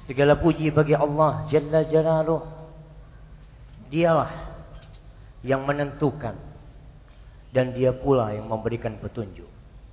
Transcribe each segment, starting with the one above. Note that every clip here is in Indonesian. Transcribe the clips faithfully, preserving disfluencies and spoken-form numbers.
Segala puji bagi Allah Jalla Jalaluh. Dialah yang menentukan dan dia pula yang memberikan petunjuk.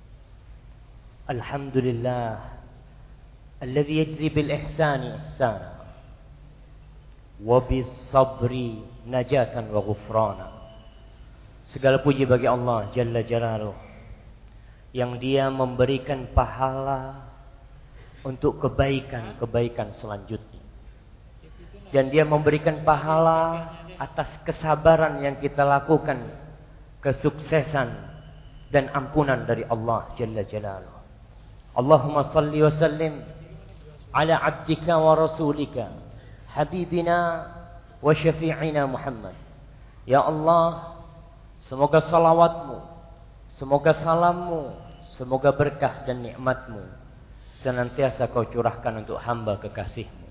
Alhamdulillah alladzi yajzi bil ihsani ihsana wa bis sabri najatan wa ghufrana. Segala puji bagi Allah Jalla Jalaluh yang dia memberikan pahala untuk kebaikan-kebaikan selanjutnya. Dan dia memberikan pahala atas kesabaran yang kita lakukan, kesuksesan dan ampunan dari Allah Jalla Jalaluhu. Allahumma salli wa sallim ala abdika wa rasulika habibina wa syafi'ina Muhammad. Ya Allah, semoga salawatmu, semoga salammu, semoga berkah dan nikmatmu senantiasa kau curahkan untuk hamba kekasihmu,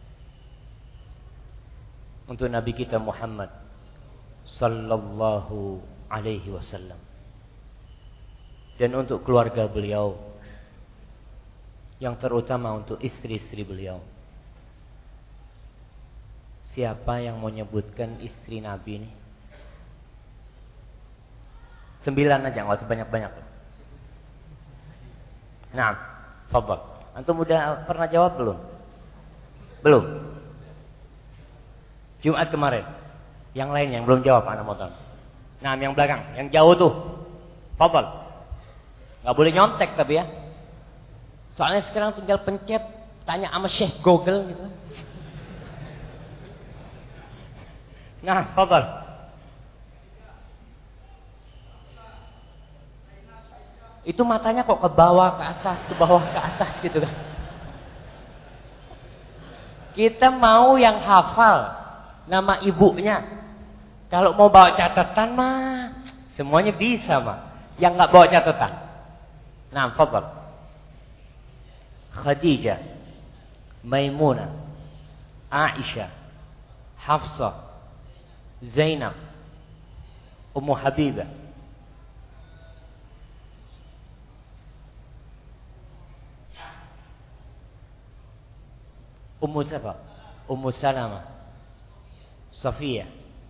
untuk Nabi kita Muhammad sallallahu alaihi wasallam, dan untuk keluarga beliau, yang terutama untuk istri-istri beliau. Siapa yang mau nyebutkan istri Nabi ini? Sembilan aja, nggak usah banyak-banyak. Nah, fadhal. Antum udah pernah jawab belum? Belum. Jumat kemarin. Yang lain yang belum jawab anak motor. Nah, yang belakang, yang jauh tuh. Fadhal. Enggak boleh nyontek tapi ya. Soalnya sekarang tinggal pencet tanya sama Syekh Google gitu. Nah, fadhal. Itu matanya kok ke bawah, ke atas, ke bawah, ke atas gitu kan. Kita mau yang hafal nama ibunya. Kalau mau bawa catatan mah semuanya bisa mah. Yang nggak bawa catatan. Nah, fadhal. Khadijah, Maimunah, Aisyah, Hafsah, Zainab, Ummu Habibah, Ummu siapa? Ummu Salamah, Safiyah,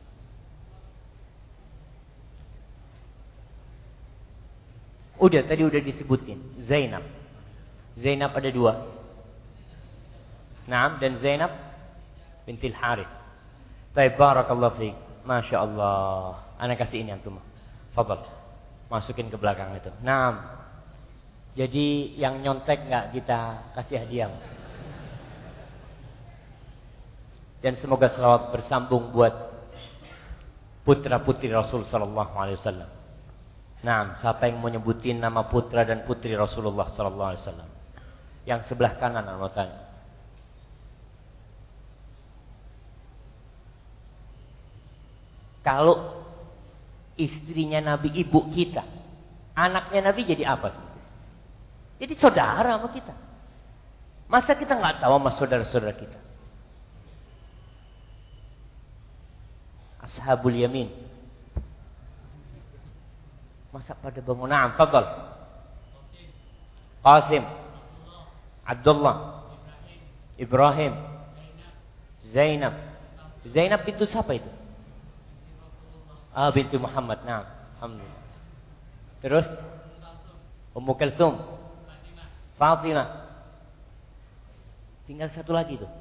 udah tadi udah disebutin. Zainab, Zainab ada dua. Naam, dan Zainab bintil Harith. Baik, barakallahu fiik. Masya Allah. Ana kasih ini antum. Fadhal. Masukin ke belakang itu. Naam. Jadi yang nyontek nggak kita kasih hadiah. Dan semoga selawat bersambung buat putra putri Rasul sallallahu alaihi wasallam. Nah, siapa yang mau nyebutin nama putra dan putri Rasulullah sallallahu alaihi wasallam? Yang sebelah kanan mau tanya. Kalau istrinya Nabi ibu kita, anaknya Nabi jadi apa? Jadi saudara sama kita. Masa kita nggak tahu sama saudara-saudara kita? Ashabul Yamin. Masa pada bangun? Naam, fadhal. Qasim, Abdullah, Ibrahim, Zainab. Zainab bintu siapa itu? Ah, bintu Muhammad. Naam, alhamdulillah. Terus Ummu Kalthum, Fatimah. Tinggal satu lagi tuh.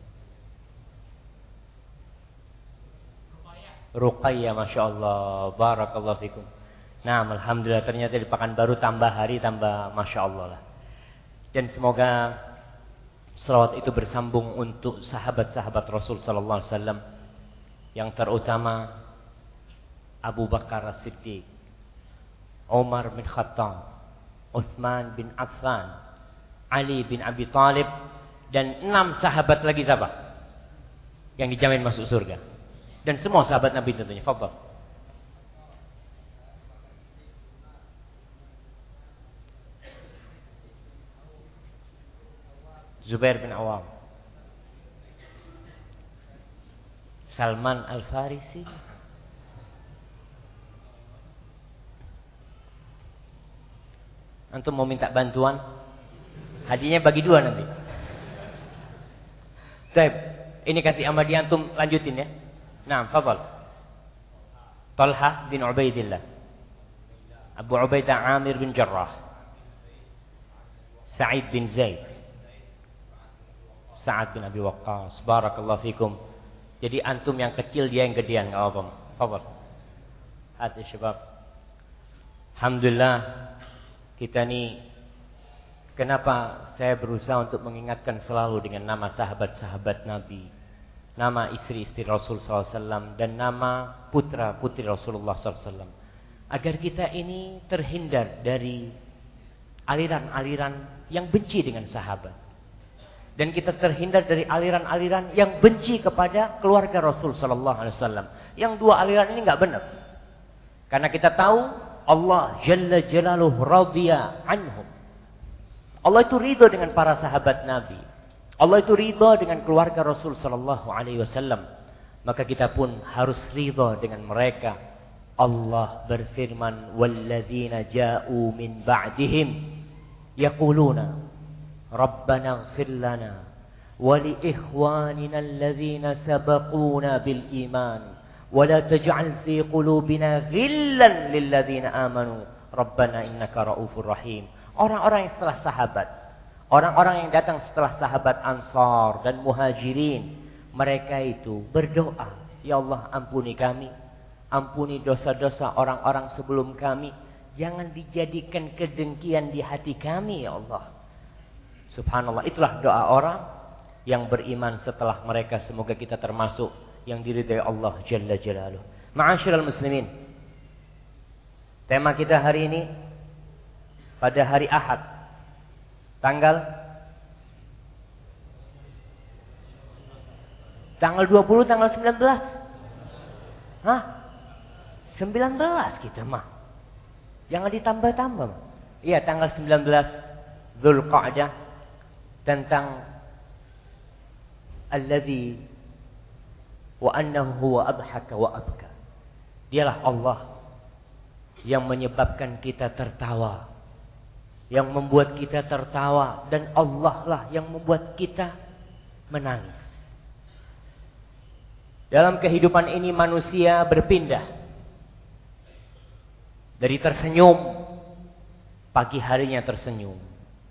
Ruqayyah, Masya Allah. Barakallahu fikum. Nah, alhamdulillah, ternyata di Pekanbaru tambah hari tambah Masya Allah lah. Dan semoga selawat itu bersambung untuk sahabat-sahabat Rasul sallallahu alaihi wasallam, yang terutama Abu Bakar As-Siddiq, Umar bin Khattab, Utsman bin Affan, Ali bin Abi Thalib, dan enam sahabat lagi siapa? Yang dijamin masuk surga. Dan semua sahabat Nabi tentunya. Fadhal. Zubair bin Awam, Salman Al-Farisi, antum mau minta bantuan? Hadiahnya bagi dua nanti. Baik, ini kasih sama dia antum lanjutin ya. Nah, fadhal. Talha bin Ubaidillah. Abu Ubaidah Amir bin Jarrah. Sa'id bin Zaid. Sa'ad bin Abi Waqqas. Barakallahu fikum. Jadi antum yang kecil, dia yang gedean, enggak apa-apa. Fadhal. Hati syabab. Alhamdulillah kita ni, kenapa saya berusaha untuk mengingatkan selalu dengan nama sahabat-sahabat Nabi, nama istri-istri Rasul sallallahu alaihi wasallam, dan nama putra-putri Rasulullah sallallahu alaihi wasallam, agar kita ini terhindar dari aliran-aliran yang benci dengan sahabat, dan kita terhindar dari aliran-aliran yang benci kepada keluarga Rasul sallallahu alaihi wasallam. Yang dua aliran ini enggak benar, karena kita tahu Allah Jalla Jalaluhu radhiya anhum. Allah itu ridha dengan para sahabat Nabi. Allah itu ridha dengan keluarga Rasul sallallahu alaihi wasallam. Maka kita pun harus ridha dengan mereka. Allah berfirman, "Walladzina ja'u min ba'dihim yaquluna Rabbana ighfir lana wa li ikhwanina alladzina sabaquna bil iman. ولا تجعل في قلوبنا غلا للذين آمنوا ربنا إنك رؤوف رحيم." Orang-orang yang setelah sahabat, orang-orang yang datang setelah sahabat Ansar dan Muhajirin, mereka itu berdoa, "Ya Allah, ampuni kami, ampuni dosa-dosa orang-orang sebelum kami, jangan dijadikan kedengkian di hati kami, ya Allah." Subhanallah, itulah doa orang yang beriman setelah mereka. Semoga kita termasuk yang diridai Allah Jalla Jalaluhu. Ma'asyiral muslimin, tema kita hari ini pada hari Ahad, tanggal tanggal dua puluh, tanggal sembilan belas. Hah? sembilan belas kita mah. Jangan ditambah-tambah. Iya, tanggal sembilan belas Dzulqa'dah, tentang alladzi wa annahu huwa adhaka wa abka. Dialah Allah yang menyebabkan kita tertawa, yang membuat kita tertawa, dan Allah lah yang membuat kita menangis. Dalam kehidupan ini manusia berpindah dari tersenyum, pagi harinya tersenyum,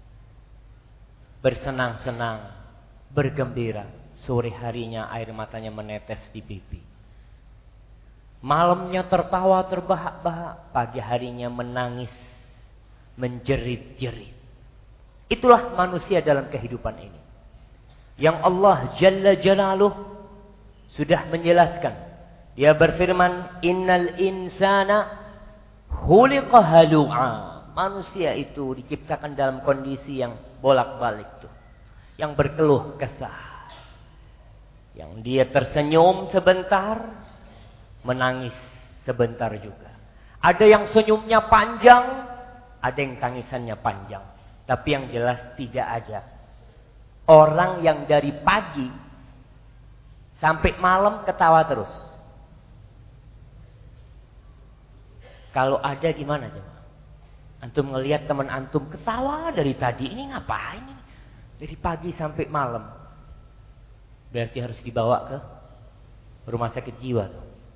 bersenang-senang, bergembira, sore harinya air matanya menetes di pipi. Malamnya tertawa terbahak-bahak, pagi harinya menangis, menjerit-jerit. Itulah manusia dalam kehidupan ini, yang Allah Jalla Jalaluhu sudah menjelaskan. Dia berfirman, "Innal insana khuliqa halu'a." Manusia itu diciptakan dalam kondisi yang bolak-balik tuh, yang berkeluh kesah. Yang dia tersenyum sebentar, menangis sebentar juga. Ada yang senyumnya panjang, ada yang tangisannya panjang. Tapi yang jelas tidak ada orang yang dari pagi sampai malam ketawa terus. Kalau ada gimana coba? Antum ngelihat teman antum ketawa dari tadi, ini ngapain ini? Dari pagi sampai malam. Berarti harus dibawa ke rumah sakit jiwa.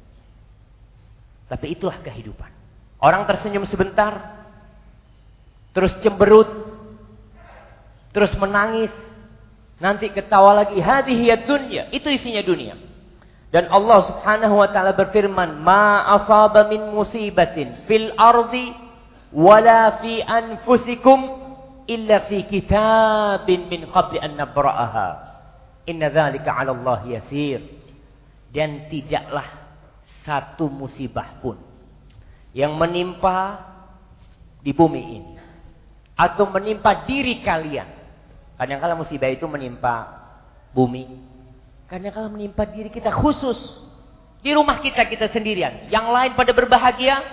Tapi itulah kehidupan. Orang tersenyum sebentar, terus cemberut, terus menangis, nanti ketawa lagi. Hadhiyad dunya, itu isinya dunia. Dan Allah Subhanahu wa taala berfirman, "Ma asaba min musibatin fil ardi wala fi anfusikum illa fi kitabin min qabli an nabra'aha. Inna dzalika 'ala Allah yasir." Dan tidaklah satu musibah pun yang menimpa di bumi ini atau menimpa diri kalian. Kadang-kala musibah itu menimpa bumi, kadang-kala menimpa diri kita khusus. Di rumah kita, kita sendirian. Yang lain pada berbahagia,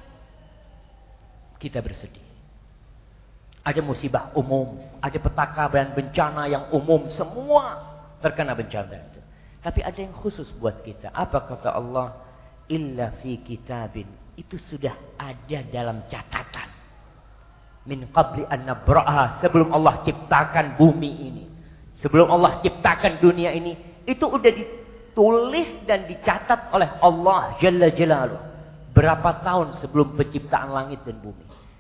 kita bersedih. Ada musibah umum, ada petaka dan bencana yang umum, semua terkena bencana itu. Tapi ada yang khusus buat kita. Apa kata Allah? Illa fi kitabin. Itu sudah ada dalam catatan. Min qabli an nabra'aha, sebelum Allah ciptakan bumi ini. Sebelum Allah ciptakan dunia ini, itu udah ditulis dan dicatat oleh Allah Jalla Jalaluh. Berapa tahun sebelum penciptaan langit dan bumi?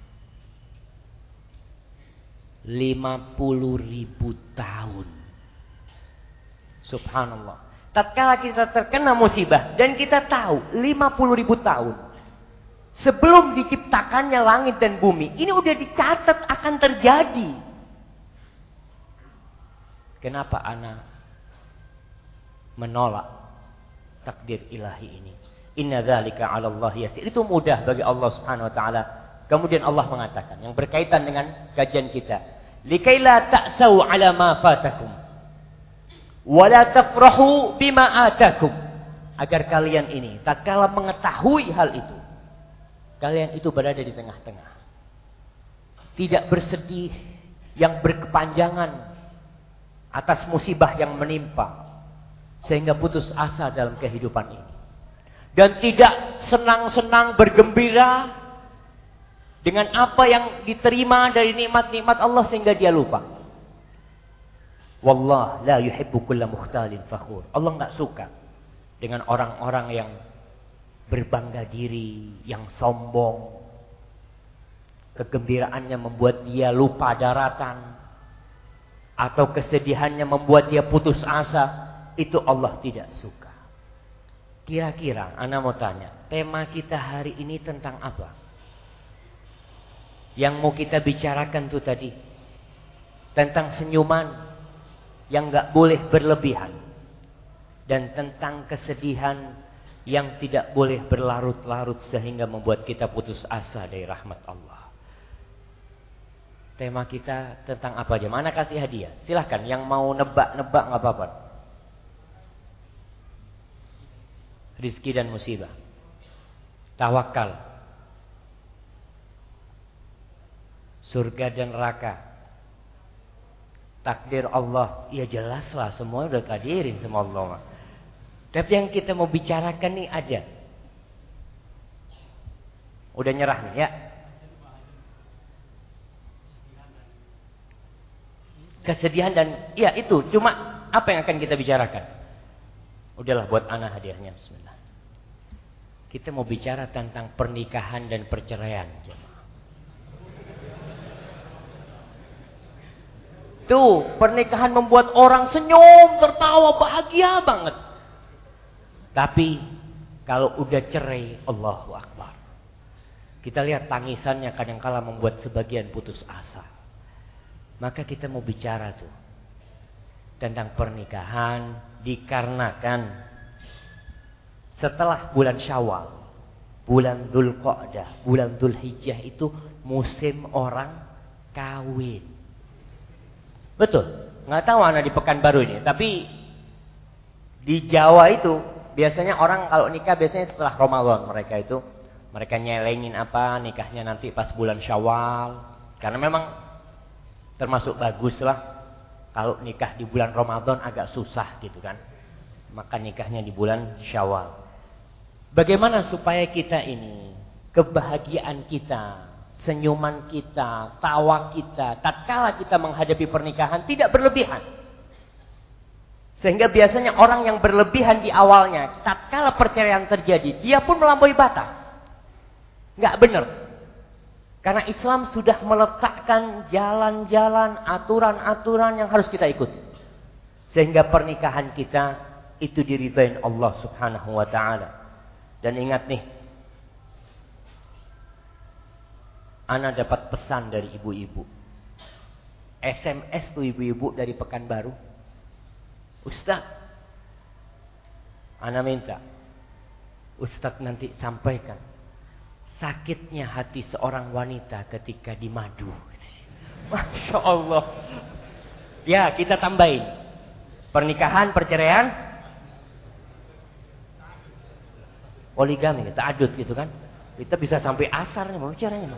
lima puluh ribu tahun. Subhanallah. Tatkala kita terkena musibah dan kita tahu lima puluh ribu tahun sebelum diciptakannya langit dan bumi, ini udah dicatat akan terjadi. Kenapa ana menolak takdir ilahi ini? Inna dzalika 'ala Allah yasir. Itu mudah bagi Allah Subhanahu wa taala. Kemudian Allah mengatakan yang berkaitan dengan kajian kita, likai la ta'sau 'ala ma fatakum wa la tafrahu bima atakum. Agar kalian ini tatkala mengetahui hal itu, kalian itu berada di tengah-tengah. Tidak bersedih yang berkepanjangan atas musibah yang menimpa sehingga putus asa dalam kehidupan ini. Dan tidak senang-senang bergembira dengan apa yang diterima dari nikmat-nikmat Allah sehingga dia lupa. Wallah la yuhibbu kulla mukhtalin fakhur. Allah enggak suka dengan orang-orang yang berbangga diri, yang sombong. Kegembiraannya membuat dia lupa daratan, atau kesedihannya membuat dia putus asa. Itu Allah tidak suka. Kira-kira ana mau tanya, tema kita hari ini tentang apa? Yang mau kita bicarakan tuh tadi tentang senyuman yang gak boleh berlebihan, dan tentang kesedihan yang tidak boleh berlarut-larut sehingga membuat kita putus asa dari rahmat Allah. Tema kita tentang apa aja? Mana kasih hadiah? Silahkan yang mau nebak-nebak gak apa-apa. Rizki dan musibah, tawakal, surga dan neraka, takdir Allah. Ya jelaslah, semua udah takdirin sama Allah. Tapi yang kita mau bicarakan nih ada. Udah nyerah nih ya. Kesedihan dan ya itu cuma apa yang akan kita bicarakan. Udahlah buat anak hadiahnya. Bismillah. Kita mau bicara tentang pernikahan dan perceraian. Tuh, pernikahan membuat orang senyum, tertawa, bahagia banget. Tapi kalau udah cerai, Allahu Akbar. Kita lihat tangisannya kadang-kala membuat sebagian putus asa. Maka kita mau bicara tuh tentang pernikahan dikarenakan setelah bulan Syawal, bulan Dzulqa'dah, bulan Dzulhijjah itu musim orang kawin. Betul? Nggak tahu anak di Pekanbaru ini, tapi di Jawa itu biasanya orang kalau nikah biasanya setelah Ramadan. Mereka itu mereka nyelengin apa nikahnya nanti pas bulan Syawal, karena memang termasuk bagus lah. Kalau nikah di bulan Ramadan agak susah gitu kan. Maka nikahnya di bulan Syawal. Bagaimana supaya kita ini, kebahagiaan kita, senyuman kita, tawa kita, tatkala kita menghadapi pernikahan tidak berlebihan. Sehingga biasanya orang yang berlebihan di awalnya, tatkala perceraian terjadi, dia pun melampaui batas. Nggak benar. Karena Islam sudah meletakkan jalan-jalan, aturan-aturan yang harus kita ikuti. Sehingga pernikahan kita itu diridhain Allah Subhanahu wa taala. Dan ingat nih, ana dapat pesan dari ibu-ibu. S M S tuh ibu-ibu dari Pekanbaru. Ustaz, ana minta Ustaz nanti sampaikan sakitnya hati seorang wanita ketika dimadu. Masya Allah. Ya, kita tambahin. Pernikahan, perceraian, poligami, ta'adud gitu kan. Kita bisa sampai asar nih, mau bicaranya.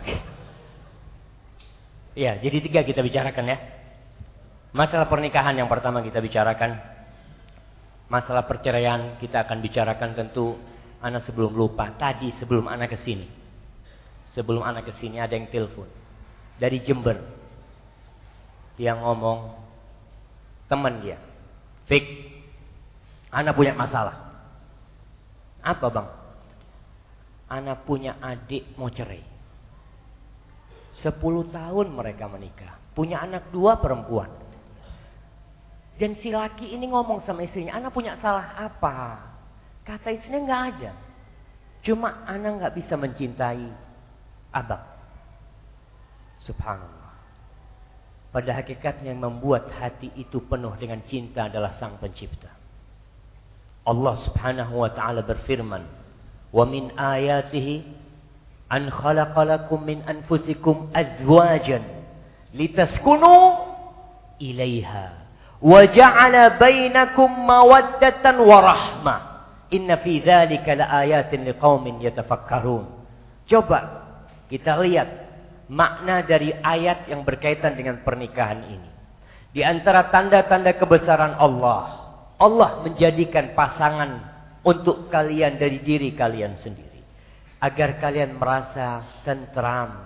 Ya, jadi tiga kita bicarakan ya. Masalah pernikahan yang pertama kita bicarakan. Masalah perceraian kita akan bicarakan tentu. Anak sebelum lupa, tadi sebelum anak kesini, sebelum anak kesini ada yang telepon dari Jember. Dia ngomong, teman dia. Fik, ana punya masalah. Apa bang? Ana punya adik mau cerai. Sepuluh tahun mereka menikah. Punya anak dua perempuan. Dan si laki ini ngomong sama istrinya, ana punya salah apa? Kata istrinya nggak ada. Cuma ana nggak bisa mencintai abang. Subhanallah. Pada hakikatnya yang membuat hati itu penuh dengan cinta adalah Sang Pencipta. Allah Subhanahu wa taala berfirman, "Wa min ayatihi an khalaqalakum min anfusikum azwajan litaskunu ilaiha wa ja'ala bainakum mawaddatan wa rahmah. Inna fi dzalika laayatin liqaumin yatafakkarun." Coba kita lihat makna dari ayat yang berkaitan dengan pernikahan ini. Di antara tanda-tanda kebesaran Allah, Allah menjadikan pasangan untuk kalian dari diri kalian sendiri. Agar kalian merasa tentram,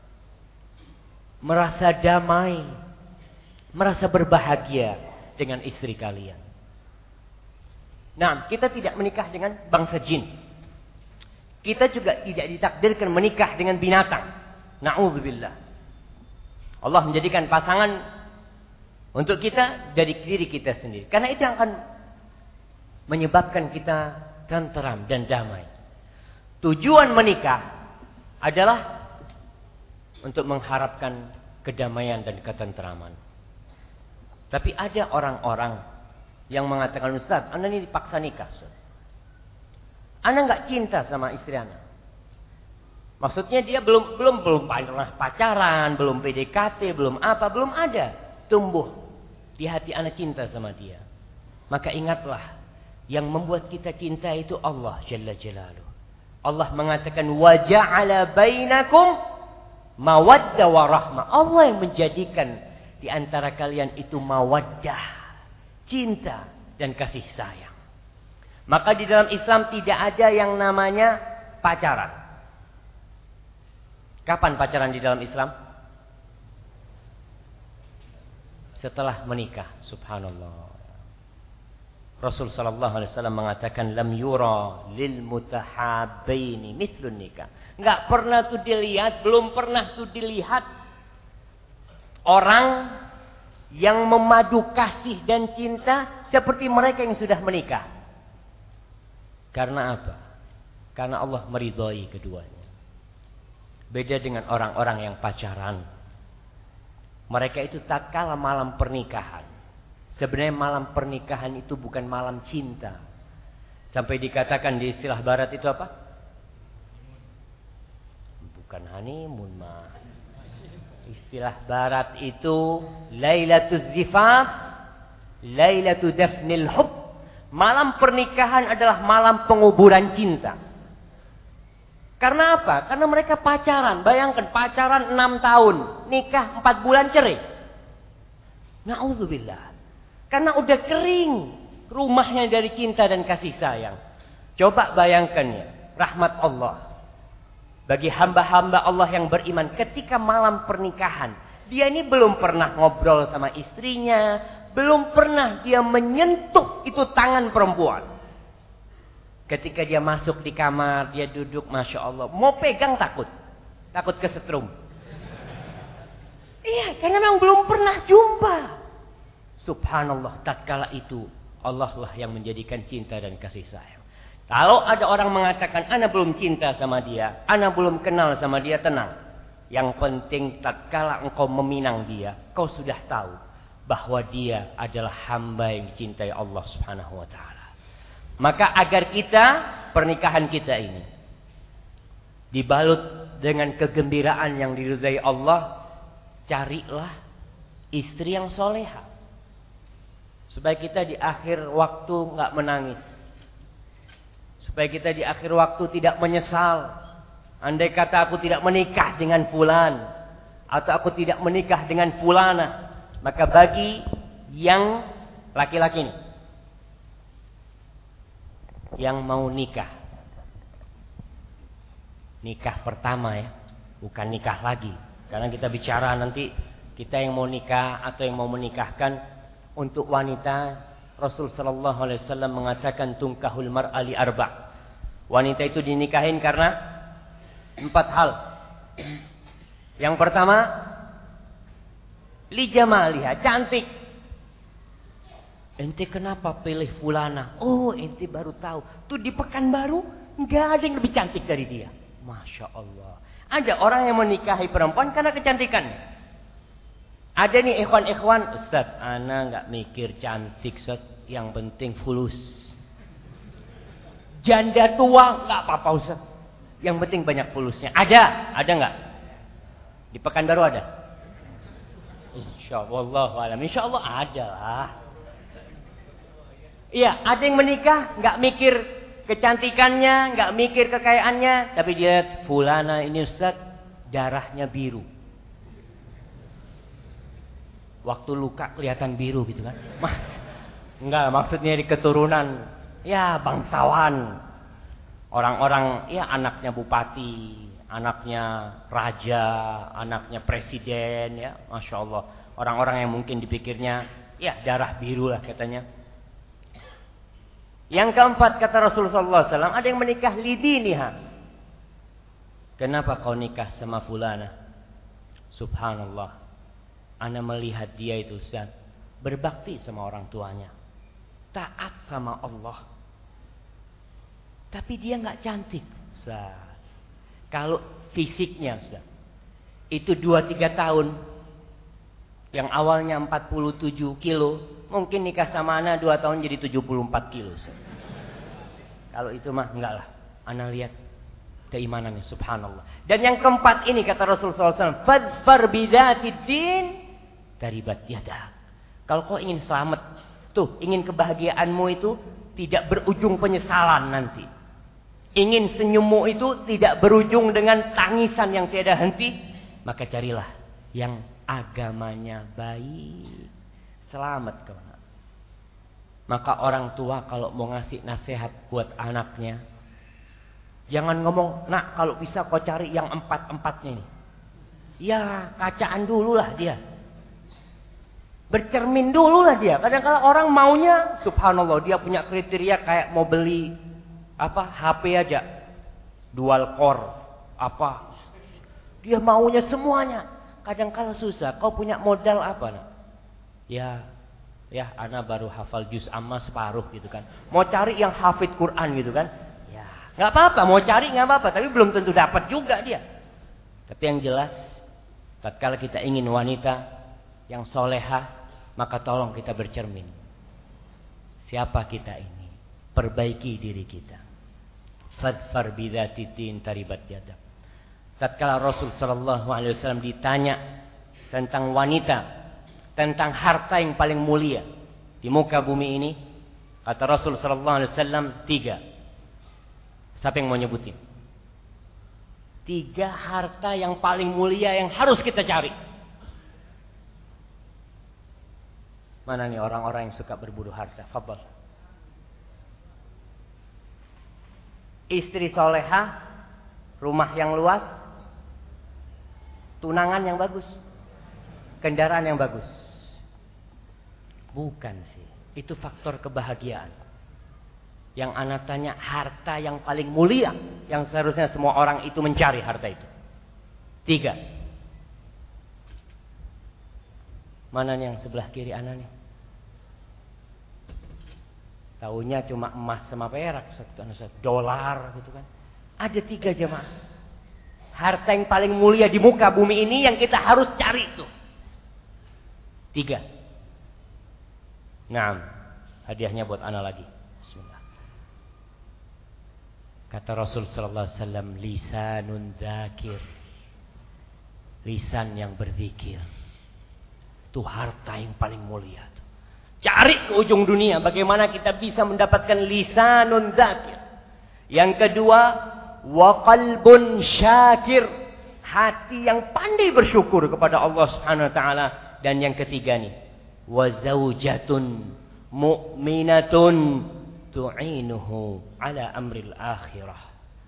merasa damai, merasa berbahagia dengan istri kalian. Nah, kita tidak menikah dengan bangsa jin. Kita juga tidak ditakdirkan menikah dengan binatang. Na'udzubillah. Allah menjadikan pasangan untuk kita dari diri kita sendiri. Karena itu yang akan menyebabkan kita tenteram dan damai. Tujuan menikah adalah untuk mengharapkan kedamaian dan ketenteraman. Tapi ada orang-orang yang mengatakan, Ustaz, anda ini dipaksa nikah. Ustaz. Anda nggak cinta sama istri anda. Maksudnya dia belum belum belum pernah pacaran, belum P D K T, belum apa, belum ada tumbuh di hati anda cinta sama dia. Maka ingatlah, yang membuat kita cinta itu Allah Jalla Jalaluh. Allah mengatakan wa ja'ala bainakum mawaddah wa rahmah. Allah yang menjadikan di antara kalian itu mawaddah, cinta dan kasih sayang. Maka di dalam Islam tidak ada yang namanya pacaran. Kapan pacaran di dalam Islam? Setelah menikah. Subhanallah. Rasul sallallahu alaihi wasallam mengatakan lam yura lil mutahabbaini mithlun nikah. Enggak pernah tuh dilihat, belum pernah tuh dilihat orang yang memadu kasih dan cinta seperti mereka yang sudah menikah. Karena apa? Karena Allah meridhai keduanya. Beda dengan orang-orang yang pacaran. Mereka itu tak kalah malam pernikahan. Sebenarnya malam pernikahan itu bukan malam cinta. Sampai dikatakan di istilah barat itu apa? Bukan honeymoon mah. Istilah barat itu Lailatul Zifaf, Lailatul Dafnil Hub. Malam pernikahan adalah malam penguburan cinta. Karena apa? Karena mereka pacaran. Bayangkan pacaran enam tahun, nikah empat bulan cerai. Na'udzubillah. Karena udah kering rumahnya dari cinta dan kasih sayang. Coba bayangkan ya, rahmat Allah bagi hamba-hamba Allah yang beriman ketika malam pernikahan. Dia ini belum pernah ngobrol sama istrinya, belum pernah dia menyentuh itu tangan perempuan. Ketika dia masuk di kamar, dia duduk, Masya Allah, mau pegang takut. Takut kesetrum. Iya, karena memang belum pernah jumpa. Subhanallah, tatkala itu Allah lah yang menjadikan cinta dan kasih sayang. Kalau ada orang mengatakan, ana belum cinta sama dia, ana belum kenal sama dia, tenang. Yang penting tatkala engkau meminang dia, kau sudah tahu bahwa dia adalah hamba yang dicintai Allah Subhanahu wa taala. Maka agar kita, pernikahan kita ini dibalut dengan kegembiraan yang diridhai Allah, carilah istri yang soleha. Supaya kita di akhir waktu nggak menangis. Supaya kita di akhir waktu tidak menyesal. Andai kata aku tidak menikah dengan fulan, atau aku tidak menikah dengan fulana, maka bagi yang laki-laki ini yang mau nikah, nikah pertama ya, bukan nikah lagi. Karena kita bicara nanti kita yang mau nikah atau yang mau menikahkan, untuk wanita, Rasul sallallahu alaihi wasallam mengatakan tungkahul mar'a li arba'. Wanita itu dinikahin karena empat hal. Yang pertama, li jamaliha, cantik. Ente kenapa pilih fulana? Oh, ente baru tahu. Tuh di Pekanbaru nggak ada yang lebih cantik dari dia. Masya Allah. Ada orang yang menikahi perempuan karena kecantikannya. Ada nih ikhwan-ikhwan, Ustaz, ana nggak mikir cantik, Ustaz. Yang penting fulus. Janda tua nggak apa-apa, Ustaz. Yang penting banyak fulusnya. Ada, ada nggak? Di Pekanbaru ada. Insya Allah, Insya Allah ada lah. Iya, ada yang menikah nggak mikir kecantikannya, nggak mikir kekayaannya, tapi dia fulana ini Ustaz, darahnya biru. Waktu luka kelihatan biru gitu kan? Mas, enggak, maksudnya di keturunan ya bangsawan, orang-orang ya anaknya bupati, anaknya raja, anaknya presiden, ya masya Allah, orang-orang yang mungkin dipikirnya ya darah biru lah katanya. Yang keempat kata Rasulullah sallallahu alaihi wasallam, ada yang menikah lidiniha. Kenapa kau nikah sama fulana? Subhanallah, ana melihat dia itu Ustaz, berbakti sama orang tuanya, taat sama Allah, tapi dia nggak cantik Ustaz. Kalau fisiknya Ustaz, itu dua tiga tahun, yang awalnya empat puluh tujuh kilo, mungkin nikah sama ana dua tahun jadi tujuh puluh empat kilo. Kalau itu mah enggak lah. Ana lihat keimanannya, subhanallah. Dan yang keempat ini kata Rasulullah sallallahu alaihi wasallam, fadfar bidzatid din taribat yadak. Kalau kau ingin selamat, tuh ingin kebahagiaanmu itu tidak berujung penyesalan nanti. Ingin senyummu itu tidak berujung dengan tangisan yang tiada henti, maka carilah yang agamanya baik. Selamat kau. Maka orang tua kalau mau ngasih nasihat buat anaknya, jangan ngomong, nak kalau bisa kau cari yang empat-empatnya ini. Ya kacaan dulu lah dia. Bercermin dulu lah dia. Kadang-kadang orang maunya, subhanallah, dia punya kriteria kayak mau beli apa H P aja. Dual core. Apa. Dia maunya semuanya. Kadang-kadang susah. Kau punya modal apa nak? Ya, ya, ana baru hafal juz amma separuh gitu kan. Mau cari yang hafid Quran gitu kan? Ya, nggak apa-apa. Mau cari nggak apa-apa. Tapi belum tentu dapat juga dia. Tapi yang jelas, tatkala kita ingin wanita yang solehah, maka tolong kita bercermin. Siapa kita ini? Perbaiki diri kita. Fadfar bidzatid taribat yadak. Tatkala Rasul sallallahu alaihi wasallam ditanya tentang wanita, tentang harta yang paling mulia di muka bumi ini, kata Rasul sallallahu alaihi wasallam tiga. Siapa yang mau nyebutin? Tiga harta yang paling mulia yang harus kita cari. Mana nih orang-orang yang suka berburu harta? Fadhal. Istri solehah, rumah yang luas, tunangan yang bagus, kendaraan yang bagus. Bukan sih. Itu faktor kebahagiaan. Yang anak tanya harta yang paling mulia, yang seharusnya semua orang itu mencari harta itu. Tiga. Mana yang sebelah kiri anak nih? Taunya cuma emas sama perak, dolar gitu kan. Ada tiga jemaah. Harta yang paling mulia di muka bumi ini yang kita harus cari itu. Tiga. Nah, hadiahnya buat ana lagi. Bismillah. Kata Rasul sallallahu alaihi wasallam, lisanun dzakir. Lisan yang berzikir. Itu harta yang paling mulia. Cari ke ujung dunia bagaimana kita bisa mendapatkan lisanun dzakir. Yang kedua, wa qalbun syakir. Hati yang pandai bersyukur kepada Allah Subhanahu wa taala. Dan yang ketiga nih, wa zaujatun mu'minatun tu'inuhu ala amril akhirah.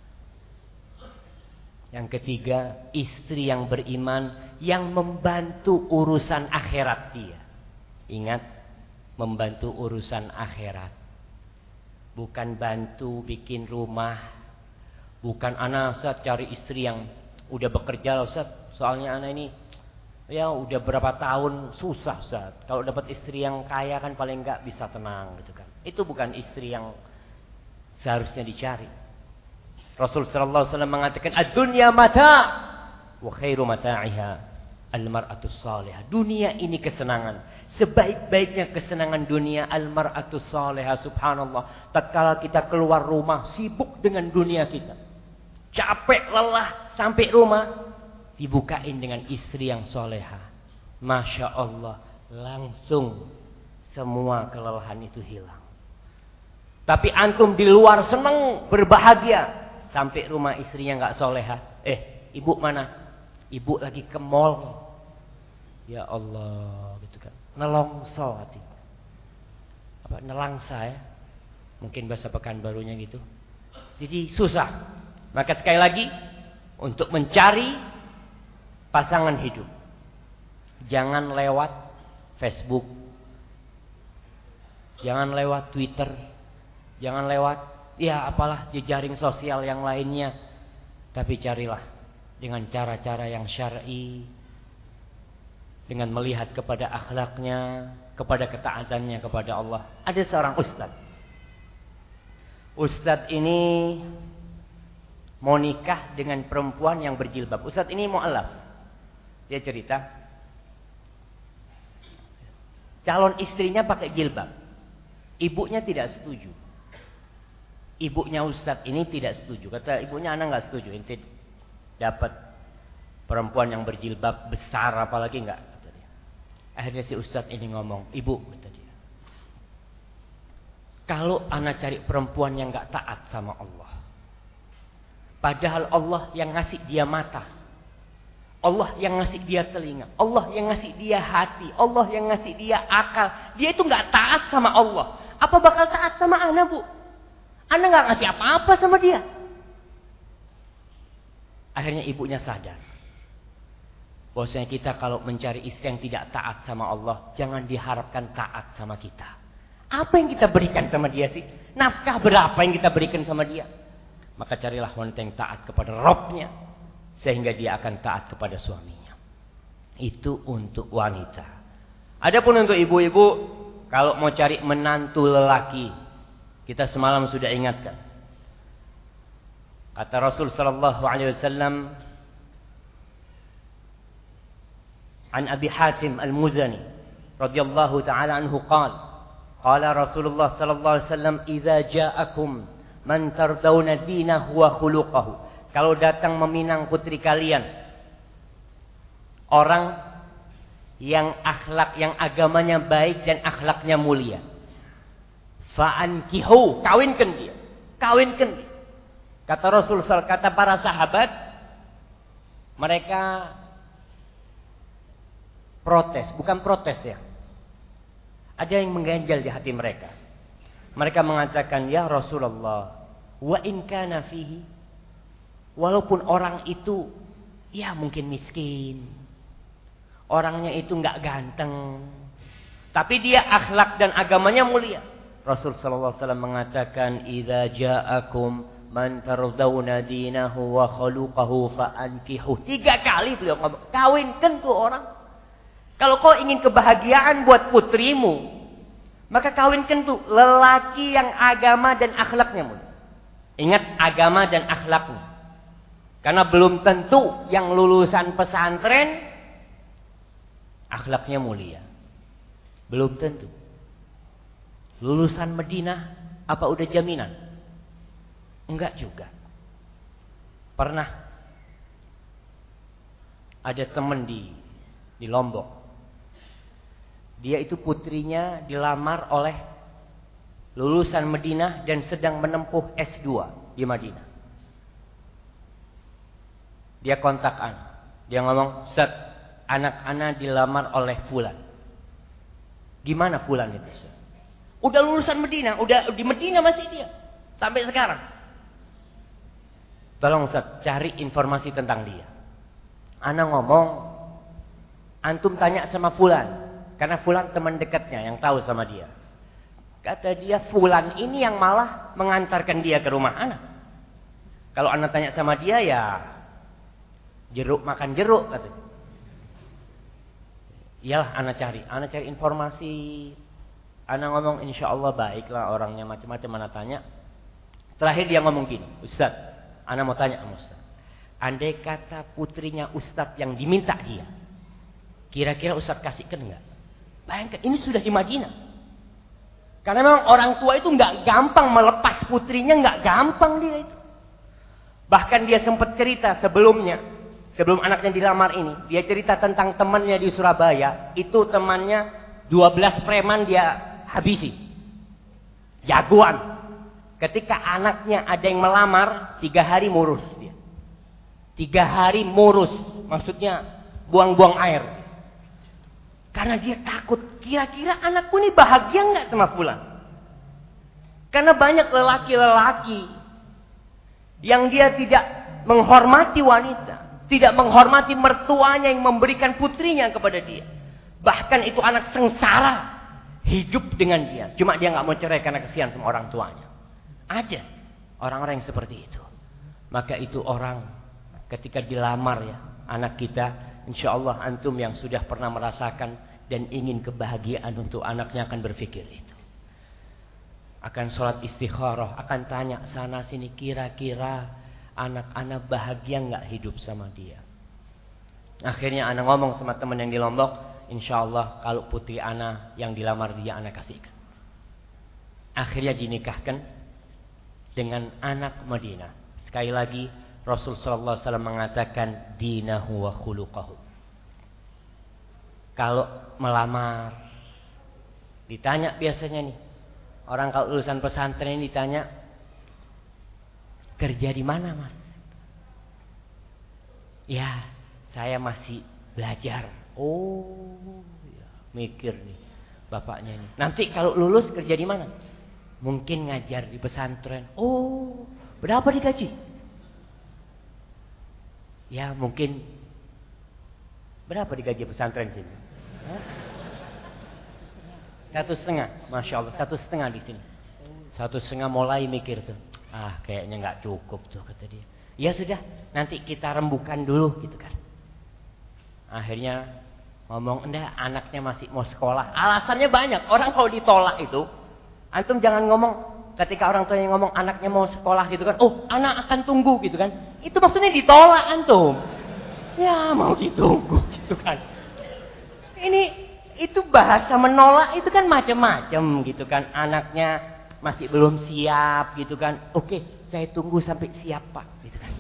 Yang ketiga, istri yang beriman yang membantu urusan akhirat dia. Ingat, membantu urusan akhirat. Bukan bantu bikin rumah. Bukan ana Ustaz cari istri yang udah bekerja Ustaz. Soalnya ana ini ya udah berapa tahun susah Ustaz. Kalau dapat istri yang kaya kan paling enggak bisa tenang gitu kan. Itu bukan istri yang seharusnya dicari. Rasul sallallahu alaihi wasallam mengatakan ad-dunya mata wa khairu mata'iha al-mar'atu salihah. Dunia ini kesenangan. Sebaik-baiknya kesenangan dunia al-mar'atu salihah. Subhanallah. Tatkala kita keluar rumah sibuk dengan dunia kita. Capek lelah sampai rumah dibukain dengan istri yang soleha. Masya Allah. Langsung semua kelelahan itu hilang. Tapi antum di luar senang berbahagia. Sampai rumah istrinya nggak soleha. Eh, ibu mana? Ibu lagi ke mall. Ya Allah, gitu kan. Nelongso hati. Apa nelangsa ya? Mungkin bahasa Pekanbarunya gitu. Jadi susah. Maka sekali lagi untuk mencari pasangan hidup, jangan lewat Facebook, jangan lewat Twitter, jangan lewat ya apalah jejaring sosial yang lainnya. Tapi carilah dengan cara-cara yang syar'i, dengan melihat kepada akhlaknya, kepada ketaatannya kepada Allah. Ada seorang ustaz. Ustaz ini mau nikah dengan perempuan yang berjilbab. Ustaz ini mu'alaf. Dia cerita calon istrinya pakai jilbab. Ibunya tidak setuju. Ibunya Ustadz ini tidak setuju. Kata ibunya, anak nggak setuju. Inti dapat perempuan yang berjilbab besar apalagi nggak. Kata dia. Akhirnya si Ustadz ini ngomong, ibu, kata dia, kalau anak cari perempuan yang nggak taat sama Allah, padahal Allah yang ngasih dia mata, Allah yang ngasih dia telinga, Allah yang ngasih dia hati, Allah yang ngasih dia akal, dia itu nggak taat sama Allah, apa bakal taat sama anak, bu? Anda nggak ngasih apa-apa sama dia. Akhirnya ibunya sadar bahwasanya kita kalau mencari istri yang tidak taat sama Allah, jangan diharapkan taat sama kita. Apa yang kita berikan sama dia sih? Nafkah berapa yang kita berikan sama dia? Maka carilah wanita yang taat kepada Rabbnya, sehingga dia akan taat kepada suaminya. Itu untuk wanita. Adapun untuk ibu-ibu, kalau mau cari menantu lelaki, kita semalam sudah ingatkan. Kata Rasul sallallahu alaihi wasallam, an Abi Hatim Al-Muzani radhiyallahu taala anhu qala, qala Rasulullah sallallahu alaihi wasallam, "Idza ja'akum man tardawna dinahu wa khuluquhu." Kalau datang meminang putri kalian, orang yang akhlak, yang agamanya baik dan akhlaknya mulia, fa'ankihu, kawinkan dia, kawinkan dia. Kata Rasul, kata para sahabat, mereka protes, bukan protes ya. Ada yang mengganjal di hati mereka. Mereka mengatakan, ya Rasulullah, wa in kana fihi, walaupun orang itu ya mungkin miskin, orangnya itu nggak ganteng, tapi dia akhlak dan agamanya mulia. Rasul sallallahu alaihi wasallam mengatakan, idza ja'akum man tardawna dinahu wa khuluquhu fa'ankihu. Tiga kali beliau ngomong, kawinkan tuh orang. Kalau kau ingin kebahagiaan buat putrimu, maka kawinkan tuh lelaki yang agama dan akhlaknya mulia. Ingat, agama dan akhlaknya. Karena belum tentu yang lulusan pesantren akhlaknya mulia. Belum tentu. Lulusan Madinah apa udah jaminan? Enggak juga. Pernah ada teman di di Lombok. Dia itu putrinya dilamar oleh lulusan Madinah dan sedang menempuh S dua di Madinah. Dia kontakan. Dia ngomong, "Ustaz, anak-anak dilamar oleh fulan." Gimana fulan itu, Ustaz? Udah lulusan Madinah, udah di Madinah masih dia sampai sekarang. Tolong Ustaz, cari informasi tentang dia. Ana ngomong, antum tanya sama fulan. Karena fulan teman dekatnya yang tahu sama dia. Kata dia, fulan ini yang malah mengantarkan dia ke rumah anak. Kalau anak tanya sama dia, ya jeruk makan jeruk katanya. Iyalah anak cari, anak cari informasi. Anak ngomong insya Allah baiklah orangnya macam-macam anak tanya. Terakhir dia ngomong gini, Ustaz, anak mau tanya sama Ustaz. Andai kata putrinya Ustaz yang diminta dia, kira-kira Ustaz kasihkan enggak? Bayangkan ini sudah di Madinah. Karena memang orang tua itu enggak gampang melepas putrinya, enggak gampang dia itu. Bahkan dia sempat cerita sebelumnya, sebelum anaknya dilamar ini, dia cerita tentang temannya di Surabaya. Itu temannya dua belas preman dia habisi. Jagoan. Ketika anaknya ada yang melamar, tiga hari murus dia. Tiga hari murus. Maksudnya buang-buang air. Karena dia takut. Kira-kira anakku ini bahagia nggak sama fulan? Karena banyak lelaki-lelaki yang dia tidak menghormati wanita. Tidak menghormati mertuanya yang memberikan putrinya kepada dia. Bahkan itu anak sengsara. Hidup dengan dia. Cuma dia nggak mau cerai karena kesian sama orang tuanya. Ada orang-orang yang seperti itu. Maka itu orang ketika dilamar ya anak kita, insya Allah antum yang sudah pernah merasakan dan ingin kebahagiaan untuk anaknya akan berpikir itu. Akan sholat istikharah, akan tanya sana sini kira-kira anak-anak bahagia nggak hidup sama dia. Akhirnya anak ngomong sama teman yang di Lombok, insya Allah kalau putri anak yang dilamar dia anak kasihkan. Akhirnya dinikahkan dengan anak Madinah. Sekali lagi Rasul sallallahu alaihi wasallam mengatakan dinahu wa khuluquhu. Kalau melamar ditanya biasanya nih, orang kalau lulusan pesantren ini ditanya kerja di mana mas? Ya saya masih belajar. Oh ya, mikir nih bapaknya nih. Nanti kalau lulus kerja di mana? Mungkin ngajar di pesantren. Oh, berapa digaji? Ya mungkin berapa digaji pesantren sini? Hah? Satu setengah, masya Allah, satu setengah di sini. Satu setengah mulai mikir tuh, ah kayaknya nggak cukup tuh kata dia. Ya sudah, nanti kita rembukan dulu gitu kan. Akhirnya ngomong, enggak, anaknya masih mau sekolah. Alasannya banyak. Orang kalau ditolak itu, antum jangan ngomong ketika orang tua yang ngomong anaknya mau sekolah gitu kan. Oh, anak akan tunggu gitu kan. Itu maksudnya ditolak antum. Ya, mau ditunggu gitu kan. Ini itu bahasa menolak itu kan macam-macam gitu kan. Anaknya masih belum siap gitu kan. Oke, saya tunggu sampai siap Pak gitu kan.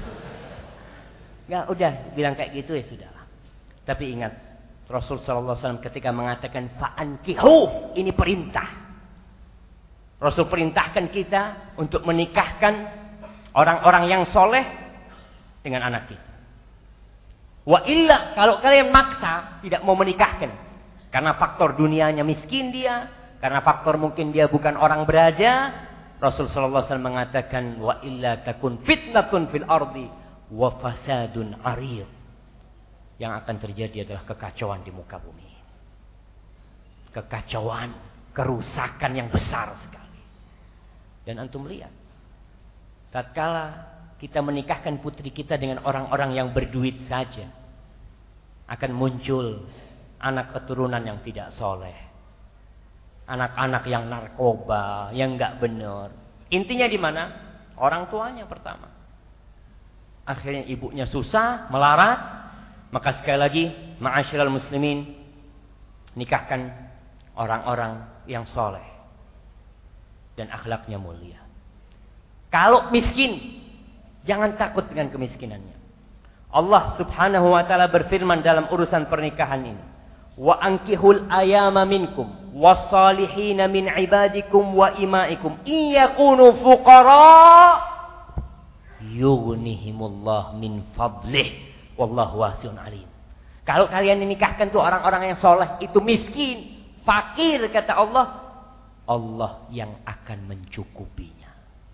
Ya udah bilang kayak gitu ya sudah. Tapi ingat Rasul sallallahu alaihi wasallam ketika mengatakan fa'ankihu, ini perintah. Rasul perintahkan kita untuk menikahkan orang-orang yang soleh dengan anak kita. Wa illa, kalau kalian maksa tidak mau menikahkan karena faktor dunianya miskin dia, karena faktor mungkin dia bukan orang berada, Rasul sallallahu alaihi wasallam mengatakan wa illa takun fitnatun fil ardi wa fasadun arid. Yang akan terjadi adalah kekacauan di muka bumi. Kekacauan, kerusakan yang besar sekali. Dan antum lihat, tatkala kita menikahkan putri kita dengan orang-orang yang berduit saja, akan muncul anak keturunan yang tidak soleh, anak-anak yang narkoba, yang nggak benar. Intinya di mana? Orang tuanya pertama. Akhirnya ibunya susah, melarat, maka sekali lagi, ma'asyiral muslimin, nikahkan orang-orang yang soleh dan akhlaknya mulia. Kalau miskin, jangan takut dengan kemiskinannya. Allah subhanahu wa ta'ala berfirman dalam urusan pernikahan ini. Wa ankihul ayama minkum wassalihina min ibadikum wa imaikum iyakunu fuqara yughnihimullah min fadlih wallahu wasi'un alim. Kalau kalian menikahkan tuh orang-orang yang soleh, itu miskin, fakir kata Allah, Allah yang akan mencukupinya.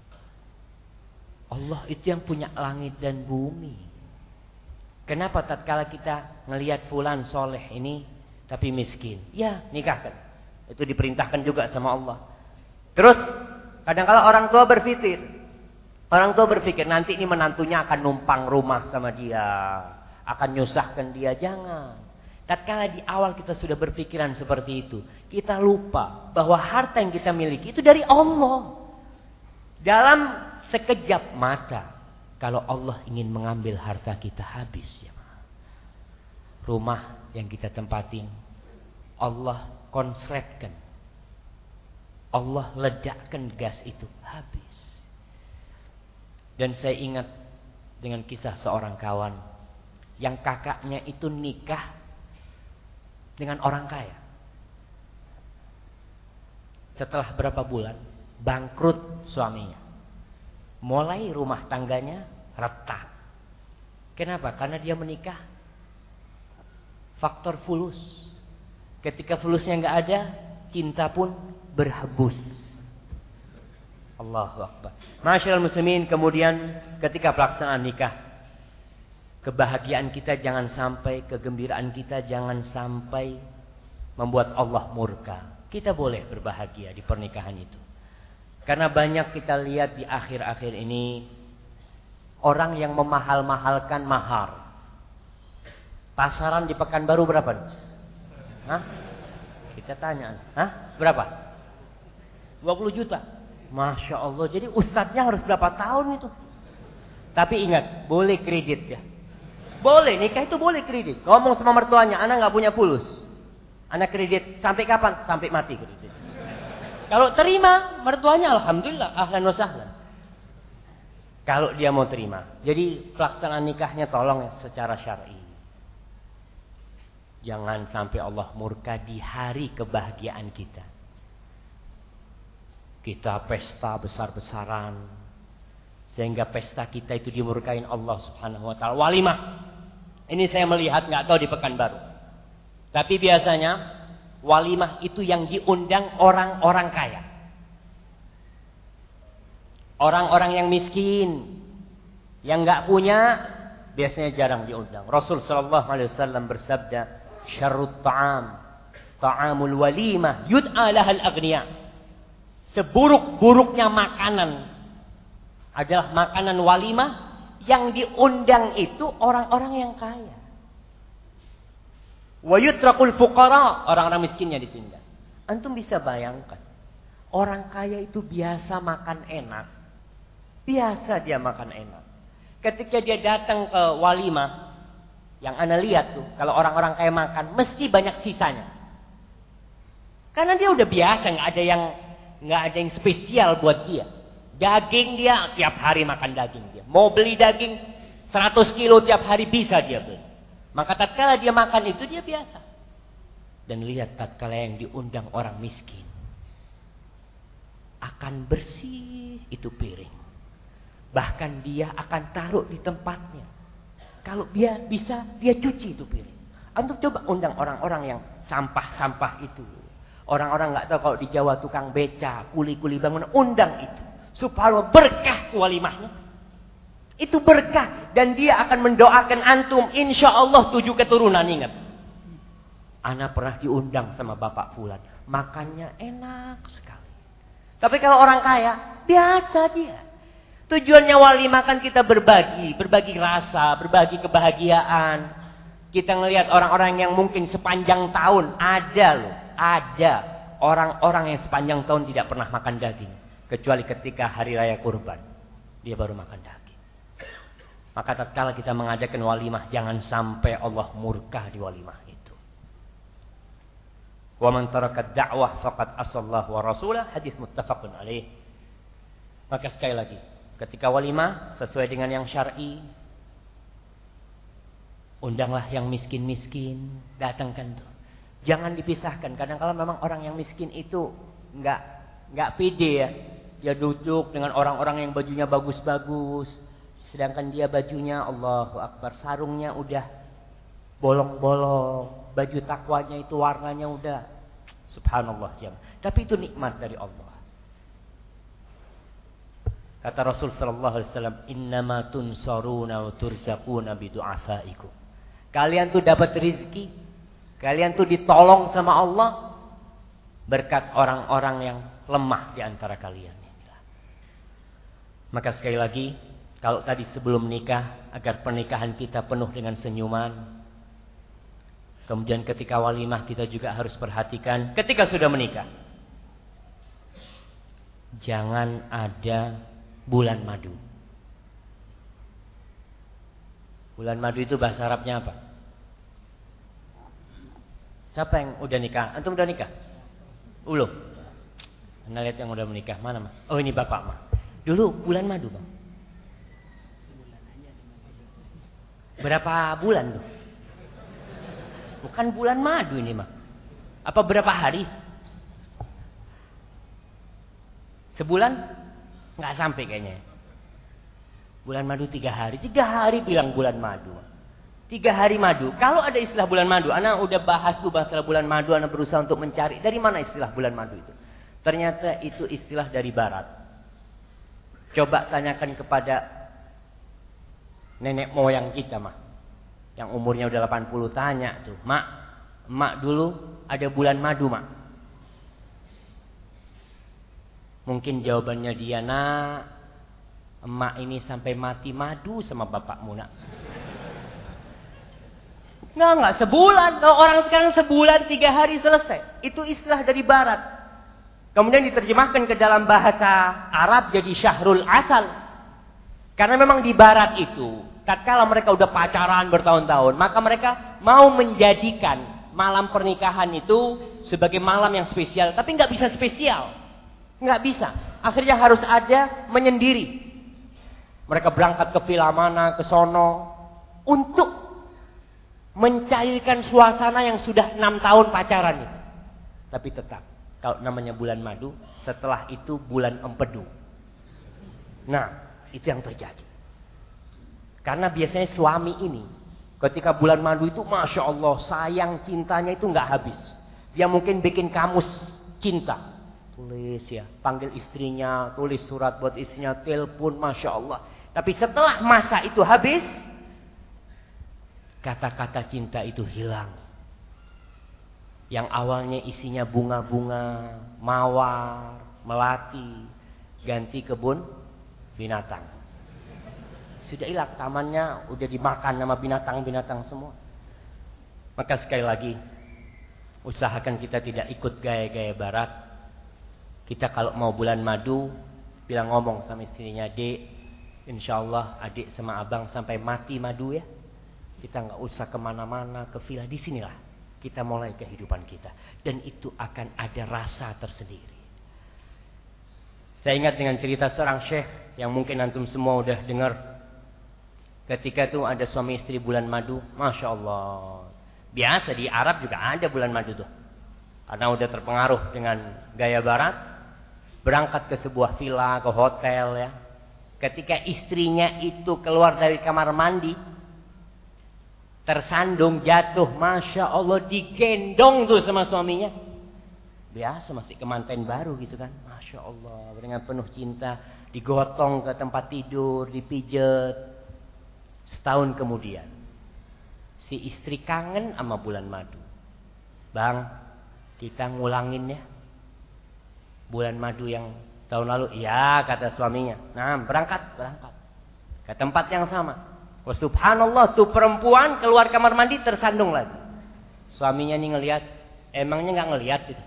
Allah itu yang punya langit dan bumi. Kenapa tatkala kita ngelihat fulan soleh ini, tapi miskin. Ya, nikahkan. Itu diperintahkan juga sama Allah. Terus kadang-kala orang tua berpikir, orang tua berpikir nanti ini menantunya akan numpang rumah sama dia, akan nyusahkan dia. Jangan. Tatkala di awal kita sudah berpikiran seperti itu, kita lupa bahwa harta yang kita miliki itu dari Allah. Dalam sekejap mata, kalau Allah ingin mengambil harta kita, habis ya. Rumah yang kita tempatin, Allah konsletkan, Allah ledakkan gas itu, habis. Dan saya ingat dengan kisah seorang kawan yang kakaknya itu nikah dengan orang kaya. Setelah berapa bulan bangkrut suaminya, mulai rumah tangganya retak. Kenapa? Karena dia menikah faktor fulus. Ketika fulusnya nggak ada, cinta pun berhembus. Allahu Akbar. Masyaallah muslimin, kemudian ketika pelaksanaan nikah, kebahagiaan kita jangan sampai, kegembiraan kita jangan sampai membuat Allah murka. Kita boleh berbahagia di pernikahan itu. Karena banyak kita lihat di akhir-akhir ini orang yang memahal-mahalkan mahar. Pasaran di Pekanbaru berapa? Hah? Kita tanya. Hah? Berapa? dua puluh juta. Masya Allah. Jadi ustadznya harus berapa tahun itu? Tapi ingat, boleh kredit ya. Boleh, nikah itu boleh kredit. Ngomong sama mertuanya, anak nggak punya fulus. Anak kredit sampai kapan? Sampai mati kredit. Kalau terima mertuanya, alhamdulillah, ahlan wa sahlan. Kalau dia mau terima. Jadi pelaksanaan nikahnya tolong ya, secara syar'i. Jangan sampai Allah murka di hari kebahagiaan kita. Kita pesta besar-besaran, sehingga pesta kita itu dimurkain Allah Subhanahu wa taala. Walimah. Ini saya melihat, nggak tahu di Pekanbaru. Tapi biasanya walimah itu yang diundang orang-orang kaya. Orang-orang yang miskin, yang nggak punya, biasanya jarang diundang. Rasul sallallahu alaihi wasallam bersabda, "Syarrut ta'am, ta'amul walimah, yud'a lahal aghniya." Seburuk-buruknya makanan adalah makanan walimah, yang diundang itu orang-orang yang kaya. Wa yutrakul fuqara, orang-orang miskinnya ditinggal. Antum bisa bayangkan, orang kaya itu biasa makan enak. Biasa dia makan enak. Ketika dia datang ke walimah, yang ana lihat tuh, kalau orang-orang kaya makan, mesti banyak sisanya. Karena dia udah biasa, nggak ada yang nggak ada yang spesial buat dia. Daging dia tiap hari makan daging dia. Mau beli daging seratus kilo tiap hari bisa dia beli. Maka tatkala dia makan itu dia biasa. Dan lihat tatkala yang diundang orang miskin, akan bersih itu piring. Bahkan dia akan taruh di tempatnya. Kalau dia bisa, dia cuci itu piring. Antum coba undang orang-orang yang sampah-sampah itu. Orang-orang nggak tahu kalau di Jawa tukang beca, kuli-kuli bangunan, undang itu. Supaya berkah walimahnya. Itu berkah. Dan dia akan mendoakan antum. Insya Allah tujuh keturunan, ingat. Ana pernah diundang sama Bapak Fulan. Makannya enak sekali. Tapi kalau orang kaya, biasa dia. Tujuannya walimah kan kita berbagi. Berbagi rasa, berbagi kebahagiaan. Kita ngelihat orang-orang yang mungkin sepanjang tahun. Ada loh, ada. Orang-orang yang sepanjang tahun tidak pernah makan daging. Kecuali ketika hari raya kurban. Dia baru makan daging. Maka tatkala kita mengadakan walimah, jangan sampai Allah murka di walimah itu. Wa man taraka ad-da'wah faqad asallahu wa rasulah. Hadis muttafaqun alaih. Maka sekali lagi, ketika walimah sesuai dengan yang syar'i, undanglah yang miskin-miskin, datangkan tuh. Jangan dipisahkan. Kadang-kadang memang orang yang miskin itu enggak enggak pede ya. Dia duduk dengan orang-orang yang bajunya bagus-bagus, sedangkan dia bajunya Allahu Akbar, sarungnya udah bolong-bolong, baju takwanya itu warnanya udah subhanallah jam. Tapi itu nikmat dari Allah. Kata Rasul sallallahu alaihi wasallam, "Innama tunsaruna wa turzaquna bidu'afaikum." Kalian tuh dapat rezeki Kalian tuh ditolong sama Allah berkat orang-orang yang lemah di antara kalian. Maka sekali lagi, kalau tadi sebelum menikah, agar pernikahan kita penuh dengan senyuman. Kemudian ketika walimah kita juga harus perhatikan ketika sudah menikah. Jangan ada bulan madu. Bulan madu itu bahasa Arabnya apa? Siapa yang udah nikah? Antum udah nikah? Belum. Anda lihat yang udah menikah mana, Mas? Oh, ini Bapak, Mas. Dulu bulan madu, Bang. Berapa bulan tuh? Bukan bulan madu ini, Mak. Apa berapa hari? Sebulan? Nggak sampai kayaknya. Bulan madu tiga hari. Tiga hari bilang bulan madu. Tiga hari madu. Kalau ada istilah bulan madu, Ana udah bahas tuh bahasa bulan madu. Ana berusaha untuk mencari dari mana istilah bulan madu itu. Ternyata itu istilah dari barat. Coba tanyakan kepada nenek moyang kita, Mak. Yang umurnya udah delapan puluh, tanya tuh, Mak, Mak dulu ada bulan madu, Mak. Mungkin jawabannya dia, nak, emak ini sampai mati madu sama bapakmu, nak. Nggak, nggak, sebulan. Kalau orang sekarang sebulan, tiga hari selesai. Itu istilah dari barat. Kemudian diterjemahkan ke dalam bahasa Arab jadi syahrul asal. Karena memang di barat itu, tatkala mereka udah pacaran bertahun-tahun, maka mereka mau menjadikan malam pernikahan itu sebagai malam yang spesial. Tapi nggak bisa spesial. Nggak bisa. Akhirnya harus ada menyendiri. Mereka berangkat ke villa mana, ke sono. Untuk mencairkan suasana yang sudah enam tahun pacaran itu. Tapi tetap, kalau namanya bulan madu, setelah itu bulan empedu. Nah, itu yang terjadi. Karena biasanya suami ini, ketika bulan madu itu, Masya Allah, sayang cintanya itu nggak habis. Dia mungkin bikin kamus cinta. Tulis ya, panggil istrinya, tulis surat buat istrinya, telepon, Masya Allah. Tapi setelah masa itu habis, kata-kata cinta itu hilang. Yang awalnya isinya bunga-bunga, mawar, melati, ganti kebun binatang. Sudah hilang, tamannya udah dimakan sama binatang-binatang semua. Maka sekali lagi, usahakan kita tidak ikut gaya-gaya barat. Kita kalau mau bulan madu, bilang ngomong sama istrinya, Dek, insya Allah adik sama abang sampai mati madu ya. Kita nggak usah kemana-mana, ke villa, di sinilah kita mulai kehidupan kita. Dan itu akan ada rasa tersendiri. Saya ingat dengan cerita seorang syekh yang mungkin antum semua udah dengar. Ketika itu ada suami istri bulan madu, Masya Allah. Biasa di Arab juga ada bulan madu tuh. Karena udah terpengaruh dengan gaya barat. Berangkat ke sebuah villa, ke hotel ya. Ketika istrinya itu keluar dari kamar mandi, tersandung, jatuh, Masya Allah, digendong tuh sama suaminya. Biasa masih kemanten baru gitu kan. Masya Allah, dengan penuh cinta, digotong ke tempat tidur, dipijet. Setahun kemudian, si istri kangen sama bulan madu. Bang, kita ngulangin ya bulan madu yang tahun lalu. Iya, kata suaminya. Nah, berangkat, berangkat ke tempat yang sama. Oh, subhanallah, tuh perempuan keluar kamar mandi tersandung lagi. Suaminya nih ngelihat, emangnya nggak ngelihat gitu.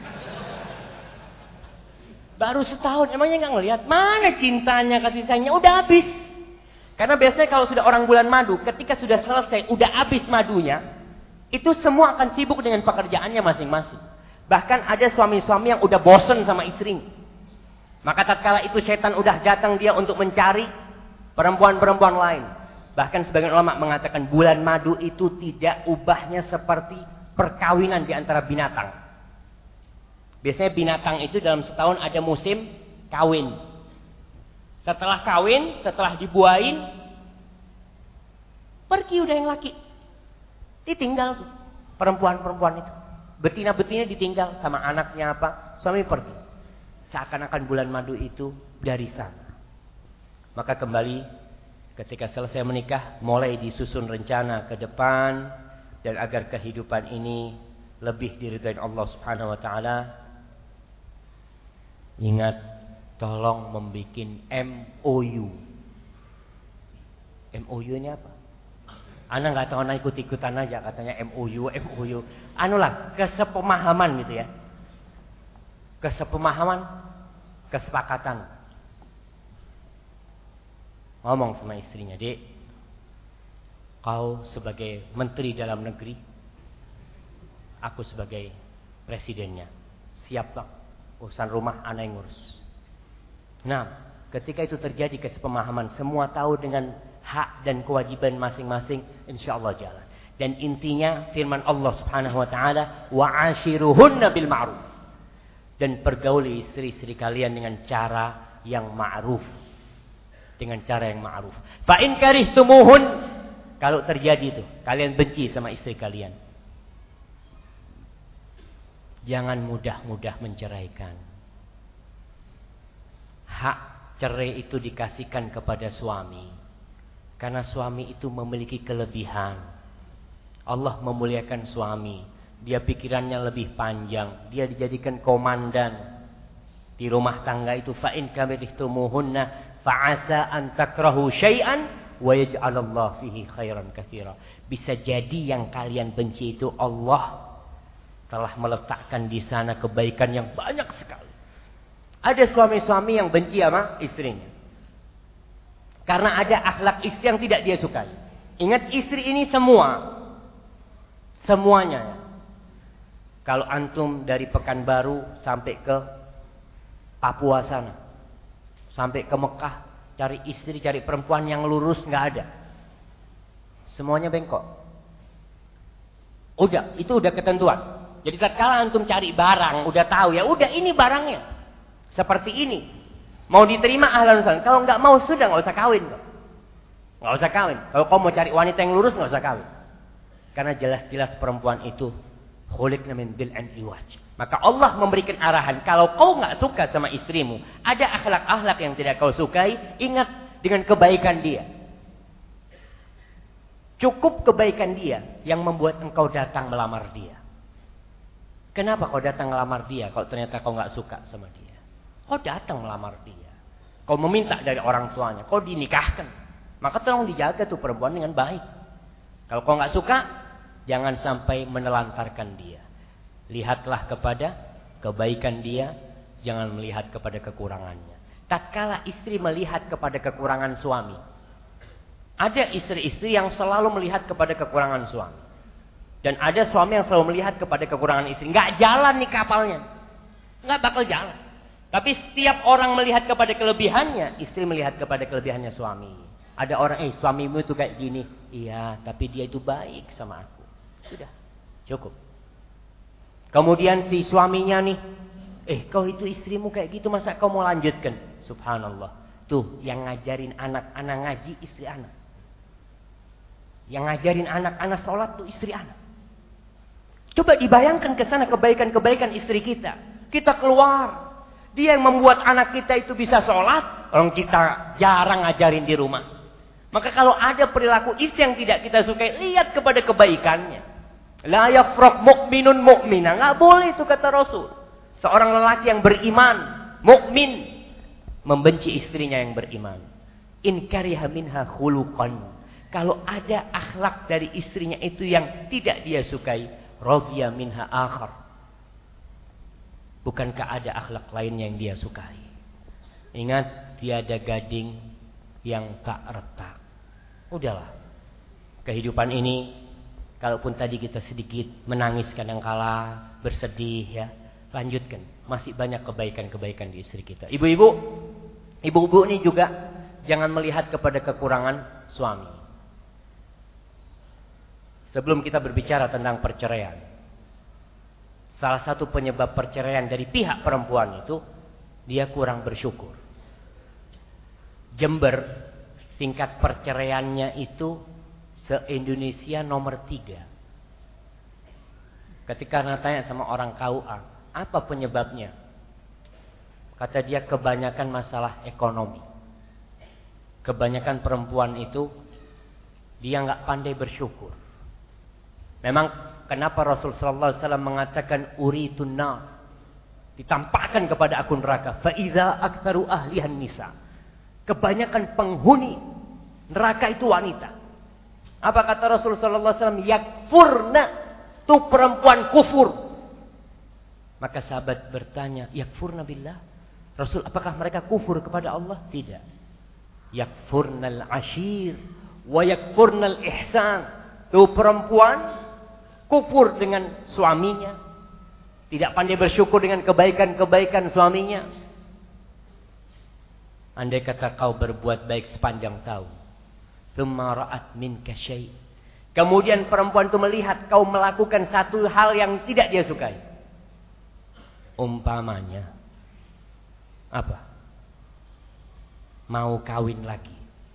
Baru setahun, emangnya nggak ngelihat? Mana cintanya, kasih sayangnya udah habis. Karena biasanya kalau sudah orang bulan madu, ketika sudah selesai, udah habis madunya, itu semua akan sibuk dengan pekerjaannya masing-masing. Bahkan ada suami-suami yang udah bosen sama istrinya. Maka tatkala itu setan udah datang dia untuk mencari perempuan-perempuan lain. Bahkan sebagian ulama mengatakan bulan madu itu tidak ubahnya seperti perkawinan di antara binatang. Biasanya binatang itu dalam setahun ada musim kawin. Setelah kawin, setelah dibuahin, pergi udah yang laki. Ditinggal tuh perempuan-perempuan itu. Betina-betina ditinggal sama anaknya apa, suami pergi. Seakan-akan bulan madu itu dari sana. Maka kembali ketika selesai menikah, mulai disusun rencana ke depan. dan agar kehidupan ini lebih diridhai Allah Subhanahu wa taala, ingat tolong membuat M O U. M O U ini apa? Ana nggak tahu, ana ikut-ikutan aja katanya M O U, M O U. Anu lah, kesepemahaman gitu ya. Kesepemahaman, kesepakatan. Ngomong sama istrinya, "Dek, kau sebagai menteri dalam negeri, aku sebagai presidennya. Siap bang, urusan rumah ana yang ngurus." Nah, ketika itu terjadi kesepemahaman, semua tahu dengan hak dan kewajiban masing-masing, insya Allah jalan. Dan intinya firman Allah Subhanahu wa taala, "Wa 'ashiruhunna bil ma'ruf." Dan pergauli istri-istri kalian dengan cara yang ma'ruf. Dengan cara yang ma'ruf. Fa in karihtumuhun, kalau terjadi itu, kalian benci sama istri kalian, jangan mudah-mudah menceraikan. Hak cerai itu dikasihkan kepada suami. Karena suami itu memiliki kelebihan. Allah memuliakan suami. Dia pikirannya lebih panjang. Dia dijadikan komandan di rumah tangga itu. Fa in karihtumuhunna fa'asa an takrahu syai'an wa yaj'alallahu fihi khairan katsira. Bisa jadi yang kalian benci itu Allah telah meletakkan di sana kebaikan yang banyak sekali. Ada suami-suami yang benci sama istrinya karena ada akhlak istri yang tidak dia sukai. Ingat, istri ini semua. Semuanya. Kalau antum dari Pekanbaru sampai ke Papua sana, sampai ke Mekah, cari istri, cari perempuan yang lurus, nggak ada. Semuanya bengkok. Udah, itu udah ketentuan. Jadi tatkala antum cari barang, udah tahu ya, udah ini barangnya. Seperti ini. Mau diterima ahlan wa sahlan. Kalau nggak mau sudah nggak usah kawin. Nggak usah kawin. Kalau kau mau cari wanita yang lurus nggak usah kawin. Karena jelas-jelas perempuan itu khuliqna min dil'an iwaj. Maka Allah memberikan arahan, kalau kau nggak suka sama istrimu, ada akhlak-akhlak yang tidak kau sukai, ingat dengan kebaikan dia. Cukup kebaikan dia yang membuat engkau datang melamar dia. Kenapa kau datang melamar dia kalau ternyata kau nggak suka sama dia? Kau datang melamar dia. Kau meminta dari orang tuanya. Kau dinikahkan. Maka tolong dijaga tuh perempuan dengan baik. Kalau kau nggak suka, jangan sampai menelantarkan dia. Lihatlah kepada kebaikan dia. Jangan melihat kepada kekurangannya. Tatkala istri melihat kepada kekurangan suami. Ada istri-istri yang selalu melihat kepada kekurangan suami. Dan ada suami yang selalu melihat kepada kekurangan istri. Nggak jalan nih kapalnya. Nggak bakal jalan. Tapi setiap orang melihat kepada kelebihannya, istri melihat kepada kelebihannya suami. Ada orang, eh suamimu itu kayak gini. Iya, tapi dia itu baik sama aku. Sudah, cukup. Kemudian si suaminya nih, eh kau itu istrimu kayak gitu, masa kau mau lanjutkan? Subhanallah. Tuh, yang ngajarin anak-anak ngaji, istri anak. Yang ngajarin anak-anak sholat tuh istri anak. Coba dibayangkan ke sana kebaikan-kebaikan istri kita. Kita keluar. Dia yang membuat anak kita itu bisa sholat. Orang kita jarang ngajarin di rumah. Maka kalau ada perilaku istri yang tidak kita sukai, lihat kepada kebaikannya. La yafraq mu'minun mu'mina. Nggak boleh itu kata Rasul. Seorang lelaki yang beriman, mukmin, membenci istrinya yang beriman. In kariha minha khuluqan. Kalau ada akhlak dari istrinya itu yang tidak dia sukai, radhiya minha akhar. Bukankah ada akhlak lain yang dia sukai? Ingat, tiada gading yang tak retak. Udahlah. Kehidupan ini, kalaupun tadi kita sedikit menangis kadangkala, bersedih ya, lanjutkan. Masih banyak kebaikan-kebaikan di istri kita. Ibu-ibu, ibu-ibu ini juga jangan melihat kepada kekurangan suami. Sebelum kita berbicara tentang perceraian, salah satu penyebab perceraian dari pihak perempuan itu, dia kurang bersyukur. Jember, tingkat perceraiannya itu se-Indonesia nomor tiga. Ketika tanya sama orang K U A, apa penyebabnya? Kata dia, kebanyakan masalah ekonomi. Kebanyakan perempuan itu, dia nggak pandai bersyukur. Memang kenapa Rasul sallallahu alaihi wasallam mengatakan uritun nar, ditampakkan kepada aku neraka. Fa idza aktsaru ahlihan nisa. Kebanyakan penghuni neraka itu wanita. Apa kata Rasul sallallahu alaihi wasallam? Yakfurna, tu perempuan kufur. Maka sahabat bertanya, yakfurna billah? Rasul, apakah mereka kufur kepada Allah? Tidak. Yakfurnal ashir wa yakfurnal ihsan. Tu perempuan kufur dengan suaminya, tidak pandai bersyukur dengan kebaikan-kebaikan suaminya. Andai kata kau berbuat baik sepanjang tahun, tsumma ra'at minka syai', kemudian perempuan itu melihat kau melakukan satu hal yang tidak dia sukai. Umpamanya apa? Mau kawin lagi.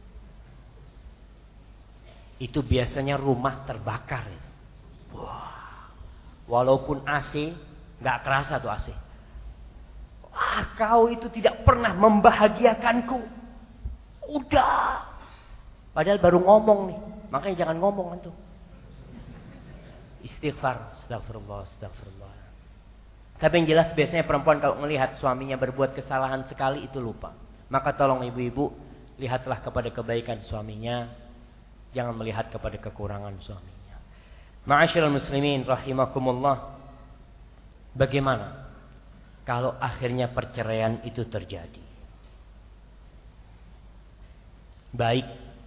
Itu biasanya rumah terbakar. Wah, walaupun A C, nggak kerasa tuh A C. Wah, kau itu tidak pernah membahagiakanku. Udah. Padahal baru ngomong nih. Makanya jangan ngomong antum. Istighfar, astagfirullah, astagfirullah. Tapi yang jelas biasanya perempuan kalau melihat suaminya berbuat kesalahan sekali itu lupa. Maka tolong ibu-ibu, lihatlah kepada kebaikan suaminya, jangan melihat kepada kekurangan suaminya. Ma'asyiral muslimin rahimakumullah. Bagaimana kalau akhirnya perceraian itu terjadi? Baik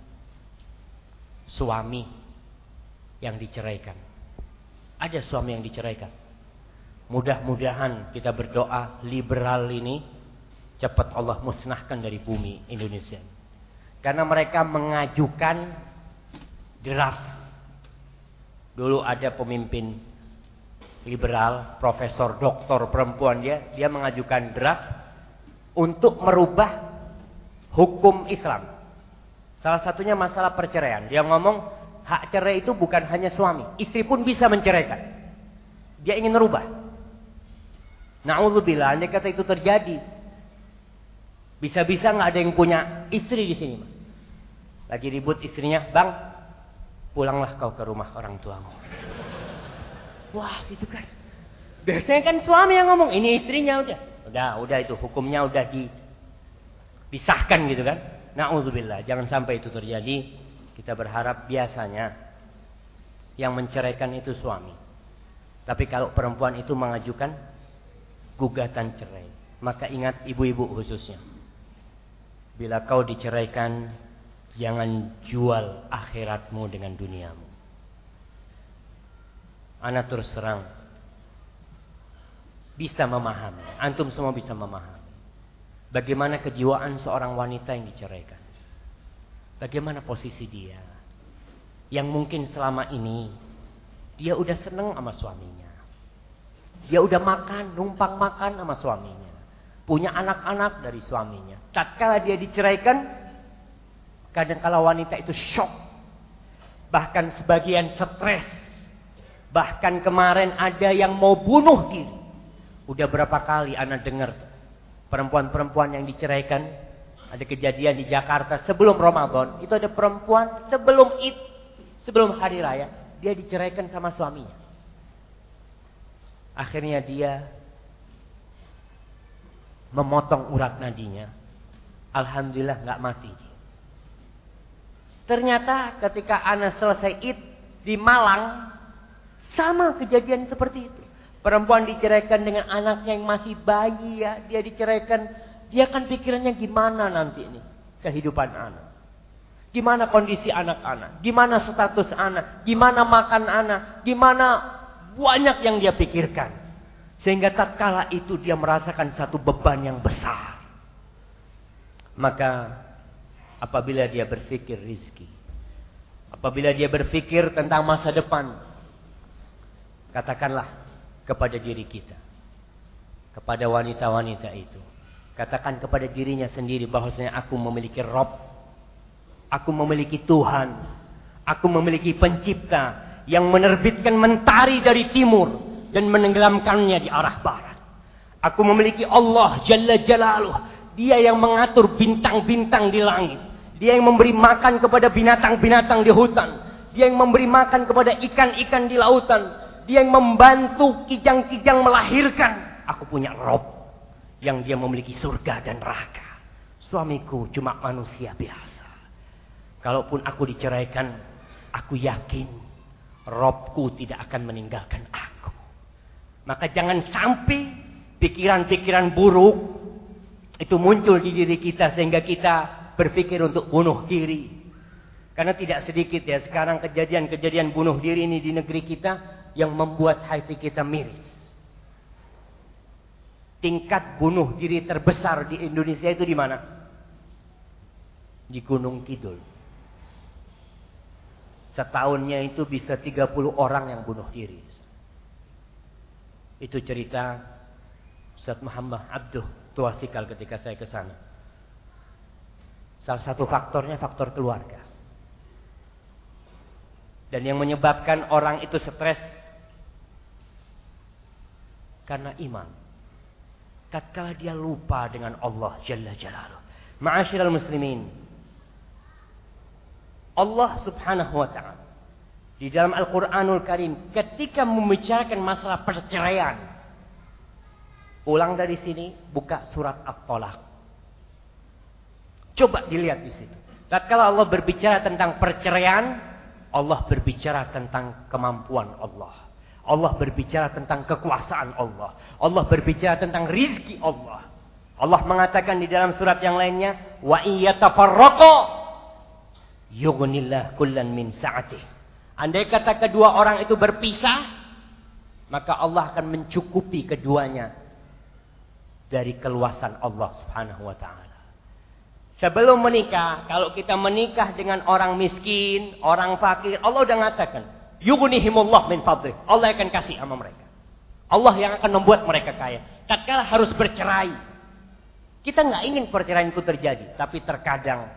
suami yang diceraikan. Ada suami yang diceraikan. Mudah-mudahan kita berdoa liberal ini cepat Allah musnahkan dari bumi Indonesia. Karena mereka mengajukan draft. Dulu ada pemimpin liberal, profesor, doktor perempuan dia, dia mengajukan draft untuk merubah hukum Islam. Salah satunya masalah perceraian. Dia ngomong hak cerai itu bukan hanya suami, istri pun bisa menceraikan. Dia ingin merubah. Na'udzubillah, andai kata itu terjadi, bisa-bisa nggak ada yang punya istri di sini. Lagi ribut istrinya, bang, pulanglah kau ke rumah orang tuamu. Wah, gitu kan. Biasanya kan suami yang ngomong, ini istrinya udah. Udah, udah itu hukumnya udah dipisahkan gitu kan. Na'udzubillah, jangan sampai itu terjadi. Kita berharap biasanya yang menceraikan itu suami. Tapi kalau perempuan itu mengajukan gugatan cerai, maka ingat ibu-ibu khususnya. Bila kau diceraikan, jangan jual akhiratmu dengan duniamu. Ana terus terang bisa memahami, antum semua bisa memahami bagaimana kejiwaan seorang wanita yang diceraikan. Bagaimana posisi dia yang mungkin selama ini dia udah seneng sama suaminya, dia udah makan, numpang makan sama suaminya, punya anak-anak dari suaminya. Tatkala dia diceraikan, kadang-kala wanita itu shock, bahkan sebagian stres. Bahkan kemarin ada yang mau bunuh diri. Udah berapa kali ana dengar perempuan-perempuan yang diceraikan. Ada kejadian di Jakarta sebelum Ramadan. Itu ada perempuan sebelum Id, sebelum hari raya, dia diceraikan sama suaminya. Akhirnya dia memotong urat nadinya. Alhamdulillah nggak mati. Ternyata ketika ana selesai Id di Malang, sama kejadian seperti itu. Perempuan diceraikan dengan anaknya yang masih bayi ya. Dia diceraikan. Dia kan pikirannya gimana nanti ini kehidupan anak. Gimana kondisi anak-anak. Gimana status anak. Gimana makan anak. Gimana banyak yang dia pikirkan. Sehingga tatkala itu dia merasakan satu beban yang besar. Maka apabila dia berpikir rizki. Apabila dia berpikir tentang masa depan. Katakanlah kepada diri kita, kepada wanita-wanita itu, katakan kepada dirinya sendiri bahwasanya aku memiliki Rabb, aku memiliki Tuhan, aku memiliki pencipta yang menerbitkan mentari dari timur dan menenggelamkannya di arah barat. Aku memiliki Allah Jalla Jalaluh, dia yang mengatur bintang-bintang di langit, dia yang memberi makan kepada binatang-binatang di hutan, Dia yang memberi makan kepada ikan-ikan di lautan. Dia yang membantu kijang-kijang melahirkan. Aku punya Rob yang dia memiliki surga dan neraka. Suamiku cuma manusia biasa. Kalaupun aku diceraikan, aku yakin Robku tidak akan meninggalkan aku. Maka jangan sampai pikiran-pikiran buruk itu muncul di diri kita sehingga kita berpikir untuk bunuh diri. Karena tidak sedikit ya sekarang kejadian-kejadian bunuh diri ini di negeri kita yang membuat hati kita miris. Tingkat bunuh diri terbesar di Indonesia itu di mana? Di Gunung Kidul. Setahunnya itu bisa tiga puluh orang yang bunuh diri. Itu cerita Ustaz Muhammad Abduh Tuasikal ketika saya ke sana. Salah satu faktornya faktor keluarga. Dan yang menyebabkan orang itu stres karena iman. Tatkala dia lupa dengan Allah Jalla Jalaluh. Ma'asyiral muslimin. Allah Subhanahu wa ta'ala di dalam Al-Qur'anul Karim ketika membicarakan masalah perceraian, pulang dari sini buka surat At-Thalaq. Coba dilihat di situ. Tatkala Allah berbicara tentang perceraian, Allah berbicara tentang kemampuan Allah. Allah berbicara tentang kekuasaan Allah. Allah berbicara tentang rizki Allah. Allah mengatakan di dalam surat yang lainnya, wa iyatafarraqa yughnillah kullan min sa'atih. Andai kata kedua orang itu berpisah, maka Allah akan mencukupi keduanya dari keluasan Allah Subhanahu wa taala. Sebelum menikah, kalau kita menikah dengan orang miskin, orang fakir, Allah udah mengatakan, yughnihimullah min fadlih. Allah akan kasih sama mereka. Allah yang akan membuat mereka kaya. Tatkala harus bercerai, kita nggak ingin perceraian itu terjadi, tapi terkadang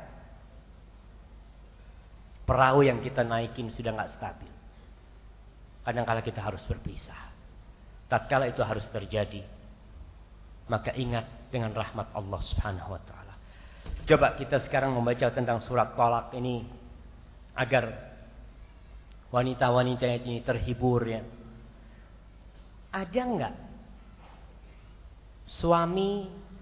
perahu yang kita naikin sudah nggak stabil. Kadang-kala kita harus berpisah. Tatkala itu harus terjadi, maka ingat dengan rahmat Allah Subhanahu wa taala. Coba kita sekarang membaca tentang surat Thalaq ini agar wanita-wanita ini terhibur ya. Ada nggak suami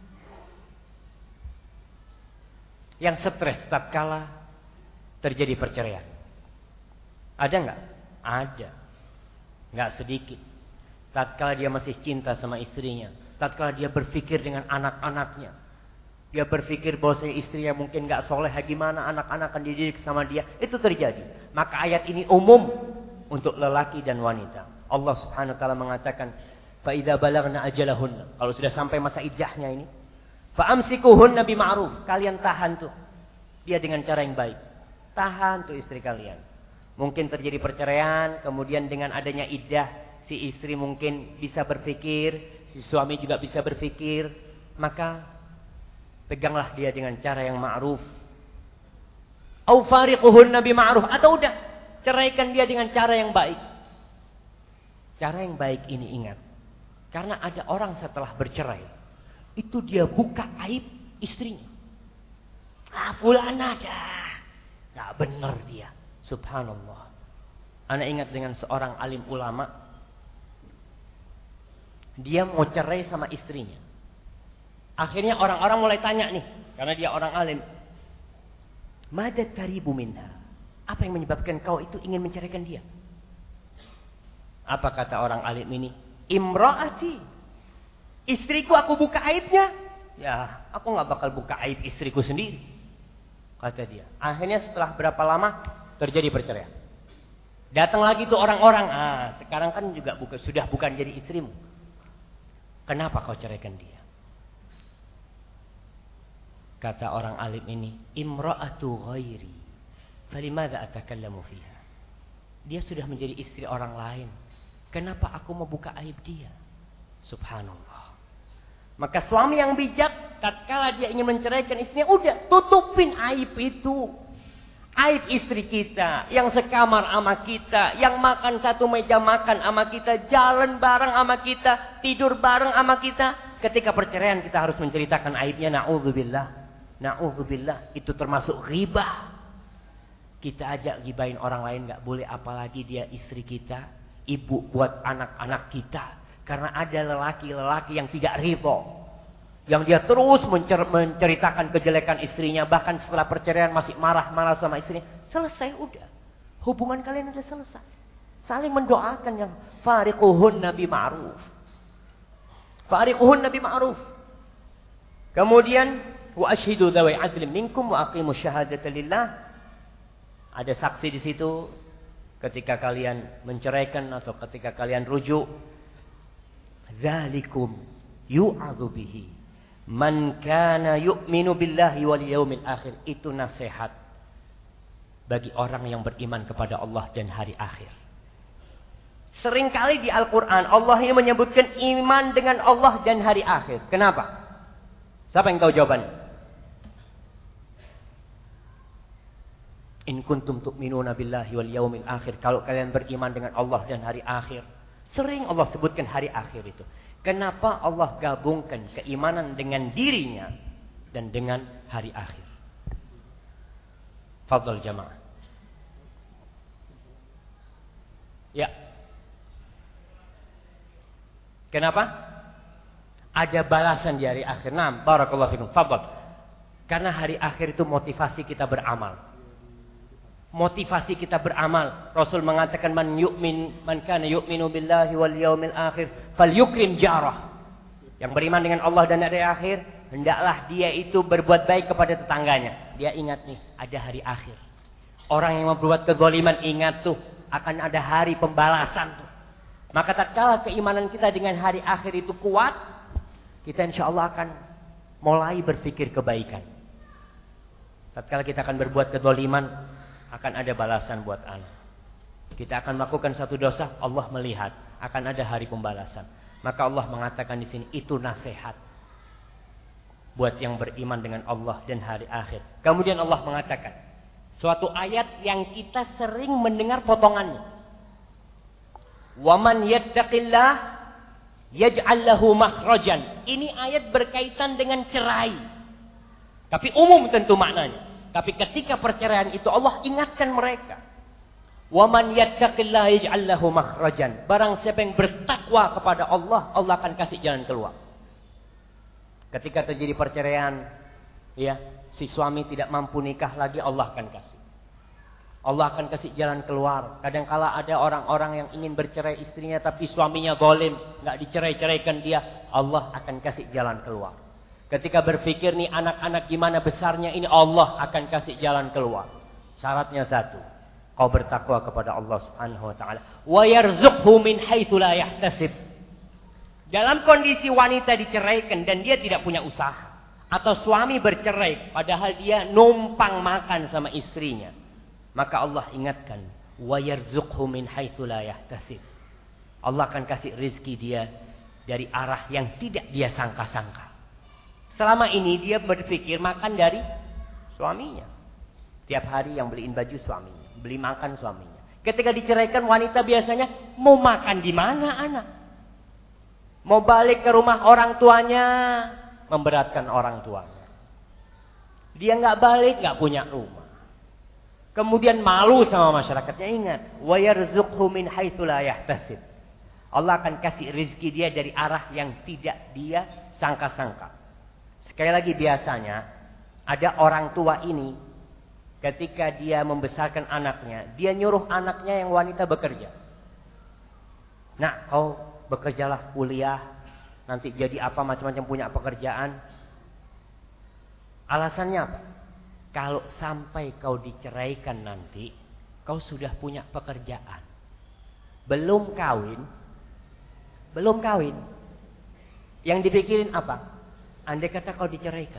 yang stres tatkala terjadi perceraian? Ada nggak? Ada. Nggak sedikit. Tatkala dia masih cinta sama istrinya, tatkala dia berpikir dengan anak-anaknya, dia berpikir bahwa istrinya mungkin nggak soleh, gimana anak-anak akan dididik sama dia, itu terjadi. Maka ayat ini umum untuk lelaki dan wanita. Allah Subhanahu wa taala mengatakan, fa idza balagna ajalahunna, kalau sudah sampai masa iddahnya ini, fa amsikuhunna bima'ruf, kalian tahan tuh dia dengan cara yang baik. Tahan tuh istri kalian. Mungkin terjadi perceraian, kemudian dengan adanya iddah, si istri mungkin bisa berpikir, si suami juga bisa berpikir, maka peganglah dia dengan cara yang ma'ruf. Au fariquhunna bima'ruf, atau udah ceraikan dia dengan cara yang baik. Cara yang baik ini ingat, karena ada orang setelah bercerai itu dia buka aib istrinya. Ah, fulana dah, nggak benar dia. Subhanallah. Ana ingat dengan seorang alim ulama, dia mau cerai sama istrinya. Akhirnya orang-orang mulai tanya nih, karena dia orang alim, mada taribu minha, apa yang menyebabkan kau itu ingin menceraikan dia? Apa kata orang alim ini? Imraati, istriku aku buka aibnya. Ya, aku nggak bakal buka aib istriku sendiri, kata dia. Akhirnya setelah berapa lama terjadi perceraian. Datang lagi tuh orang-orang, ah sekarang kan juga buka, sudah bukan jadi istrimu. Kenapa kau ceraikan dia? Kata orang alim ini, imra'atu ghairi, falimadza atakallamu fiha. Dia sudah menjadi istri orang lain. Kenapa aku mau buka aib dia? Subhanallah. Maka suami yang bijak, tatkala dia ingin menceraikan istrinya, udah tutupin aib itu. Aib istri kita, yang sekamar sama kita, yang makan satu meja makan sama kita, jalan bareng sama kita, tidur bareng sama kita. Ketika perceraian kita harus menceritakan aibnya, na'udzubillah. Na'udzubillah, itu termasuk ghibah. Kita ajak gibahin orang lain nggak boleh, apalagi dia istri kita, ibu buat anak-anak kita. Karena ada lelaki-lelaki yang tidak ridho, yang dia terus mencer- menceritakan kejelekan istrinya, bahkan setelah perceraian masih marah-marah sama istrinya. Selesai, udah. Hubungan kalian udah selesai. Saling mendoakan yang fariquhun nabi ma'ruf. Fariquhun nabi ma'ruf. Kemudian wa asyhidu dzawi adlin minkum wa aqimu syahadata lillah. Ada saksi di situ ketika kalian menceraikan atau ketika kalian rujuk. Dzalikum yu'adzu bihi man kana yu'minu billahi wal yaumil akhir. Itu nasihat bagi orang yang beriman kepada Allah dan hari akhir. Seringkali di Al-Quran Allah yang menyebutkan iman dengan Allah dan hari akhir. Kenapa? Siapa yang tahu jawabannya? In kuntum tu'minuna billahi wal yaumil akhir. Kalau kalian beriman dengan Allah dan hari akhir. Sering Allah sebutkan hari akhir itu. Kenapa Allah gabungkan keimanan dengan dirinya dan dengan hari akhir? Fadhal jamaah. Ya. Kenapa? Ada balasan di hari akhir. Nah, barakallahu fikum. Fadhal. Karena hari akhir itu motivasi kita beramal. Motivasi kita beramal. Rasul mengatakan man yu'min man kana yu'minu billahi wal yaumil akhir falyukrim jarah. Yang beriman dengan Allah dan hari akhir, hendaklah dia itu berbuat baik kepada tetangganya. Dia ingat nih, ada hari akhir. Orang yang membuat kezaliman ingat tuh akan ada hari pembalasan tuh. Maka tatkala keimanan kita dengan hari akhir itu kuat, kita insya Allah akan mulai berpikir kebaikan. Tatkala kita akan berbuat kezaliman, akan ada balasan buat anak. Kita akan melakukan satu dosa, Allah melihat, akan ada hari pembalasan. Maka Allah mengatakan di sini itu nasihat buat yang beriman dengan Allah dan hari akhir. Kemudian Allah mengatakan suatu ayat yang kita sering mendengar potongannya. Waman yattaqillah yaj'al lahu makhrajan. Ini ayat berkaitan dengan cerai. Tapi umum tentu maknanya. Tapi ketika perceraian itu Allah ingatkan mereka. Waman yattaqillah yaj'al lahu makhrajan. Barang siapa yang bertakwa kepada Allah, Allah akan kasih jalan keluar. Ketika terjadi perceraian, ya, si suami tidak mampu nikah lagi, Allah akan kasih. Allah akan kasih jalan keluar. Kadangkala ada orang-orang yang ingin bercerai istrinya tapi suaminya zalim, enggak dicerai-ceraikan dia, Allah akan kasih jalan keluar. Ketika berpikir nih anak-anak gimana besarnya ini, Allah akan kasih jalan keluar. Syaratnya satu, kau bertakwa kepada Allah Subhanahu wa taala. Wa yarzuqhu min haitsu la yahtasib. Dalam kondisi wanita diceraikan dan dia tidak punya usaha, atau suami bercerai padahal dia numpang makan sama istrinya, maka Allah ingatkan, wa yarzuqhu min haitsu la yahtasib. Allah akan kasih rezeki dia dari arah yang tidak dia sangka-sangka. Selama ini dia berpikir makan dari suaminya. Tiap hari yang beliin baju suaminya, beli makan suaminya. Ketika diceraikan wanita biasanya mau makan di mana anak? Mau balik ke rumah orang tuanya, memberatkan orang tuanya. Dia nggak balik, nggak punya rumah. Kemudian malu sama masyarakatnya. Ingat, wa yarzuqhu min haitsu la yahtasib. Allah akan kasih rezeki dia dari arah yang tidak dia sangka-sangka. Sekali lagi, biasanya ada orang tua ini ketika dia membesarkan anaknya, dia nyuruh anaknya yang wanita bekerja. Nak, kau bekerjalah, kuliah, nanti jadi apa macam-macam, punya pekerjaan. Alasannya apa? Kalau sampai kau diceraikan nanti, kau sudah punya pekerjaan. Belum kawin, belum kawin. Yang dipikirin apa? Andai kata kau diceraikan.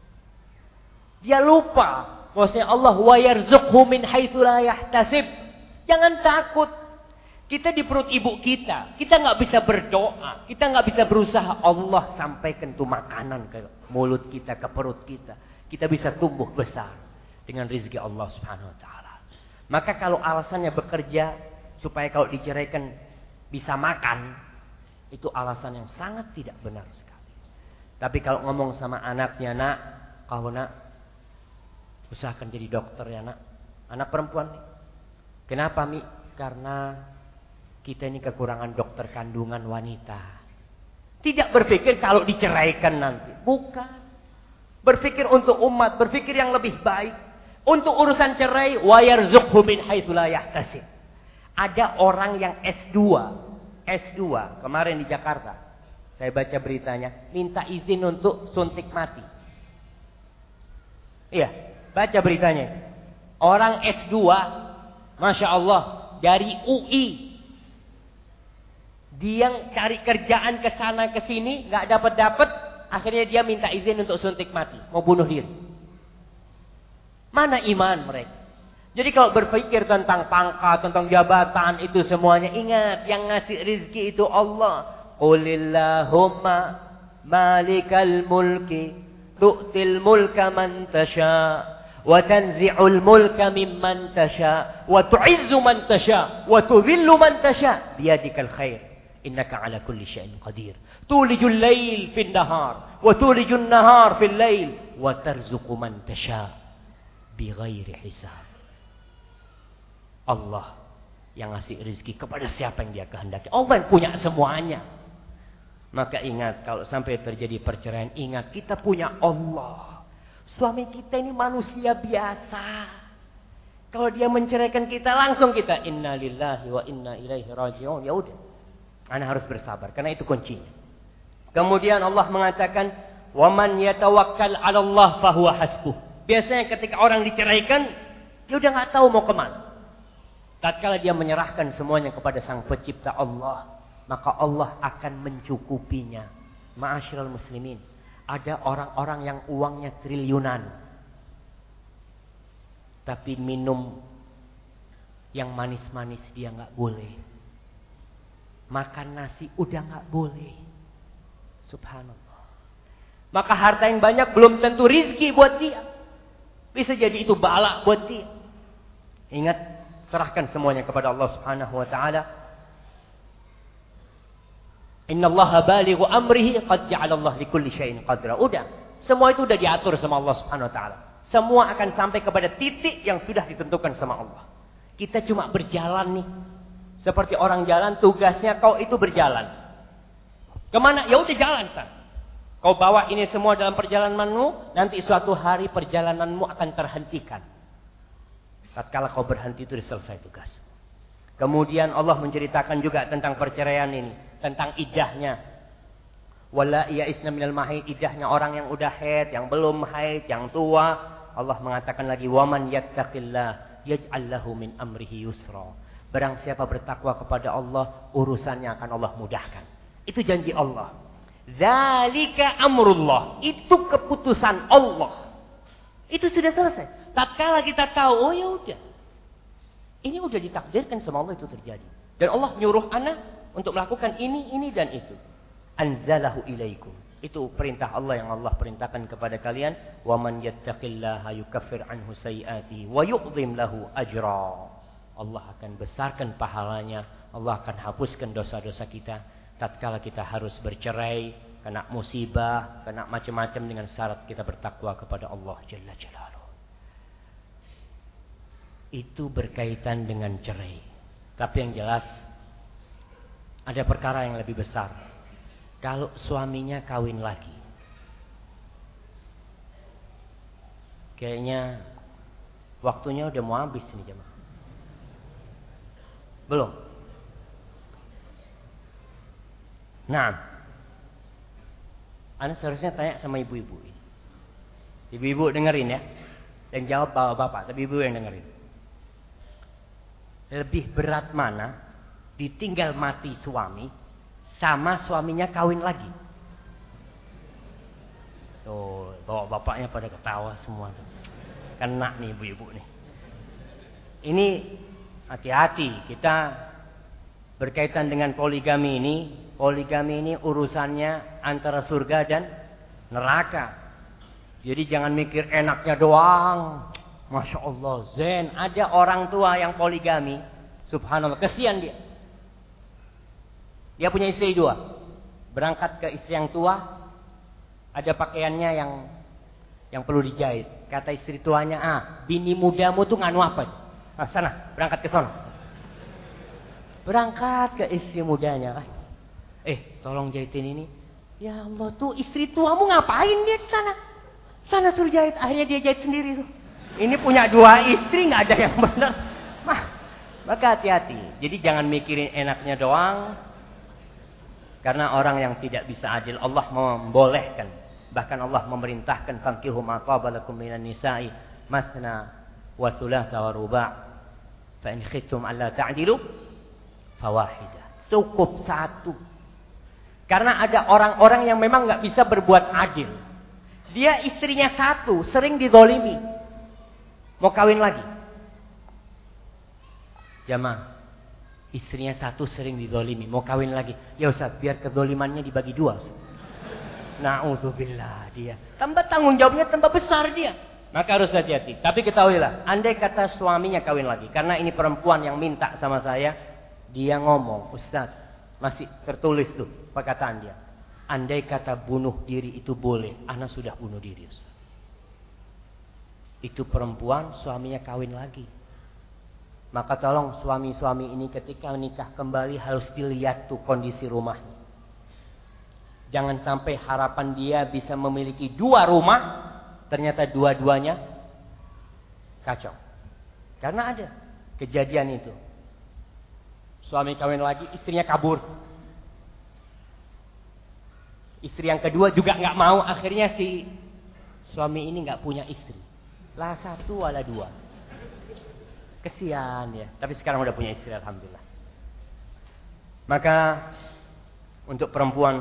Dia lupa bahwasanya Allah wa yarzuqhu min haitsu la yahtasib. Jangan takut. Kita di perut ibu kita, kita nggak bisa berdoa, kita nggak bisa berusaha. Allah sampaikan tuh makanan ke mulut kita, ke perut kita. Kita bisa tumbuh besar dengan rezeki Allah Subhanahu wa taala. Maka kalau alasannya bekerja supaya kalau diceraikan bisa makan, itu alasan yang sangat tidak benar sekali. Tapi kalau ngomong sama anaknya, nak, kau nak usahakan jadi dokter ya nak. Anak perempuan nih. Kenapa Mi? Karena kita ini kekurangan dokter kandungan wanita. Tidak berpikir kalau diceraikan nanti. Bukan. Berpikir untuk umat, berpikir yang lebih baik. Untuk urusan cerai, wa yarzuqhu min haitsu la yahtasib. Ada orang yang S dua, S dua kemarin di Jakarta. Saya baca beritanya, minta izin untuk suntik mati. Iya, baca beritanya. Orang S dua, Masya Allah, dari U I. Dia cari kerjaan ke sana ke sini, nggak dapat-dapat, akhirnya dia minta izin untuk suntik mati, mau bunuh diri. Mana iman mereka? Jadi kalau berpikir tentang pangkat, tentang jabatan itu semuanya, ingat yang ngasih rizki itu Allah. Qulillahumma malikal mulki tu'til mulka man tasha wa tanzi'ul mulka mimman tasha wa tu'izzu man tasha wa tudhillu man tasha biyadikal khair innaka ala kulli syai'in qadir. Tulijul lail fin nahar wa tulijun nahar fil lail wa tarzuqu man tasha bighairi hisab. Allah yang ngasih rezeki kepada siapa yang dia kehendaki. Allah yang punya semuanya. Maka ingat, kalau sampai terjadi perceraian, ingat kita punya Allah. Suami kita ini manusia biasa. Kalau dia menceraikan kita, langsung kita inna lillahi wa inna ilaihi raji'un. Ya udah, Anda harus bersabar, karena itu kuncinya. Kemudian Allah mengatakan, wa man yatawakkal 'ala Allah fahuwa hasbuh. Biasanya ketika orang diceraikan, dia udah nggak tahu mau kemana. Tatkala dia menyerahkan semuanya kepada Sang Pencipta Allah, maka Allah akan mencukupinya. Ma'asyiral muslimin, ada orang-orang yang uangnya triliunan, tapi minum yang manis-manis dia nggak boleh. Makan nasi udah nggak boleh. Subhanallah. Maka harta yang banyak belum tentu rizki buat dia. Bisa jadi itu bala buat dia. Ingat, serahkan semuanya kepada Allah Subhanahu wa taala. Innallaha balighu amrihi qad ja'alallahu likulli syai'in qadra. Udah, semua itu udah diatur sama Allah Subhanahu wa taala. Semua akan sampai kepada titik yang sudah ditentukan sama Allah. Kita cuma berjalan nih. Seperti orang jalan, tugasnya kau itu berjalan. Kemana? Ya udah jalan kan. Kau bawa ini semua dalam perjalananmu, nanti suatu hari perjalananmu akan terhentikan. Tatkala kau berhenti itu sudah selesai tugas. Kemudian Allah menceritakan juga tentang perceraian ini, tentang iddahnya. Wala ya'isna minal mahid, iddahnya orang yang udah haid, yang belum haid, yang tua. Allah mengatakan lagi, waman yattaqillah yaj'al lahu min amrihi yusra. Barang siapa bertakwa kepada Allah, urusannya akan Allah mudahkan. Itu janji Allah. Dzalika amrullah, itu keputusan Allah. Itu sudah selesai. Tatkala kita tahu, oh ya udah, ini udah ditakdirkan sama Allah itu terjadi. Dan Allah menyuruh anak untuk melakukan ini, ini dan itu. Anzalahu ilaikum. Itu perintah Allah yang Allah perintahkan kepada kalian. Wa man yattaqillaha yukaffir anhu sayi'atihi wa yu'dhim lahu ajra. Allah akan besarkan pahalanya. Allah akan hapuskan dosa-dosa kita. Tatkala kita harus bercerai, kena musibah, kena macam-macam dengan syarat kita bertakwa kepada Allah Jalla Jalaluhu. Itu berkaitan dengan cerai. Tapi yang jelas, ada perkara yang lebih besar. Kalau suaminya kawin lagi, kayaknya waktunya udah mau habis nih jemaah. Belum? Nah, Anda seharusnya tanya sama ibu-ibu. Ibu-ibu dengerin ya. Dan jawab bapak-bapak, tapi ibu yang dengerin. Lebih berat mana ditinggal mati suami sama suaminya kawin lagi? Tuh, bapak-bapaknya pada ketawa semua. Kena nih ibu-ibu nih. Ini hati-hati, kita berkaitan dengan poligami ini. Poligami ini urusannya antara surga dan neraka. Jadi jangan mikir enaknya doang. Masya Allah, zen. Ada orang tua yang poligami. Subhanallah, kesian dia. Dia punya istri dua. Berangkat ke istri yang tua. Ada pakaiannya yang yang perlu dijahit. Kata istri tuanya, ah, bini mudamu tuh nganu apa? Ah, sana, berangkat ke sana. Berangkat ke istri mudanya. Eh, tolong jahitin ini. Ya Allah, tuh istri tuamu ngapain dia di sana? Sana suruh jahit. Akhirnya dia jahit sendiri tuh. Ini punya dua istri, nggak ada yang benar. Mah, maka hati-hati. Jadi jangan mikirin enaknya doang. Karena orang yang tidak bisa adil, Allah membolehkan. Bahkan Allah memerintahkan fankihu ma taba lakum minan nisa'i mathna wa thulatha wa ruba'. Fa in khiftum alla ta'dilu fawahidah. Cukup satu. Karena ada orang-orang yang memang nggak bisa berbuat adil. Dia istrinya satu, sering dizalimi. Mau kawin lagi. Jamaah, istrinya satu sering dizalimi, mau kawin lagi. Ya Ustaz, biar kezalimannya dibagi dua. Na'udzubillah dia. Tambah tanggung jawabnya tambah besar dia. Maka harus hati-hati. Tapi ketahuilah, andai kata suaminya kawin lagi. Karena ini perempuan yang minta sama saya. Dia ngomong, Ustaz, masih tertulis tuh perkataan dia. Andai kata bunuh diri itu boleh, ana sudah bunuh diri. Ustaz. Itu perempuan suaminya kawin lagi. Maka tolong suami-suami ini ketika menikah kembali harus dilihat tuh kondisi rumahnya. Jangan sampai harapan dia bisa memiliki dua rumah, ternyata dua-duanya kacau. Karena ada kejadian itu. Suami kawin lagi, istrinya kabur. Istri yang kedua juga nggak mau, akhirnya si suami ini nggak punya istri. Lah satu wala dua. Kesian ya. Tapi sekarang udah punya istri, alhamdulillah. Maka untuk perempuan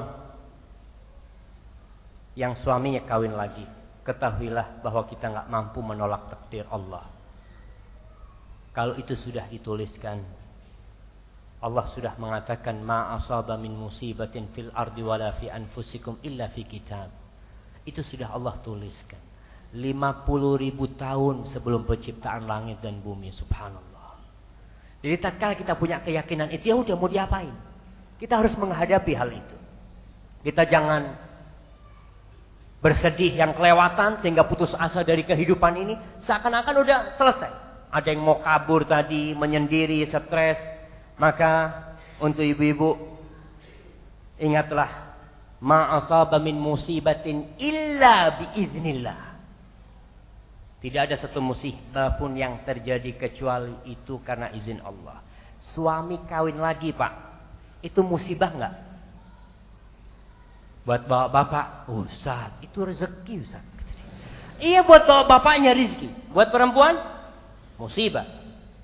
yang suaminya kawin lagi, ketahuilah bahwa kita nggak mampu menolak takdir Allah. Kalau itu sudah dituliskan, Allah sudah mengatakan ma asaba min musibatin fil ardi wala fi anfusikum illa fi kitab. Itu sudah Allah tuliskan. lima puluh ribu tahun sebelum penciptaan langit dan bumi, subhanallah. Jadi tatkala kita punya keyakinan itu, ya udah mau diapain? Kita harus menghadapi hal itu. Kita jangan bersedih yang kelewatan sehingga putus asa dari kehidupan ini, seakan-akan udah selesai. Ada yang mau kabur tadi, menyendiri, stres. Maka untuk ibu-ibu, ingatlah, ma asaba min musibatin illa biiznillah. Tidak ada satu musibah pun yang terjadi kecuali itu karena izin Allah. Suami kawin lagi, Pak, itu musibah enggak? Buat bapak-bapak, Ustaz, itu rezeki, Ustaz. Iya, buat bapak-bapaknya rezeki. Buat perempuan, musibah.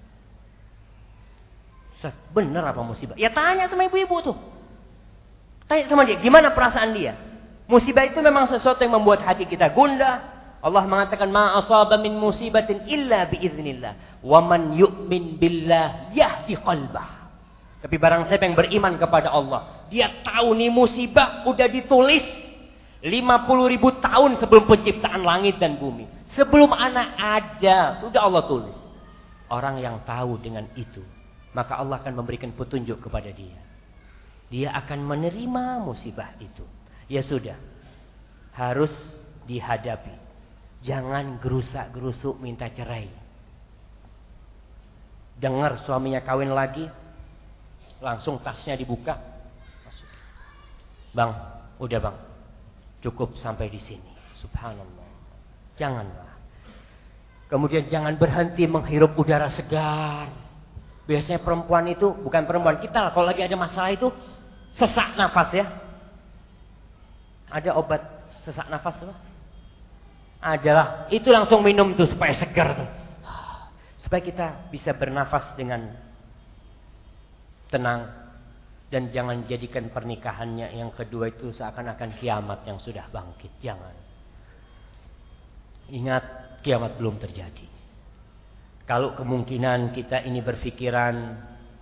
Ustaz, benar apa musibah? Ya tanya sama ibu-ibu tuh. Tanya sama dia, gimana perasaan dia? Musibah itu memang sesuatu yang membuat hati kita gundah. Allah mengatakan ma asaba min musibatin illa biiznillah. Wa man yu'min billah yahdi qalbah. Tapi barang siapa yang beriman kepada Allah, dia tahu nih musibah udah ditulis lima puluh ribu tahun sebelum penciptaan langit dan bumi. Sebelum anak ada, sudah Allah tulis. Orang yang tahu dengan itu, maka Allah akan memberikan petunjuk kepada dia. Dia akan menerima musibah itu. Ya sudah, harus dihadapi. Jangan gerusak-gerusuk minta cerai. Dengar suaminya kawin lagi, langsung tasnya dibuka. Bang, udah bang, cukup sampai di sini. Subhanallah. Janganlah. Kemudian jangan berhenti menghirup udara segar. Biasanya perempuan itu, bukan perempuan kita lah, kalau lagi ada masalah itu sesak nafas ya. Ada obat sesak nafas lah. Adalah itu langsung minum tuh supaya segar tuh. Supaya kita bisa bernafas dengan tenang. Dan jangan jadikan pernikahannya yang kedua itu seakan-akan kiamat yang sudah bangkit. Jangan. Ingat, kiamat belum terjadi. Kalau kemungkinan kita ini berpikiran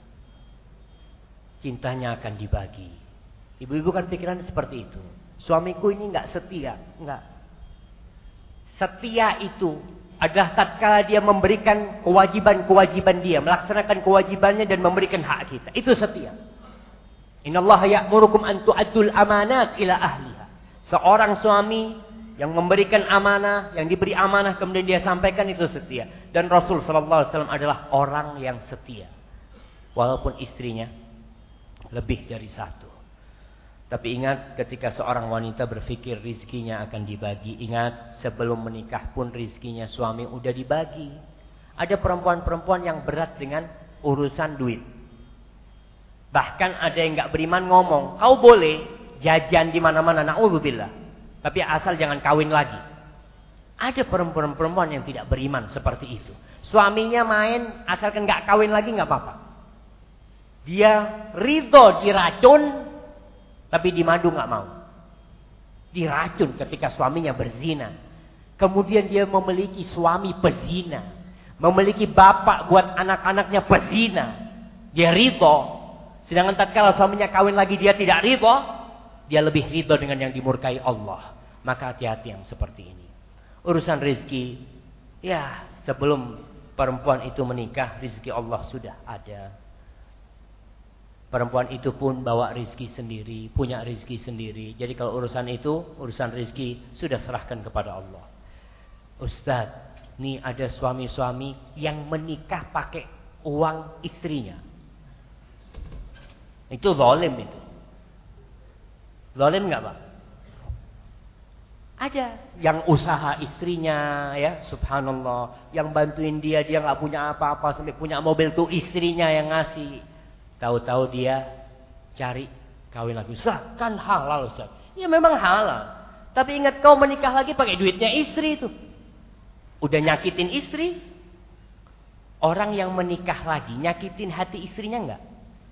cintanya akan dibagi. Ibu-ibu kan pikiran seperti itu. Suamiku ini enggak setia, enggak. Setia itu adalah tatkala dia memberikan kewajiban-kewajiban dia, melaksanakan kewajibannya dan memberikan hak kita. Itu setia. Innallaha ya'murukum an tu'addul amanat ila ahliha. Seorang suami Yang memberikan amanah, yang diberi amanah kemudian dia sampaikan itu setia. Dan Rasul sallallahu alaihi wasallam adalah orang yang setia. Walaupun istrinya lebih dari satu. Tapi ingat ketika seorang wanita berpikir rizkinya akan dibagi. Ingat sebelum menikah pun rizkinya suami udah dibagi. Ada perempuan-perempuan yang berat dengan urusan duit. Bahkan ada yang gak beriman ngomong, kau boleh jajan di mana-mana, na'udzubillah. Tapi asal jangan kawin lagi. Ada perempuan-perempuan yang tidak beriman seperti itu. Suaminya main, asalkan gak kawin lagi gak apa-apa. Dia ridho diracun, tapi di madu gak mau. Diracun ketika suaminya berzina. Kemudian dia memiliki suami pezina. Memiliki bapak buat anak-anaknya pezina. Dia ridho. Sedangkan tatkala suaminya kawin lagi dia tidak ridho. Dia lebih ridho dengan yang dimurkai Allah. Maka hati-hati yang seperti ini. Urusan rizki. Ya sebelum perempuan itu menikah. Rizki Allah sudah ada. Perempuan itu pun bawa rizki sendiri. Punya rizki sendiri. Jadi kalau urusan itu. Urusan rizki sudah serahkan kepada Allah. Ustaz. Ini ada suami-suami yang menikah pakai uang istrinya. Itu zalim itu. Zalim enggak, Pak? Ada yang usaha istrinya ya, subhanallah, yang bantuin dia, dia enggak punya apa-apa sampai punya mobil tuh istrinya yang ngasih. Tahu-tahu dia cari kawin lagi. Ustaz, kan halal, Ustaz. Ya memang halal. Tapi ingat kau menikah lagi pakai duitnya istri itu. Udah nyakitin istri. Orang yang menikah lagi nyakitin hati istrinya enggak?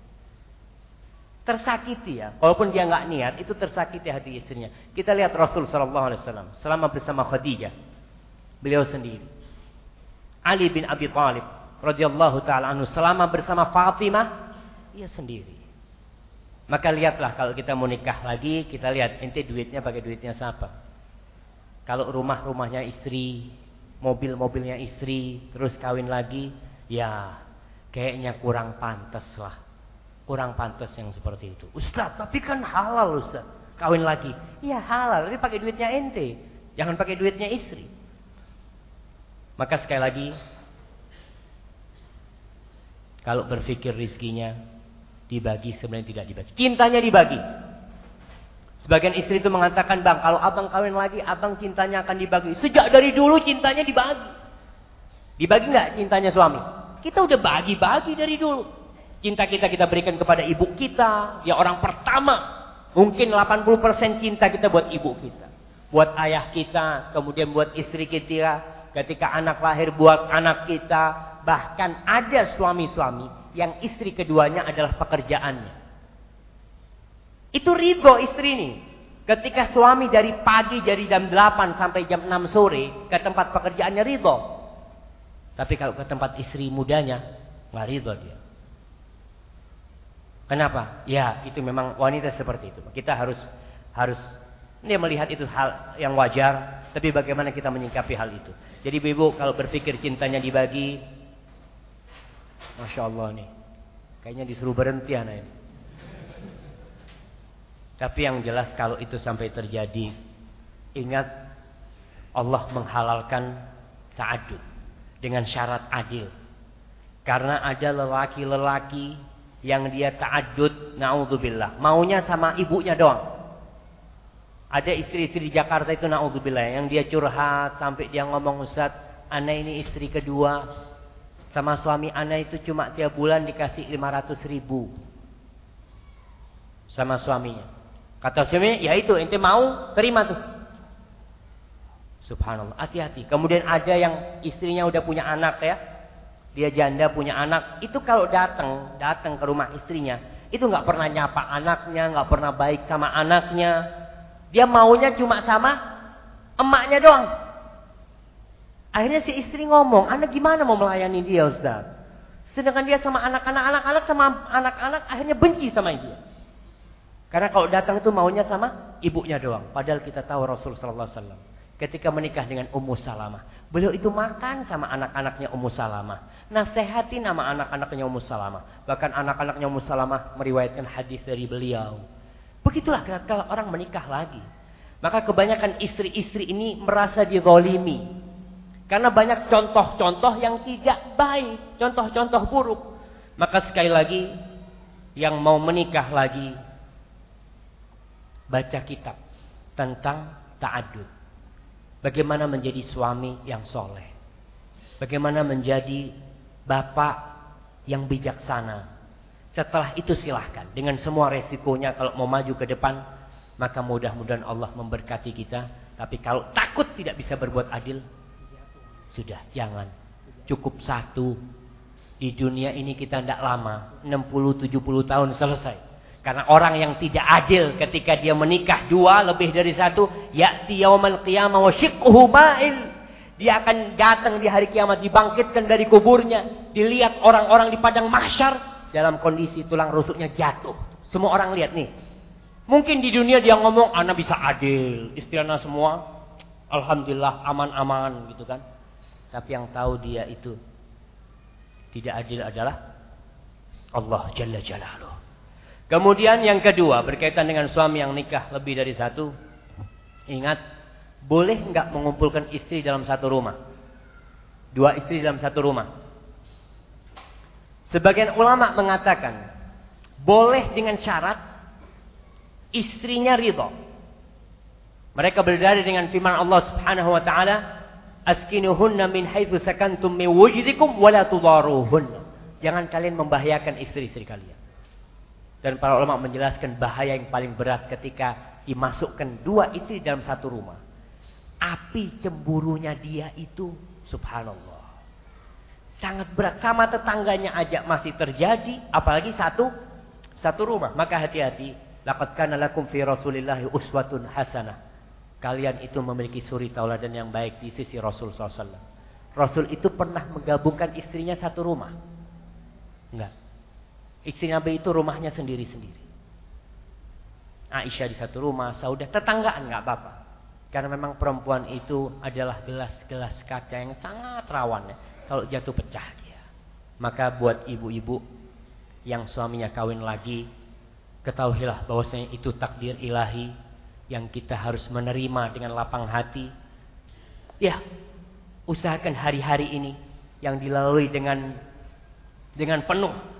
Tersakiti ya. Walaupun dia enggak niat, itu tersakiti hati istrinya. Kita lihat Rasul sallallahu alaihi wasallam selama bersama Khadijah. Beliau sendiri. Ali bin Abi Thalib radhiyallahu taala anhu selama bersama Fatimah, ia sendiri. Maka lihatlah kalau kita mau nikah lagi, kita lihat ente duitnya pakai duitnya siapa? Kalau rumah-rumahnya istri, mobil-mobilnya istri, terus kawin lagi, ya kayaknya kurang pantas lah. Kurang pantas yang seperti itu. Ustaz, tapi kan halal Ustaz. Kawin lagi. Iya halal, tapi pakai duitnya ente. Jangan pakai duitnya istri. Maka sekali lagi, kalau berpikir rizkinya dibagi, sebenarnya tidak dibagi. Cintanya dibagi. Sebagian istri itu mengatakan, bang, kalau abang kawin lagi, abang cintanya akan dibagi. Sejak dari dulu cintanya dibagi. Dibagi nggak cintanya suami? Kita udah bagi-bagi dari dulu. Cinta kita kita berikan kepada ibu kita. Ya orang pertama. Mungkin delapan puluh persen cinta kita buat ibu kita. Buat ayah kita. Kemudian buat istri kita. Ketika anak lahir buat anak kita. Bahkan ada suami-suami yang istri keduanya adalah pekerjaannya. Itu ridho istri ini. Ketika suami dari pagi dari jam delapan sampai jam enam sore ke tempat pekerjaannya ridho. Tapi kalau ke tempat istri mudanya nggak ridho dia. Kenapa? Ya, itu memang wanita seperti itu. Kita harus harus dia melihat itu hal yang wajar, tapi bagaimana kita menyikapi hal itu. Jadi ibu kalau berpikir cintanya dibagi, Masya Allah nih, kayaknya disuruh berhenti anak ini. Tapi yang jelas kalau itu sampai terjadi, ingat Allah menghalalkan ta'adud dengan syarat adil. Karena ada lelaki-lelaki yang dia ta'adud, na'udzubillah, maunya sama ibunya doang. Ada istri-istri di Jakarta itu na'udzubillah, yang dia curhat sampai dia ngomong, Ustaz, ana ini istri kedua, sama suami ana itu cuma tiap bulan dikasih lima ratus ribu sama suaminya. Kata suaminya, ya itu ente mau terima tuh. Subhanallah, hati-hati. Kemudian ada yang istrinya udah punya anak ya, dia janda punya anak, itu kalau datang datang ke rumah istrinya, itu nggak pernah nyapa anaknya, nggak pernah baik sama anaknya. Dia maunya cuma sama emaknya doang. Akhirnya si istri ngomong, anak gimana mau melayani dia Ustaz? Sedangkan dia sama anak-anak, anak-anak sama anak-anak akhirnya benci sama dia. Karena kalau datang itu maunya sama ibunya doang. Padahal kita tahu Rasul sallallahu alaihi wasallam ketika menikah dengan Ummu Salamah, beliau itu makan sama anak-anaknya Ummu Salamah. Nasehatin sama anak-anaknya Ummu Salamah. Bahkan anak-anaknya Ummu Salamah meriwayatkan hadis dari beliau. Begitulah kalau orang menikah lagi. Maka kebanyakan istri-istri ini merasa dizalimi. Karena banyak contoh-contoh yang tidak baik. Contoh-contoh buruk. Maka sekali lagi, yang mau menikah lagi, baca kitab tentang ta'adud. Bagaimana menjadi suami yang soleh. Bagaimana menjadi bapak yang bijaksana. Setelah itu silahkan. Dengan semua resikonya kalau mau maju ke depan. Maka mudah-mudahan Allah memberkati kita. Tapi kalau takut tidak bisa berbuat adil. Sudah, jangan. Cukup satu. Di dunia ini kita tidak lama. enam puluh tujuh puluh tahun selesai. Karena orang yang tidak adil ketika dia menikah dua lebih dari satu, ya'ti yaumal qiyamah wa shiqquhu ma'il. Dia akan datang di hari kiamat, dibangkitkan dari kuburnya, dilihat orang-orang di padang mahsyar dalam kondisi tulang rusuknya jatuh. Semua orang lihat nih. Mungkin di dunia dia ngomong, "Ana bisa adil, istri ana semua alhamdulillah aman-aman," gitu kan. Tapi yang tahu dia itu tidak adil adalah Allah Jalla Jalaluh. Kemudian yang kedua berkaitan dengan suami yang nikah lebih dari satu. Ingat, boleh nggak mengumpulkan istri dalam satu rumah? Dua istri dalam satu rumah. Sebagian ulama mengatakan boleh dengan syarat istrinya ridha. Mereka berdalil dengan firman Allah Subhanahu wa taala, "Askinuhunna min haitsu sakantum min wujdikum wa la tudaruhunna." Jangan kalian membahayakan istri-istri kalian. Dan para ulama menjelaskan bahaya yang paling berat ketika dimasukkan dua istri dalam satu rumah. Api cemburunya dia itu, subhanallah, sangat berat. Sama tetangganya aja masih terjadi, apalagi satu satu rumah. Maka hati-hati. Laqad kana lakum fi Rasulillahi uswatun hasanah. Kalian itu memiliki suri tauladan yang baik di sisi Rasul sallallahu alaihi wasallam. Rasul itu pernah menggabungkan istrinya satu rumah? Enggak. Istri Nabi itu rumahnya sendiri-sendiri. Aisyah di satu rumah, Saudah tetanggaan nggak apa-apa. Karena memang perempuan itu adalah gelas-gelas kaca yang sangat rawan ya. Kalau jatuh pecah dia. Maka buat ibu-ibu yang suaminya kawin lagi, ketahuilah bahwasanya itu takdir ilahi yang kita harus menerima dengan lapang hati. Ya, usahakan hari-hari ini yang dilalui dengan dengan penuh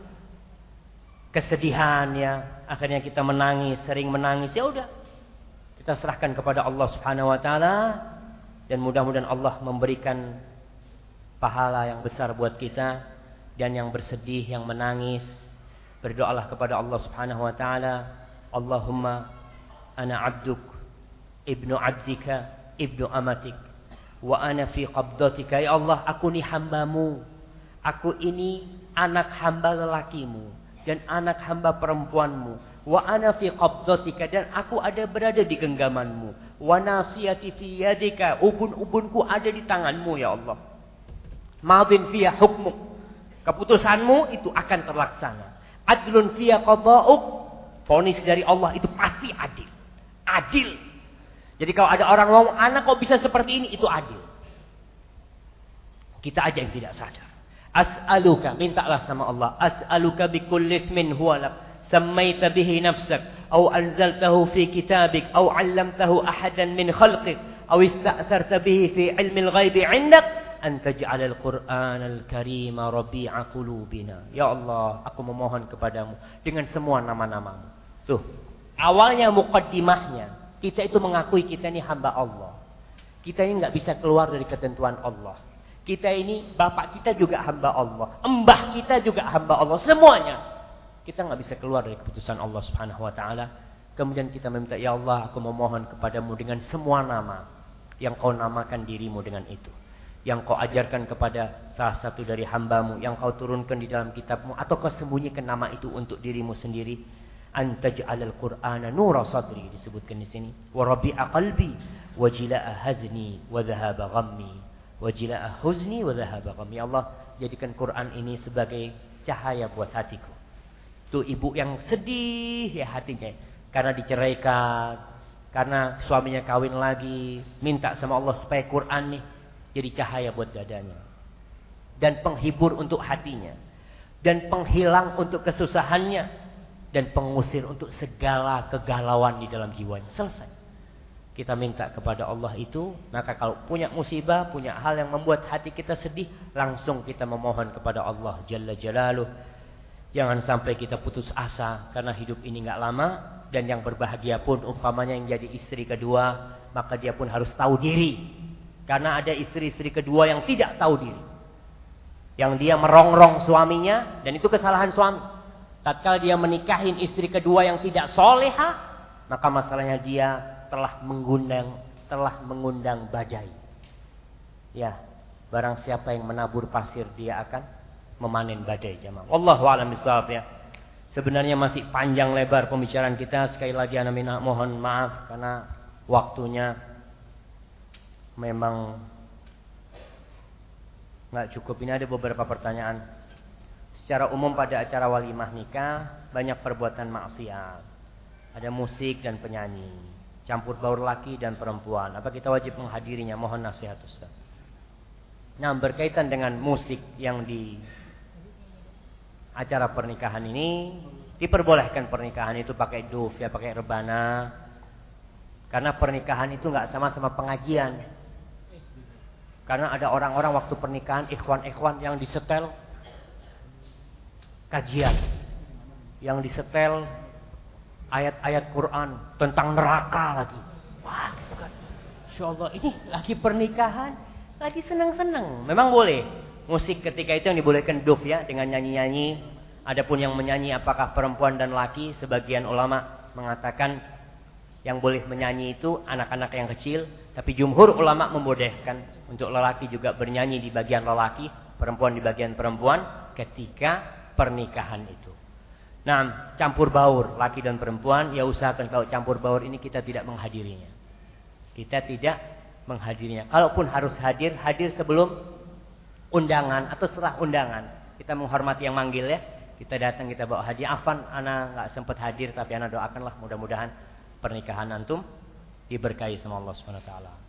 kesedihan ya, akhirnya kita menangis, sering menangis, ya udah kita serahkan kepada Allah Subhanahu wa taala dan mudah-mudahan Allah memberikan pahala yang besar buat kita. Dan yang bersedih, yang menangis, berdoalah kepada Allah Subhanahu wa taala, Allahumma ana abduk ibnu abdika ibnu amatik wa ana fi qabdatika. Ya Allah, aku ini hambamu, aku ini anak hamba lelakimu dan anak hamba perempuanmu. Wa ana fi qabdatika, dan aku ada berada di genggamanmu. Wa nasiyati fi yadika, ubun-ubunku ada di tanganmu ya Allah. Madin fiya hukmuk, keputusanmu itu akan terlaksana. Adlun fiya qada'uk, vonis dari Allah itu pasti adil. Adil. Jadi kalau ada orang ngomong, anak kok bisa seperti ini, itu adil. Kita aja yang tidak sadar. As'aluka, mintalah sama Allah. As'aluka bikulli ismin huwa lak, sammaita bihi nafsak, aw anzaltahu fi kitabik, aw 'allamtahu ahadan min khalqik, aw ista'tharta bihi fi 'ilmil ghaibi 'indak, an taj'alal Qur'anal Karima rabi'a qulubina. Ya Allah, aku memohon kepadamu dengan semua nama-namamu. Tuh, awalnya muqaddimahnya, kita itu mengakui kita ini hamba Allah. Kita ini nggak bisa keluar dari ketentuan Allah. Kita ini, bapak kita juga hamba Allah, embah kita juga hamba Allah, semuanya. Kita nggak bisa keluar dari keputusan Allah Subhanahu wa taala. Kemudian kita meminta, ya Allah, aku memohon kepadamu dengan semua nama yang kau namakan dirimu dengan itu, yang kau ajarkan kepada salah satu dari hambamu, yang kau turunkan di dalam kitabmu, atau kau sembunyikan nama itu untuk dirimu sendiri. Antaj'alal Qur'ana nura sadri, disebutkan di sini, wa rabi'a qalbi wa jila'a hazni wa dhahaba ghammi. Wajilah huzni wa dhahaba ghammi. Ya Allah, jadikan Quran ini sebagai cahaya buat hatiku. Tuh ibu yang sedih ya hatinya karena diceraikan, karena suaminya kawin lagi, minta sama Allah supaya Quran nih jadi cahaya buat dadanya dan penghibur untuk hatinya dan penghilang untuk kesusahannya dan pengusir untuk segala kegalauan di dalam jiwanya. Selesai. kita minta kepada Allah itu. Maka kalau punya musibah, punya hal yang membuat hati kita sedih, langsung kita memohon kepada Allah Jalla Jalaluh. Jangan sampai kita putus asa, karena hidup ini nggak lama. Dan yang berbahagia pun umpamanya yang jadi istri kedua, maka dia pun harus tahu diri. Karena ada istri-istri kedua yang tidak tahu diri, yang dia merongrong suaminya, dan itu kesalahan suami. Tatkala dia menikahin istri kedua yang tidak soleha, maka masalahnya dia telah mengundang telah mengundang badai. Ya, barang siapa yang menabur pasir, dia akan memanen badai, jemaah. Wallahu a'lam bishawab ya. Sebenarnya masih panjang lebar pembicaraan kita. Sekali lagi ana minta mohon maaf karena waktunya memang nggak cukup. Ini ada beberapa pertanyaan. Secara umum pada acara walimah nikah banyak perbuatan maksiat. Ada musik dan penyanyi, campur baur laki dan perempuan. Apa kita wajib menghadirinya? Mohon nasihat Ustaz. Nah, berkaitan dengan musik yang di acara pernikahan ini, diperbolehkan pernikahan itu pakai duf, ya pakai rebana. Karena pernikahan itu nggak sama-sama pengajian. Karena ada orang-orang waktu pernikahan, ikhwan-ikhwan yang disetel kajian, yang disetel ayat-ayat Quran tentang neraka lagi. Wah, gitu kan. Insyaallah ini lagi pernikahan, lagi senang-senang. Memang boleh musik ketika itu yang dibolehkan duf ya, dengan nyanyi-nyanyi. Adapun yang menyanyi apakah perempuan dan laki, sebagian ulama mengatakan yang boleh menyanyi itu anak-anak yang kecil, tapi jumhur ulama membolehkan untuk lelaki juga bernyanyi di bagian lelaki, perempuan di bagian perempuan ketika pernikahan itu. Nah, campur baur laki dan perempuan, ya usahakan kalau campur baur ini kita tidak menghadirinya. Kita tidak menghadirinya. Kalaupun harus hadir, hadir sebelum undangan atau setelah undangan. Kita menghormati yang manggil ya. Kita datang, kita bawa hadiah. Afan, ana nggak sempat hadir, tapi ana doakanlah mudah-mudahan pernikahan antum diberkahi sama Allah Subhanahu wa taala.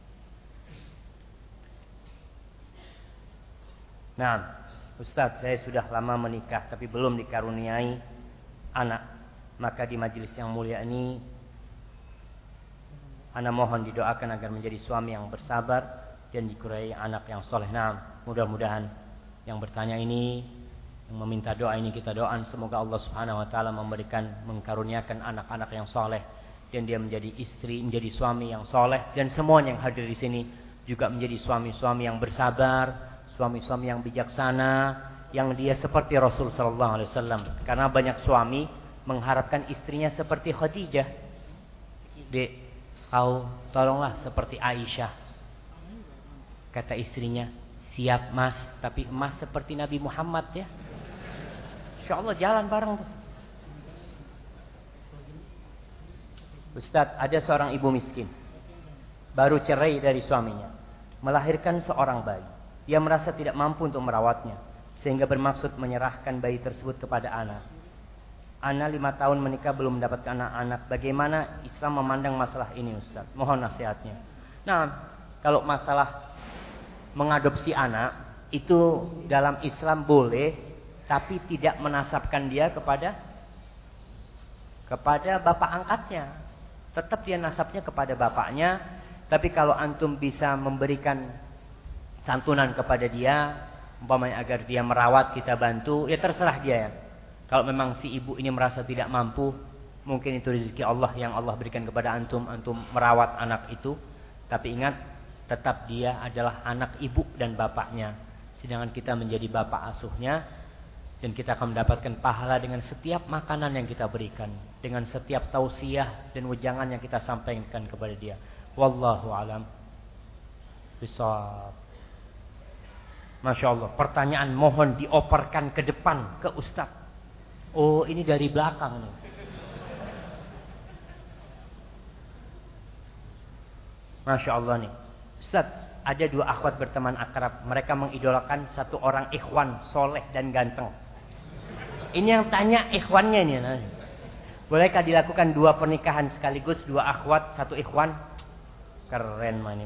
Nah, Ustaz, saya sudah lama menikah tapi belum dikaruniai anak. Maka di majelis yang mulia ini ana mohon didoakan agar menjadi suami yang bersabar dan dikurniai anak yang soleh. Nah, mudah-mudahan yang bertanya ini, yang meminta doa ini, kita doakan semoga Allah Subhanahu wa taala memberikan, mengkaruniakan anak-anak yang soleh, dan dia menjadi istri, menjadi suami yang soleh, dan semuanya yang hadir di sini juga menjadi suami-suami yang bersabar, suami-suami yang bijaksana, yang dia seperti Rasul sallallahu alaihi wasallam. Karena banyak suami mengharapkan istrinya seperti Khadijah. Dek, kau tolonglah seperti Aisyah. Kata istrinya, siap mas, tapi emas seperti Nabi Muhammad ya. Insyaallah jalan bareng tuh. Ustaz, ada seorang ibu miskin, baru cerai dari suaminya, melahirkan seorang bayi. Dia merasa tidak mampu untuk merawatnya, sehingga bermaksud menyerahkan bayi tersebut kepada anak. Ana lima tahun menikah belum mendapatkan anak-anak. Bagaimana Islam memandang masalah ini Ustaz? Mohon nasihatnya. Nah, kalau masalah mengadopsi anak, itu dalam Islam boleh, tapi tidak menasabkan dia kepada kepada bapak angkatnya. Tetap dia nasabnya kepada bapaknya. Tapi kalau antum bisa memberikan santunan kepada dia, umpamanya agar dia merawat, kita bantu, ya terserah dia ya. Kalau memang si ibu ini merasa tidak mampu, mungkin itu rezeki Allah yang Allah berikan kepada antum, antum merawat anak itu. Tapi ingat, tetap dia adalah anak ibu dan bapaknya. Sedangkan kita menjadi bapak asuhnya, dan kita akan mendapatkan pahala dengan setiap makanan yang kita berikan, dengan setiap tausiah dan wejangan yang kita sampaikan kepada dia. Wallahu alam bishawab. Masya Allah, pertanyaan mohon dioperkan ke depan ke Ustaz. Oh, ini dari belakang nih. Masya Allah nih Ustaz, ada dua akhwat berteman akrab. Mereka mengidolakan satu orang ikhwan soleh dan ganteng. Ini yang tanya ikhwannya nih. Bolehkah dilakukan dua pernikahan sekaligus, dua akhwat, satu ikhwan? Keren mah ini.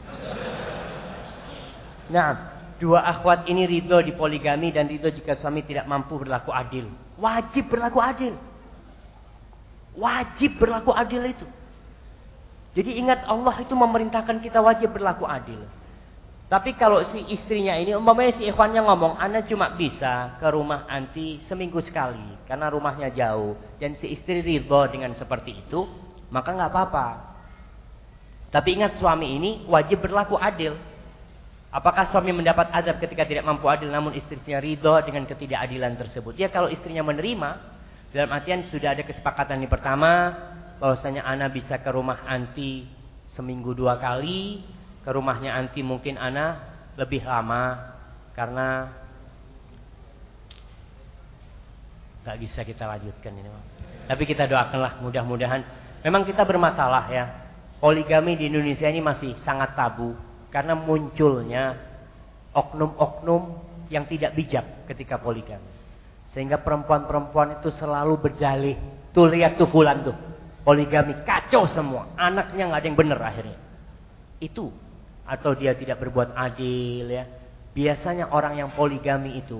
Nah, dua akhwat ini ridho di poligami dan ridho jika suami tidak mampu berlaku adil. Wajib berlaku adil. Wajib berlaku adil itu. Jadi ingat, Allah itu memerintahkan kita wajib berlaku adil. Tapi kalau si istrinya ini, umpamanya si ikhwannya ngomong, ana cuma bisa ke rumah anti seminggu sekali karena rumahnya jauh, dan si istri ridho dengan seperti itu, maka nggak apa-apa. Tapi ingat, suami ini wajib berlaku adil. Apakah suami mendapat azab ketika tidak mampu adil, namun istrinya ridho dengan ketidakadilan tersebut? Ya, kalau istrinya menerima, dalam artian sudah ada kesepakatan di pertama, bahwasanya ana bisa ke rumah anti seminggu dua kali, ke rumahnya anti mungkin ana lebih lama karena nggak bisa kita lanjutkan ini. Tapi kita doakanlah, mudah-mudahan. Memang kita bermasalah ya, poligami di Indonesia ini masih sangat tabu karena munculnya oknum-oknum yang tidak bijak ketika poligami, sehingga perempuan-perempuan itu selalu berdalih, tuh lihat tuh fulan tuh poligami kacau semua, anaknya nggak ada yang benar akhirnya. Itu atau dia tidak berbuat adil ya. Biasanya orang yang poligami itu,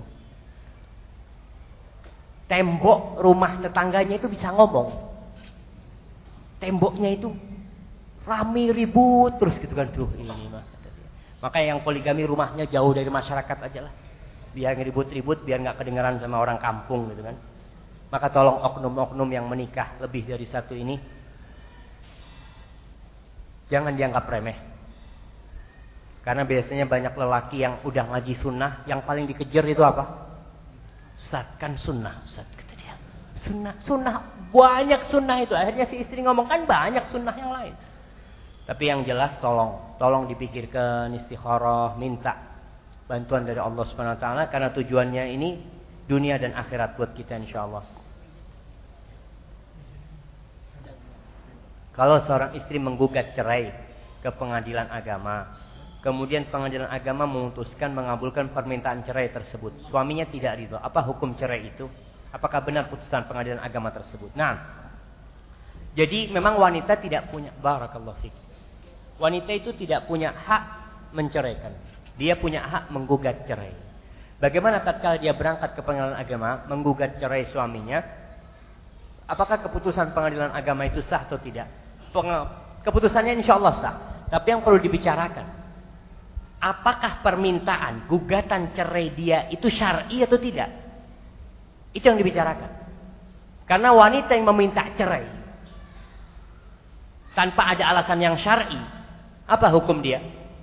tembok rumah tetangganya itu bisa ngomong. Temboknya itu rame ribut terus gitu kan, tuh ini mah. Makanya yang poligami rumahnya jauh dari masyarakat aja lah, biar ribut-ribut, biar nggak kedengaran sama orang kampung gitu kan. Maka tolong oknum-oknum yang menikah lebih dari satu ini, jangan dianggap remeh. Karena biasanya banyak lelaki yang udah ngaji sunnah, yang paling dikejar itu apa? Ustaz, kan sunnah, Ustaz, kata dia. Sunnah, sunnah, banyak sunnah itu. Akhirnya si istri ngomong, kan banyak sunnah yang lain. Tapi yang jelas tolong, tolong dipikirkan, istikharah, minta bantuan dari Allah Subhanahu wa taala, karena tujuannya ini dunia dan akhirat buat kita insyaallah. Kalau seorang istri menggugat cerai ke pengadilan agama, kemudian pengadilan agama memutuskan mengabulkan permintaan cerai tersebut, suaminya tidak ridho, apa hukum cerai itu? Apakah benar putusan pengadilan agama tersebut? Nah, jadi memang wanita tidak punya, barakallahu fiik, wanita itu tidak punya hak menceraikan. Dia punya hak menggugat cerai. Bagaimana tatkala dia berangkat ke pengadilan agama menggugat cerai suaminya? Apakah keputusan pengadilan agama itu sah atau tidak? Keputusannya insya Allah sah. Tapi yang perlu dibicarakan, apakah permintaan gugatan cerai dia itu syar'i atau tidak? Itu yang dibicarakan. Karena wanita yang meminta cerai tanpa ada alasan yang syar'i, apa hukum dia?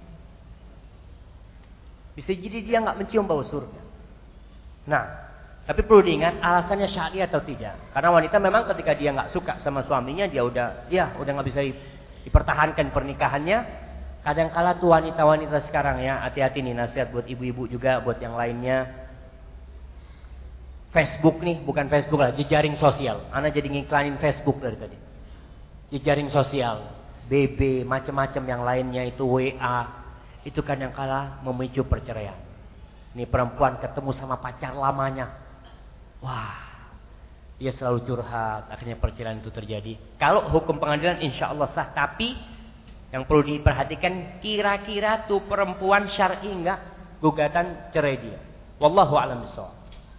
Bisa jadi dia nggak mencium bau surga. Nah, tapi perlu diingat alasannya syar'i atau tidak. Karena wanita memang ketika dia nggak suka sama suaminya, dia udah, ya udah nggak bisa dipertahankan pernikahannya. Kadang-kala tuh wanita-wanita sekarang ya, hati-hati nih, nasihat buat ibu-ibu juga, buat yang lainnya. Facebook nih, bukan Facebook lah, jejaring sosial. Ana jadi ngiklanin Facebook dari tadi. Jejaring sosial, B B, macam-macam yang lainnya itu, W A, itu kadang-kala memicu perceraian. Ini perempuan ketemu sama pacar lamanya, wah, dia selalu curhat, akhirnya perceraian itu terjadi. Kalau hukum pengadilan insya Allah sah, tapi yang perlu diperhatikan, kira-kira tuh perempuan syar'i enggak gugatan cerai dia. Wallahu a'lam bishawab.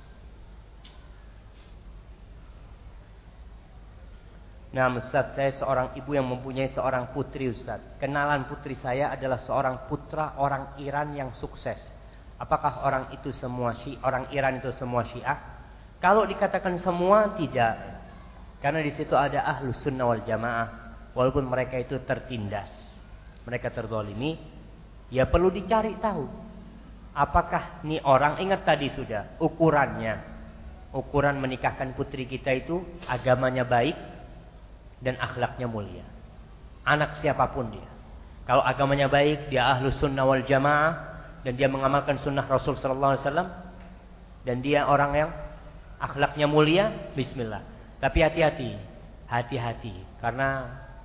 Nah Ustaz, saya seorang ibu yang mempunyai seorang putri Ustaz. Kenalan putri saya adalah seorang putra orang Iran yang sukses. Apakah orang itu semua Syiah? Orang Iran itu semua Syiah? Kalau dikatakan semua, tidak. Karena di situ ada Ahlus Sunnah wal Jamaah. Walaupun mereka itu tertindas, mereka terzalimi, ya perlu dicari tahu. Apakah nih orang, ingat tadi sudah ukurannya, ukuran menikahkan putri kita itu agamanya baik dan akhlaknya mulia. Anak siapapun dia, kalau agamanya baik, dia Ahlus Sunnah wal Jamaah, dan dia mengamalkan sunnah Rasul Sallallahu Alaihi Wasallam, dan dia orang yang akhlaknya mulia, bismillah. Tapi hati-hati, hati-hati, karena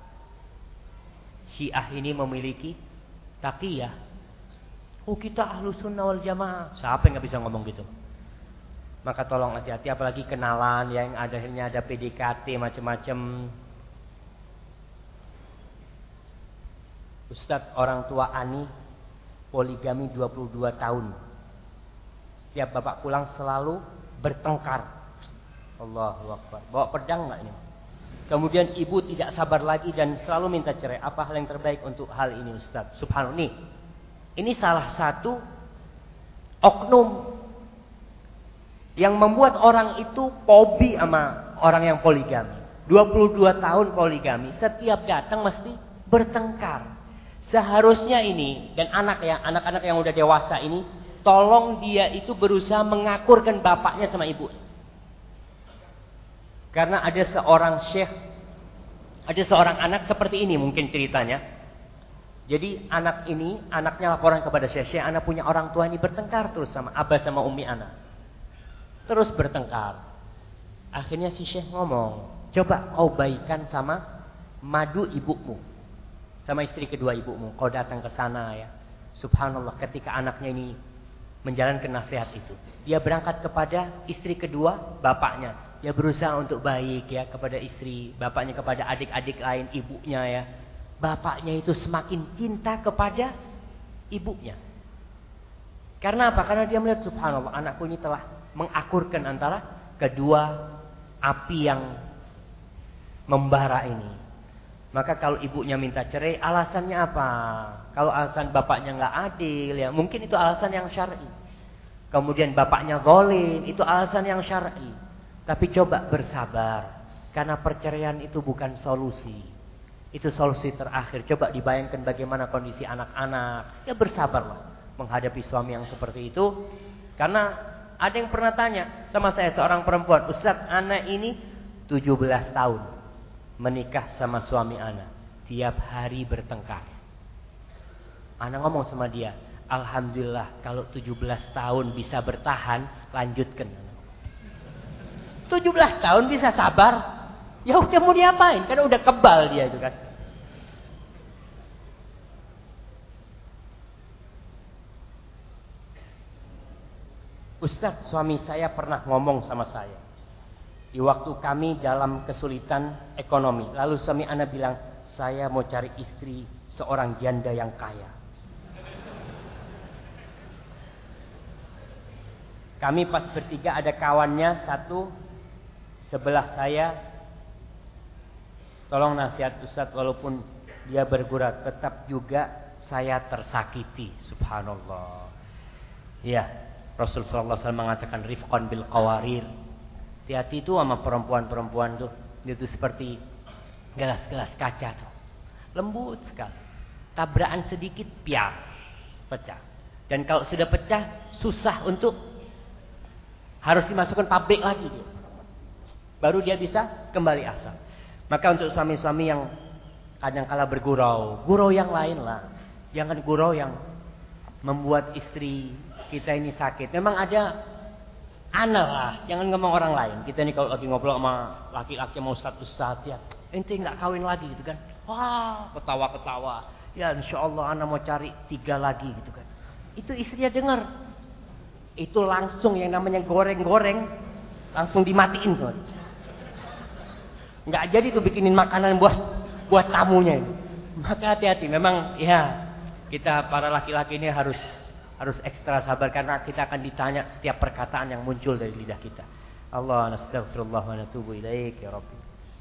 Syiah ini memiliki taqiyah. Oh kita Ahlus Sunnah wal Jamaah, siapa yang nggak bisa ngomong gitu? Maka tolong hati-hati, apalagi kenalan yang akhirnya ada P D K T macam-macam. Ustadz, orang tua Ani poligami dua puluh dua tahun. Setiap bapak pulang selalu bertengkar. Allahu Akbar. Bawa pedang enggak ini? Kemudian ibu tidak sabar lagi dan selalu minta cerai. Apa hal yang terbaik untuk hal ini, Ustaz? Subhanallah. Nih, ini salah satu oknum yang membuat orang itu fobi sama orang yang poligami. dua puluh dua tahun poligami, setiap datang mesti bertengkar. Seharusnya ini, dan anak ya, anak-anak yang udah dewasa ini, tolong dia itu berusaha mengakurkan bapaknya sama ibu. Karena ada seorang syekh, ada seorang anak seperti ini mungkin ceritanya. Jadi anak ini, anaknya laporan kepada syekh, syekh anak punya orang tua ini bertengkar terus sama abah sama umi anak. Terus bertengkar. Akhirnya si syekh ngomong, coba kau baikan sama madu ibumu. Sama istri kedua ibumu. Kau datang ke sana ya. Subhanallah, ketika anaknya ini menjalankan nasihat itu, dia berangkat kepada istri kedua bapaknya. Dia berusaha untuk baik ya kepada istri, bapaknya kepada adik-adik lain, ibunya ya. Bapaknya itu semakin cinta kepada ibunya. Karena apa? Karena dia melihat subhanallah, anakku ini telah mengakurkan antara kedua api yang membara ini. Maka kalau ibunya minta cerai, alasannya apa? Kalau alasan bapaknya nggak adil, ya mungkin itu alasan yang syar'i. Kemudian bapaknya zalim, itu alasan yang syar'i. Tapi coba bersabar, karena perceraian itu bukan solusi. Itu solusi terakhir. Coba dibayangkan bagaimana kondisi anak-anak. Ya bersabarlah menghadapi suami yang seperti itu. Karena ada yang pernah tanya sama saya, seorang perempuan, Ustaz, anak ini tujuh belas tahun menikah sama suami anak, tiap hari bertengkar. Anak ngomong sama dia, alhamdulillah kalau tujuh belas tahun bisa bertahan, lanjutkan. tujuh belas tahun bisa sabar, ya udah mau diapain? Karena udah kebal dia itu kan. Ustaz, suami saya pernah ngomong sama saya di waktu kami dalam kesulitan ekonomi. Lalu suami anak bilang, saya mau cari istri seorang janda yang kaya. Kami pas bertiga ada kawannya satu sebelah saya. Tolong nasihat Ustaz, walaupun dia bergurat, tetap juga saya tersakiti. Subhanallah. Ya, Rasulullah shallallahu alaihi wasallam mengatakan rifqan bil qawarir. Hati-hati itu sama perempuan-perempuan tuh. Itu seperti gelas-gelas kaca tuh. Lembut sekali. Tabrakan sedikit piar, pecah. Dan kalau sudah pecah, susah untuk harus dimasukkan pabrik lagi dia. Baru dia bisa kembali asal. Maka untuk suami-suami yang kadang-kala bergurau, gurau yang lain lah. Jangan gurau yang membuat istri kita ini sakit. Memang ada anak lah, jangan ngomong orang lain. Kita ini kalau lagi ngobrol sama laki-laki mau ustaz-ustaz ya, ente nggak kawin lagi gitu kan. Wah, ketawa-ketawa. Ya insya Allah anak mau cari tiga lagi gitu kan. Itu istrinya dengar. Itu langsung yang namanya goreng-goreng langsung dimatiin soalnya. Nggak jadi tuh bikinin makanan buat buat tamunya ini. Maka hati-hati, memang ya kita para laki-laki ini harus harus ekstra sabar karena kita akan ditanya setiap perkataan yang muncul dari lidah kita. Allah nastaghfirullah wa natubu ilaik ya Rabbi.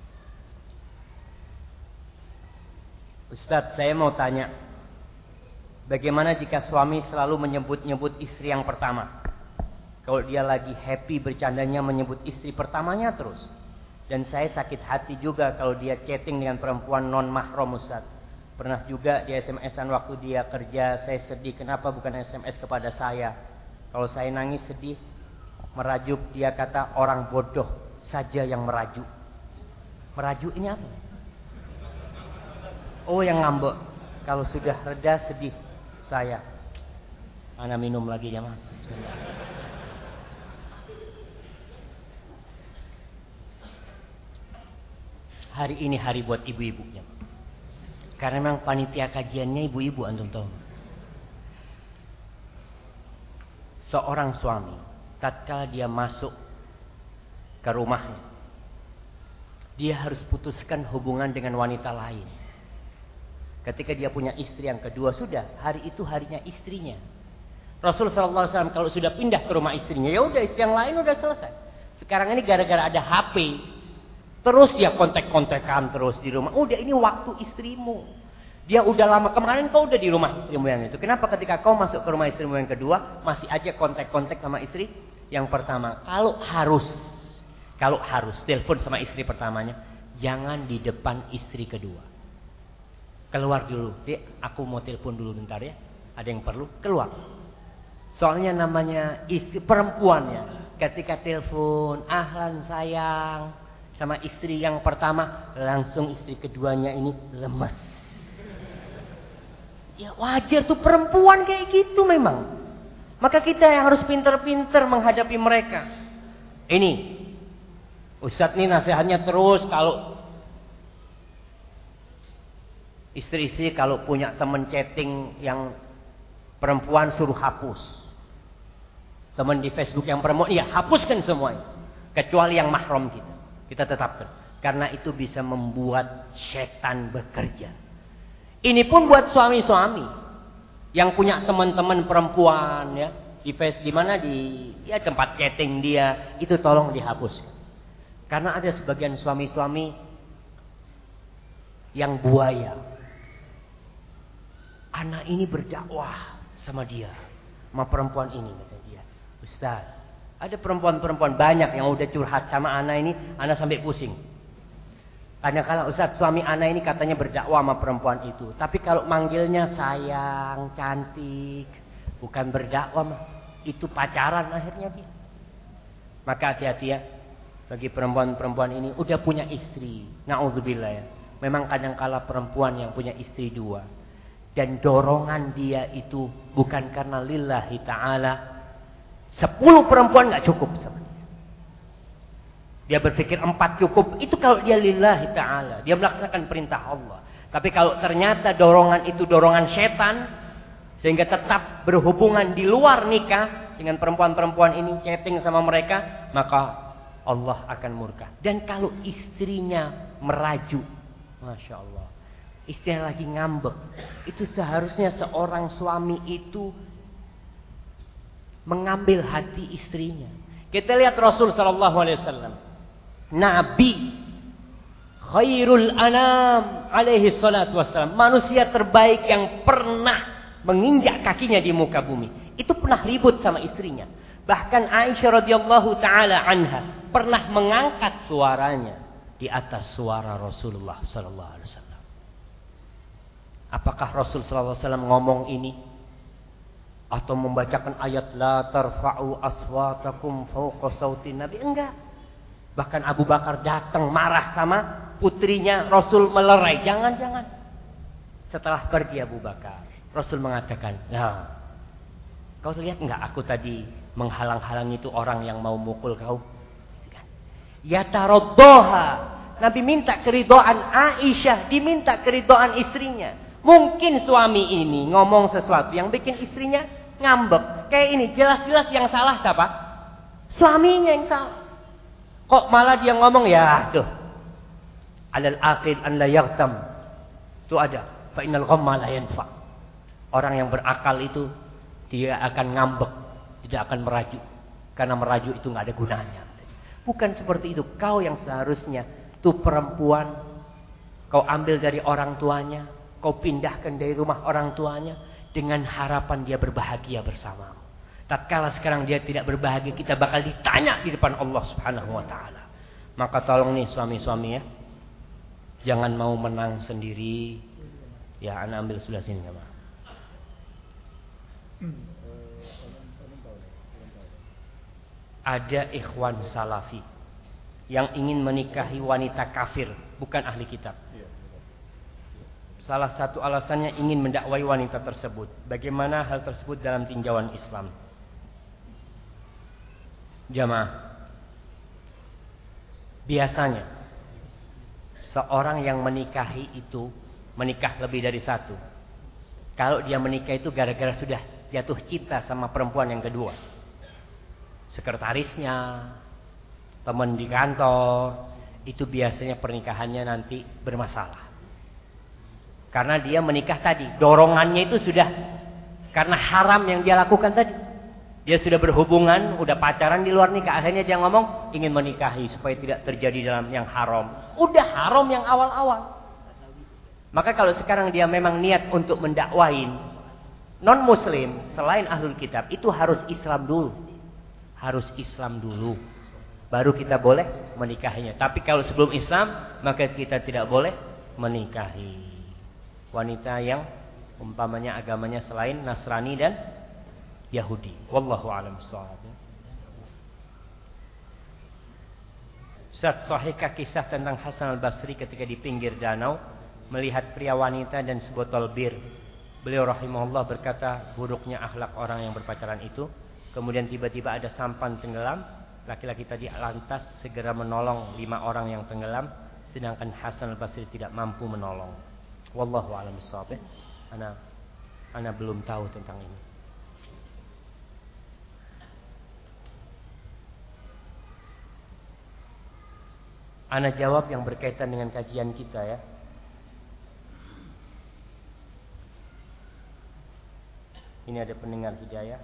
Ustaz, saya mau tanya, bagaimana jika suami selalu menyebut-nyebut istri yang pertama? Kalau dia lagi happy bercandanya menyebut istri pertamanya terus. Dan saya sakit hati juga kalau dia chatting dengan perempuan non mahram Ustaz. Pernah juga di S M S-an waktu dia kerja, saya sedih kenapa bukan S M S kepada saya. Kalau saya nangis sedih, merajuk, dia kata orang bodoh saja yang merajuk. Merajuk ini apa? Oh, yang ngambek. Kalau sudah reda sedih saya. Ana minum lagi ya Mas. Bismillah. Hari ini hari buat ibu-ibunya. Karena memang panitia kajiannya ibu-ibu antum tahu. Seorang suami tatkala dia masuk ke rumahnya, dia harus putuskan hubungan dengan wanita lain. Ketika dia punya istri yang kedua, sudah hari itu harinya istrinya. Rasulullah shallallahu alaihi wasallam kalau sudah pindah ke rumah istrinya, ya udah istri yang lain udah selesai. Sekarang ini gara-gara ada H P, Terus dia kontek-kontekan terus di rumah. Udah ini waktu istrimu. Dia udah lama kemarin kau udah di rumah istrimu yang itu. Kenapa ketika kau masuk ke rumah istrimu yang kedua masih aja kontek-kontek sama istri yang pertama? Kalau harus, kalau harus telepon sama istri pertamanya, jangan di depan istri kedua. Keluar dulu, Dek, aku mau telepon dulu bentar ya. Ada yang perlu? Keluar. Soalnya namanya istri perempuannya. Ketika telepon, ahlan sayang. Sama istri yang pertama, langsung istri keduanya ini lemes. Ya wajar tuh perempuan kayak gitu memang. Maka kita yang harus pinter-pinter menghadapi mereka. Ini, Ustadz nih nasihatnya terus kalau istri-istri kalau punya temen chatting yang perempuan suruh hapus. Teman di Facebook yang perempuan, ya hapuskan semuanya. Kecuali yang mahram kita. Kita tetapkan. Karena itu bisa membuat setan bekerja. Ini pun buat suami-suami. Yang punya teman-teman perempuan ya. Di face di mana di ya tempat chatting dia. Itu tolong dihapus. Karena ada sebagian suami-suami yang buaya. Anak ini berdakwah sama dia. Sama perempuan ini kata dia. Ustaz, ada perempuan-perempuan banyak yang udah curhat sama anak ini, anak sampai pusing. Karena kalau Ustaz, suami anak ini katanya berdakwah sama perempuan itu. Tapi kalau manggilnya sayang, cantik, bukan berdakwah, itu pacaran akhirnya dia. Maka hati-hati ya, bagi perempuan-perempuan ini udah punya istri. Na'udzubillah ya. Memang kadang-kala perempuan yang punya istri dua. Dan dorongan dia itu bukan karena lillahi ta'ala. Sepuluh perempuan gak cukup sama dia. Dia berpikir empat cukup. Itu kalau dia lillahi ta'ala. Dia melaksanakan perintah Allah. Tapi kalau ternyata dorongan itu dorongan setan. Sehingga tetap berhubungan di luar nikah. Dengan perempuan-perempuan ini chatting sama mereka. Maka Allah akan murka. Dan kalau istrinya merajuk. Masya Allah. Istrinya lagi ngambek. Itu seharusnya seorang suami itu mengambil hati istrinya. Kita lihat Rasul sallallahu alaihi wasallam. Nabi khairul anam alaihi salatu wassalam. Manusia terbaik yang pernah menginjak kakinya di muka bumi. Itu pernah ribut sama istrinya. Bahkan Aisyah radhiyallahu taala anha pernah mengangkat suaranya di atas suara Rasulullah sallallahu alaihi wasallam. Apakah Rasul sallallahu alaihi wasallam ngomong ini atau membacakan ayat la tarfa'u aswatakum fawqa sautin Nabi? Enggak. Bahkan Abu Bakar datang marah sama putrinya, Rasul melerai, jangan-jangan. Setelah pergi Abu Bakar, Rasul mengatakan, "Nah, kau lihat enggak aku tadi menghalang-halang itu orang yang mau mukul kau?" Ya taraddoha. Nabi minta keridhaan Aisyah, diminta keridhaan istrinya. Mungkin suami ini ngomong sesuatu yang bikin istrinya ngambek. Kayak ini, jelas-jelas yang salah siapa? Suaminya yang salah. Kok malah dia ngomong, ya tuh. Alal aqil an la yaghtam. Itu ada. Fa innal ghamma la yanfa. Orang yang berakal itu dia akan ngambek, tidak akan merajuk. Karena merajuk itu enggak ada gunanya. Bukan seperti itu. Kau yang seharusnya tuh perempuan kau ambil dari orang tuanya. Kau pindahkan dari rumah orang tuanya dengan harapan dia berbahagia bersamamu. Tatkala sekarang dia tidak berbahagia, kita bakal ditanya di depan Allah Subhanahu wa taala. Maka tolong nih suami-suami ya. Jangan mau menang sendiri. Ya, ana ambil sebelah sini sama. Ada ikhwan salafi yang ingin menikahi wanita kafir, bukan ahli kitab. Salah satu alasannya ingin mendakwai wanita tersebut. Bagaimana hal tersebut dalam tinjauan Islam? Jamaah. Biasanya seorang yang menikahi itu menikah lebih dari satu. Kalau dia menikah itu gara-gara sudah jatuh cinta sama perempuan yang kedua. Sekretarisnya, teman di kantor, itu biasanya pernikahannya nanti bermasalah. Karena dia menikah tadi, dorongannya itu sudah karena haram yang dia lakukan tadi. Dia sudah berhubungan, udah pacaran di luar nikah. Akhirnya dia ngomong ingin menikahi supaya tidak terjadi dalam yang haram. Udah haram yang awal-awal. Maka kalau sekarang dia memang niat untuk mendakwain non-muslim selain ahlul kitab, itu harus Islam dulu. Harus Islam dulu. Baru kita boleh menikahinya. Tapi kalau sebelum Islam, maka kita tidak boleh menikahi wanita yang umpamanya agamanya selain Nasrani dan Yahudi. Wallahu a'lam bishawab. Ustaz, sahihkah kisah tentang Hasan al-Basri ketika di pinggir danau melihat pria wanita dan sebotol bir? Beliau rahimahullah berkata, buruknya akhlak orang yang berpacaran itu. Kemudian tiba-tiba ada sampan tenggelam. Laki-laki tadi lantas segera menolong lima orang yang tenggelam, sedangkan Hasan al-Basri tidak mampu menolong. Wallahu a'lam bishawab. Ana ana belum tahu tentang ini. Ana jawab yang berkaitan dengan kajian kita ya. Ini ada pendengar Hidayah.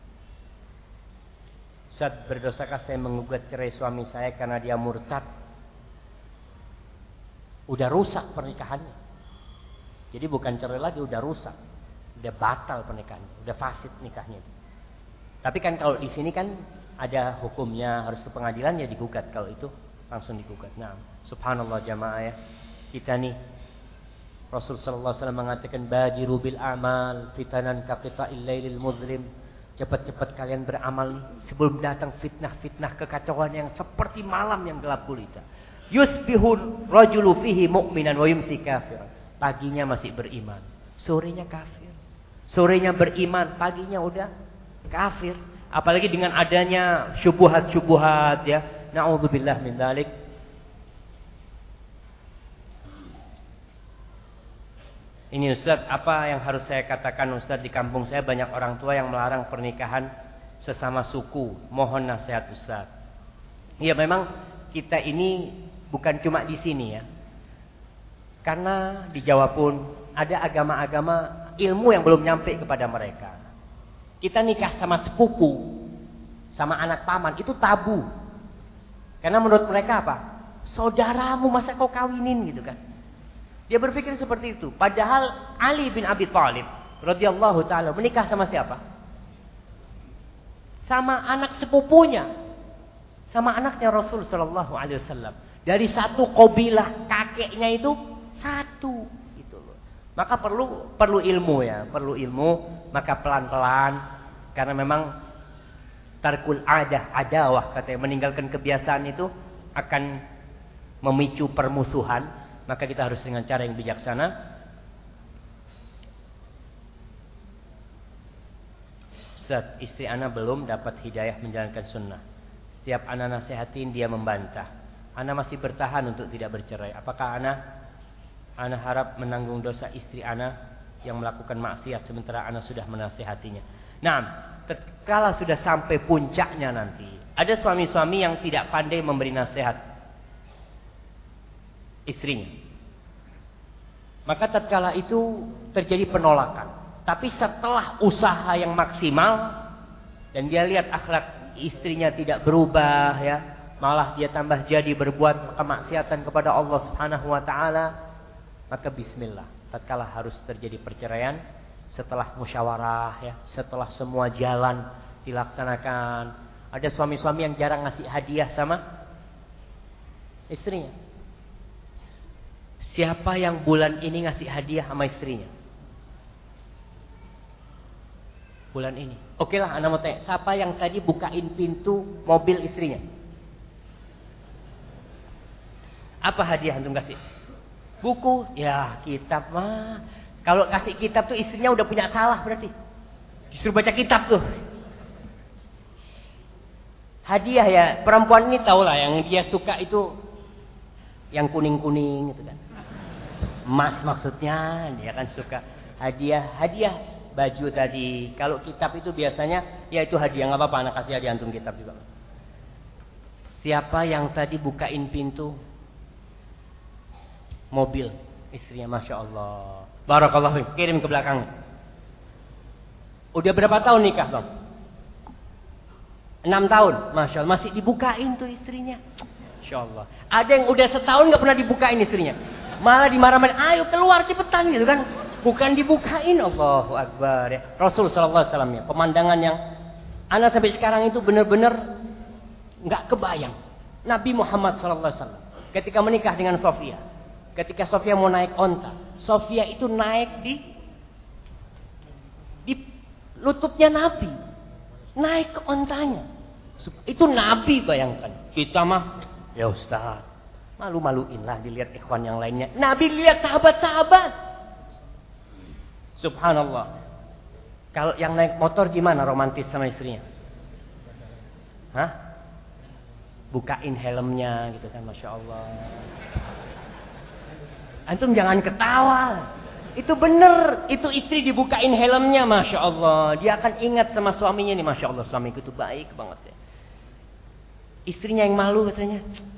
Ustaz, berdosakah saya menggugat cerai suami saya karena dia murtad? Udah rusak pernikahannya. Jadi bukan cerai lagi, udah rusak. Udah batal pernikahannya, udah fasid nikahnya. Tapi kan kalau di sini kan ada hukumnya, harus ke pengadilan ya digugat. Kalau itu langsung digugat. Nah, subhanallah jamaah ya. Kita nih Rasul sallallahu alaihi wasallam mengatakan badiru bil amal fitanan kaqita'il lailil muzlim. Cepat-cepat kalian beramal nih sebelum datang fitnah-fitnah kekacauan yang seperti malam yang gelap gulita. Yusbihun rajulu fihi mu'minan wa yumsi kafiran. Paginya masih beriman, sorenya kafir. Sorenya beriman, paginya udah kafir. Apalagi dengan adanya syubhat-syubhat ya. Na'udzubillah min dzalik. Ini Ustaz, apa yang harus saya katakan Ustaz? Di kampung saya banyak orang tua yang melarang pernikahan sesama suku. Mohon nasihat Ustaz. Ya memang kita ini bukan cuma di sini ya. Karena di Jawa pun ada agama-agama ilmu yang belum nyampe kepada mereka. Kita nikah sama sepupu, sama anak paman itu tabu. Karena menurut mereka apa? Saudaramu masa kau kawinin gitu kan. Dia berpikir seperti itu. Padahal Ali bin Abi Thalib radhiyallahu taala menikah sama siapa? Sama anak sepupunya. Sama anaknya Rasul sallallahu alaihi wasallam. Dari satu kabilah kakeknya itu satu gitu loh. Maka perlu perlu ilmu ya, perlu ilmu, maka pelan-pelan karena memang tarkul adah adawah katanya, meninggalkan kebiasaan itu akan memicu permusuhan. Maka kita harus dengan cara yang bijaksana. Ustaz, istri ana belum dapat hidayah menjalankan sunnah. Setiap ana nasihatin dia membantah. Ana masih bertahan untuk tidak bercerai. Apakah ana ana harap menanggung dosa istri ana yang melakukan maksiat sementara ana sudah menasihatinya? Nah, kalau sudah sampai puncaknya nanti, ada suami-suami yang tidak pandai memberi nasihat istrinya. Maka tatkala itu terjadi penolakan. Tapi setelah usaha yang maksimal dan dia lihat akhlak istrinya tidak berubah ya, malah dia tambah jadi berbuat kemaksiatan kepada Allah Subhanahu wa taala, maka bismillah. Tatkala harus terjadi perceraian setelah musyawarah ya, setelah semua jalan dilaksanakan. Ada suami-suami yang jarang ngasih hadiah sama istrinya. Siapa yang bulan ini ngasih hadiah sama istrinya? Bulan ini. Oke lah, anak mau tanya. Siapa yang tadi bukain pintu mobil istrinya? Apa hadiah antum kasih? Buku? Ya, kitab mah. Kalau kasih kitab tuh istrinya udah punya salah berarti. Disuruh baca kitab tuh. Hadiah ya, perempuan ini tahu lah yang dia suka itu yang kuning-kuning gitu kan. Emas maksudnya, dia kan suka hadiah, hadiah baju tadi. Kalau kitab itu biasanya, ya itu hadiah, nggak apa-apa anak kasih hadiah antum kitab juga. Siapa yang tadi bukain pintu mobil istrinya? Masya Allah, barakallahu fiik. Kirim ke belakang. Udah berapa tahun nikah bang? enam tahun, Masya Allah, masih dibukain tuh istrinya. Masya Allah. Ada yang udah setahun nggak pernah dibukain istrinya. Malah dimarah-marahin, ayo keluar cepetan gitu kan. Bukan dibukain, Allahu Akbar ya. Rasul Sallallahu Alaihi Wasallam ya. Pemandangan yang anak sampai sekarang itu benar-benar nggak kebayang. Nabi Muhammad Sallallahu Alaihi Wasallam ketika menikah dengan Sofia, ketika Sofia mau naik onta, Sofia itu naik di di lututnya Nabi, naik ke ontanya. Itu Nabi, bayangkan. Kita mah, ya Ustaz, malu-maluin lah dilihat ikhwan yang lainnya. Nabi lihat sahabat-sahabat. Subhanallah. Kalau yang naik motor gimana romantis sama istrinya? Hah? Bukain helmnya gitu kan, Masya Allah. Antum jangan ketawa. Itu bener, itu istri dibukain helmnya, Masya Allah. Dia akan ingat sama suaminya nih, Masya Allah, suamiku itu baik banget ya. Istrinya yang malu katanya.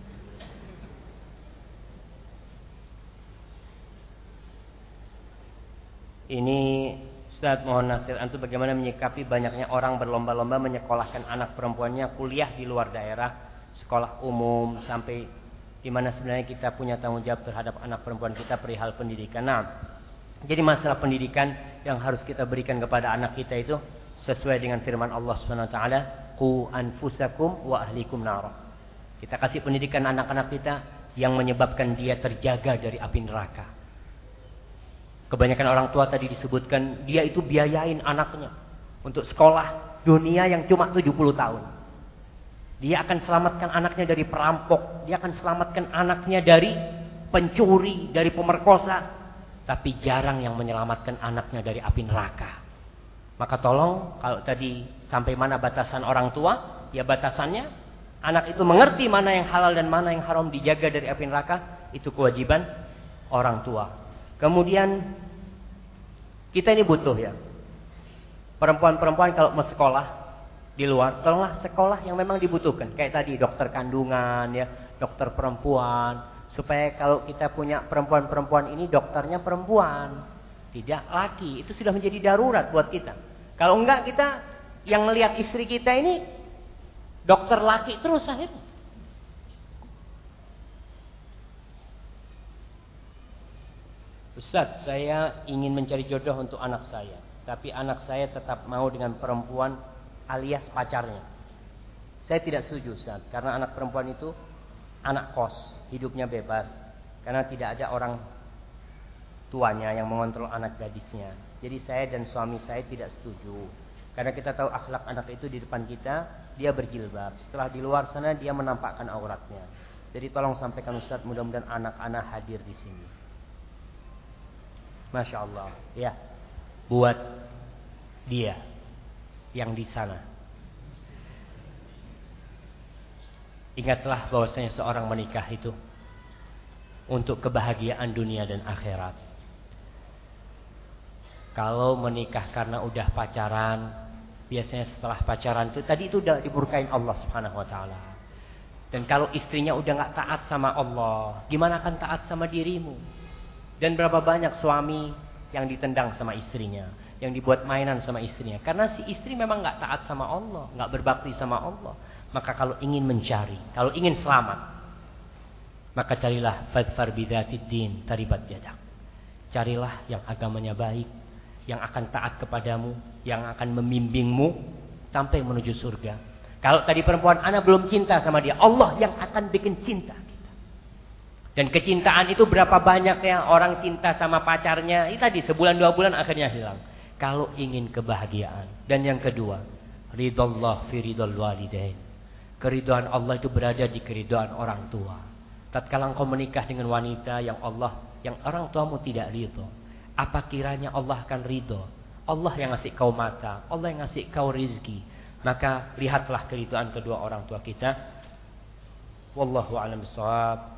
Ini Ustaz mohon nasihat antum bagaimana menyikapi banyaknya orang berlomba-lomba menyekolahkan anak perempuannya kuliah di luar daerah, sekolah umum, sampai di mana sebenarnya kita punya tanggung jawab terhadap anak perempuan kita perihal pendidikan. Nah, jadi masalah pendidikan yang harus kita berikan kepada anak kita itu sesuai dengan firman Allah Subhanahu wa taala, qu anfusakum wa ahlikum nar. Kita kasih pendidikan anak-anak kita yang menyebabkan dia terjaga dari api neraka. Kebanyakan orang tua tadi disebutkan dia itu biayain anaknya untuk sekolah dunia yang cuma tujuh puluh tahun. Dia akan selamatkan anaknya dari perampok, dia akan selamatkan anaknya dari pencuri, dari pemerkosa, tapi jarang yang menyelamatkan anaknya dari api neraka. Maka tolong, kalau tadi sampai mana batasan orang tua, ya batasannya anak itu mengerti mana yang halal dan mana yang haram, dijaga dari api neraka, itu kewajiban orang tua. Kemudian kita ini butuh ya, perempuan-perempuan kalau mau sekolah di luar, tolonglah sekolah yang memang dibutuhkan. Kayak tadi dokter kandungan ya, dokter perempuan, supaya kalau kita punya perempuan-perempuan ini dokternya perempuan, tidak laki. Itu sudah menjadi darurat buat kita. Kalau enggak, kita yang melihat istri kita ini dokter laki terus akhirnya. Ustaz, saya ingin mencari jodoh untuk anak saya, tapi anak saya tetap mau dengan perempuan alias pacarnya. Saya tidak setuju, Ustaz, karena anak perempuan itu anak kos, hidupnya bebas, karena tidak ada orang tuanya yang mengontrol anak gadisnya. Jadi saya dan suami saya tidak setuju, karena kita tahu akhlak anak itu di depan kita, dia berjilbab, setelah di luar sana dia menampakkan auratnya. Jadi tolong sampaikan, Ustaz, mudah-mudahan anak-anak hadir di sini. Masya Allah, ya, buat dia yang di sana. Ingatlah bahwasanya seorang menikah itu untuk kebahagiaan dunia dan akhirat. Kalau menikah karena udah pacaran, biasanya setelah pacaran itu tadi itu udah dimurkain Allah Subhanahu wa taala. Dan kalau istrinya udah nggak taat sama Allah, gimana akan taat sama dirimu? Dan berapa banyak suami yang ditendang sama istrinya, yang dibuat mainan sama istrinya, karena si istri memang nggak taat sama Allah, nggak berbakti sama Allah. Maka kalau ingin mencari, kalau ingin selamat, maka carilah fadfar bidzatid din taribat yadak. Carilah yang agamanya baik, yang akan taat kepadamu, yang akan membimbingmu sampai menuju surga. Kalau tadi perempuan ana belum cinta sama dia, Allah yang akan bikin cinta. Dan kecintaan itu berapa banyak ya orang cinta sama pacarnya, itu tadi sebulan dua bulan akhirnya hilang. Kalau ingin kebahagiaan. Dan yang kedua, ridallah fi ridal walidain. Keridhaan Allah itu berada di keridhaan orang tua. Tatkala engkau menikah dengan wanita yang Allah, yang orang tuamu tidak ridho, apa kiranya Allah akan ridho? Allah yang ngasih kau mata, Allah yang ngasih kau rizki. Maka lihatlah keridhaan kedua orang tua kita. Wallahu a'lam bishawab.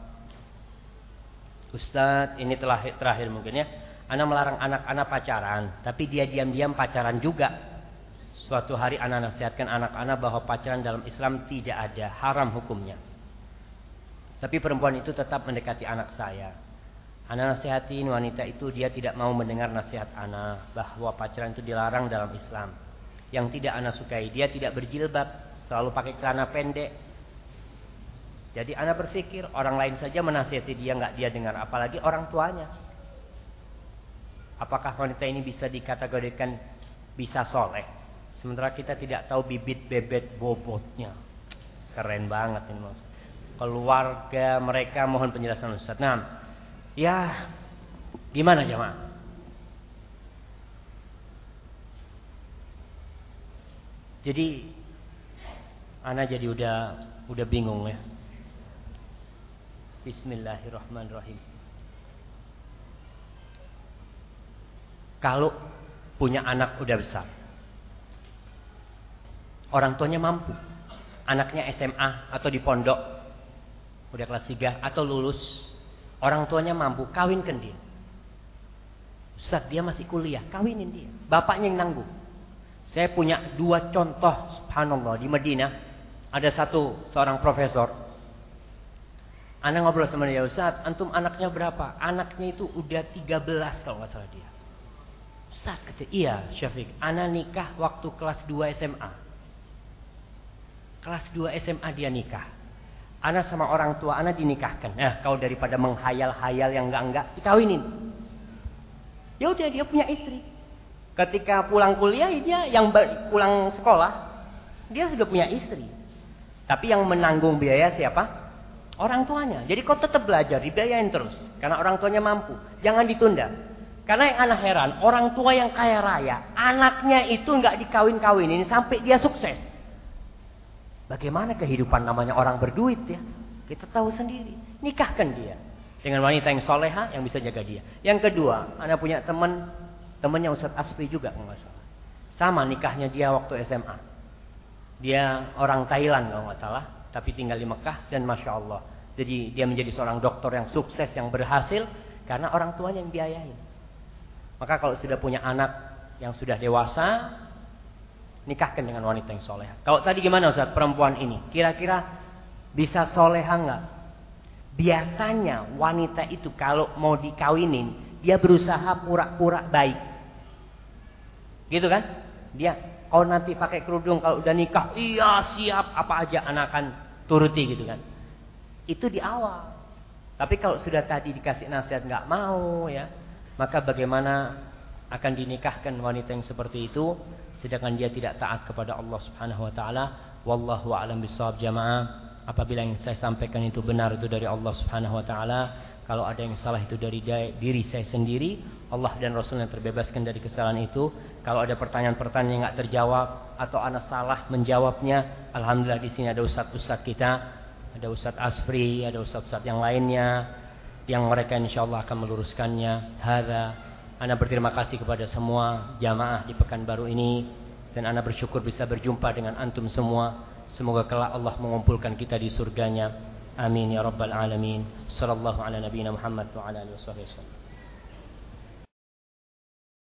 Ustaz, ini telah terakhir mungkin ya. Ana melarang anak-anak pacaran, tapi dia diam-diam pacaran juga. Suatu hari ana nasihatkan anak-anak bahwa pacaran dalam Islam tidak ada, haram hukumnya. Tapi perempuan itu tetap mendekati anak saya. Ana nasihatin wanita itu, dia tidak mau mendengar nasihat ana bahwa pacaran itu dilarang dalam Islam. Yang tidak ana sukai, dia tidak berjilbab. selalu pakai celana pendek. Jadi ana berpikir orang lain saja menasihati dia nggak dia dengar, apalagi orang tuanya. Apakah wanita ini bisa dikategorikan bisa soleh? Sementara kita tidak tahu bibit bebet bobotnya. Keren banget ini mas. Keluarga mereka mohon penjelasan Ustaz. Nah, ya gimana jemaah? Jadi ana jadi udah udah bingung ya. Bismillahirrahmanirrahim. Kalau punya anak udah besar, orang tuanya mampu, anaknya S M A atau di pondok, udah kelas tiga atau lulus, orang tuanya mampu, kawinkan dia. Ustaz dia masih kuliah, kawinin dia, bapaknya yang nanggung. Saya punya dua contoh, subhanallah, di Madinah ada satu seorang profesor. Anak ngobrol sama dia, Ustaz, antum anaknya berapa? Anaknya itu udah tiga belas kalau nggak salah dia. Ustaz kata, iya Syafiq, anak nikah waktu kelas dua S M A. Kelas dua S M A dia nikah. Anak sama orang tua anak dinikahkan. Nah, kalau daripada menghayal-hayal yang enggak-enggak, dikawinin. Ya udah dia punya istri. Ketika pulang kuliah dia yang pulang sekolah, dia sudah punya istri. Tapi yang menanggung biaya siapa? Orang tuanya. Jadi kau tetap belajar, dibiayain terus. Karena orang tuanya mampu. Jangan ditunda. Karena yang anak heran, orang tua yang kaya raya, anaknya itu nggak dikawin-kawinin sampai dia sukses. Bagaimana kehidupan namanya orang berduit ya? Kita tahu sendiri. Nikahkan dia dengan wanita yang soleha yang bisa jaga dia. Yang kedua, anak punya teman, temannya Ustadz Asfi juga nggak salah. Sama nikahnya dia waktu S M A. Dia orang Thailand kalau nggak salah, tapi tinggal di Mekah dan Masya Allah. Jadi dia menjadi seorang dokter yang sukses, yang berhasil karena orang tuanya yang biayain. Maka kalau sudah punya anak yang sudah dewasa, nikahkan dengan wanita yang soleha. Kalau tadi gimana Ustaz perempuan ini? Kira-kira bisa soleha nggak? Biasanya wanita itu kalau mau dikawinin, dia berusaha pura-pura baik. Gitu kan? Dia kalau nanti pakai kerudung, kalau udah nikah, iya siap, apa aja anak akan turuti gitu kan. Itu di awal. Tapi kalau sudah tadi dikasih nasihat nggak mau ya, maka bagaimana akan dinikahkan wanita yang seperti itu sedangkan dia tidak taat kepada Allah Subhanahu wa taala. Wallahu a'lam bishawab jamaah. Apabila yang saya sampaikan itu benar itu dari Allah Subhanahu wa taala, kalau ada yang salah itu dari diri saya sendiri, Allah dan Rasul yang terbebaskan dari kesalahan itu. Kalau ada pertanyaan-pertanyaan yang nggak terjawab atau anak salah menjawabnya, alhamdulillah di sini ada ustaz-ustaz kita, ada Ustaz Asfri, ada ustaz-ustaz yang lainnya yang mereka insyaallah akan meluruskannya. Hadza, ana berterima kasih kepada semua jamaah di Pekanbaru ini dan ana bersyukur bisa berjumpa dengan antum semua. Semoga kelak Allah mengumpulkan kita di surganya. Amin ya rabbal alamin. Sallallahu ala nabiyina Muhammad wa ala alihi wasallam.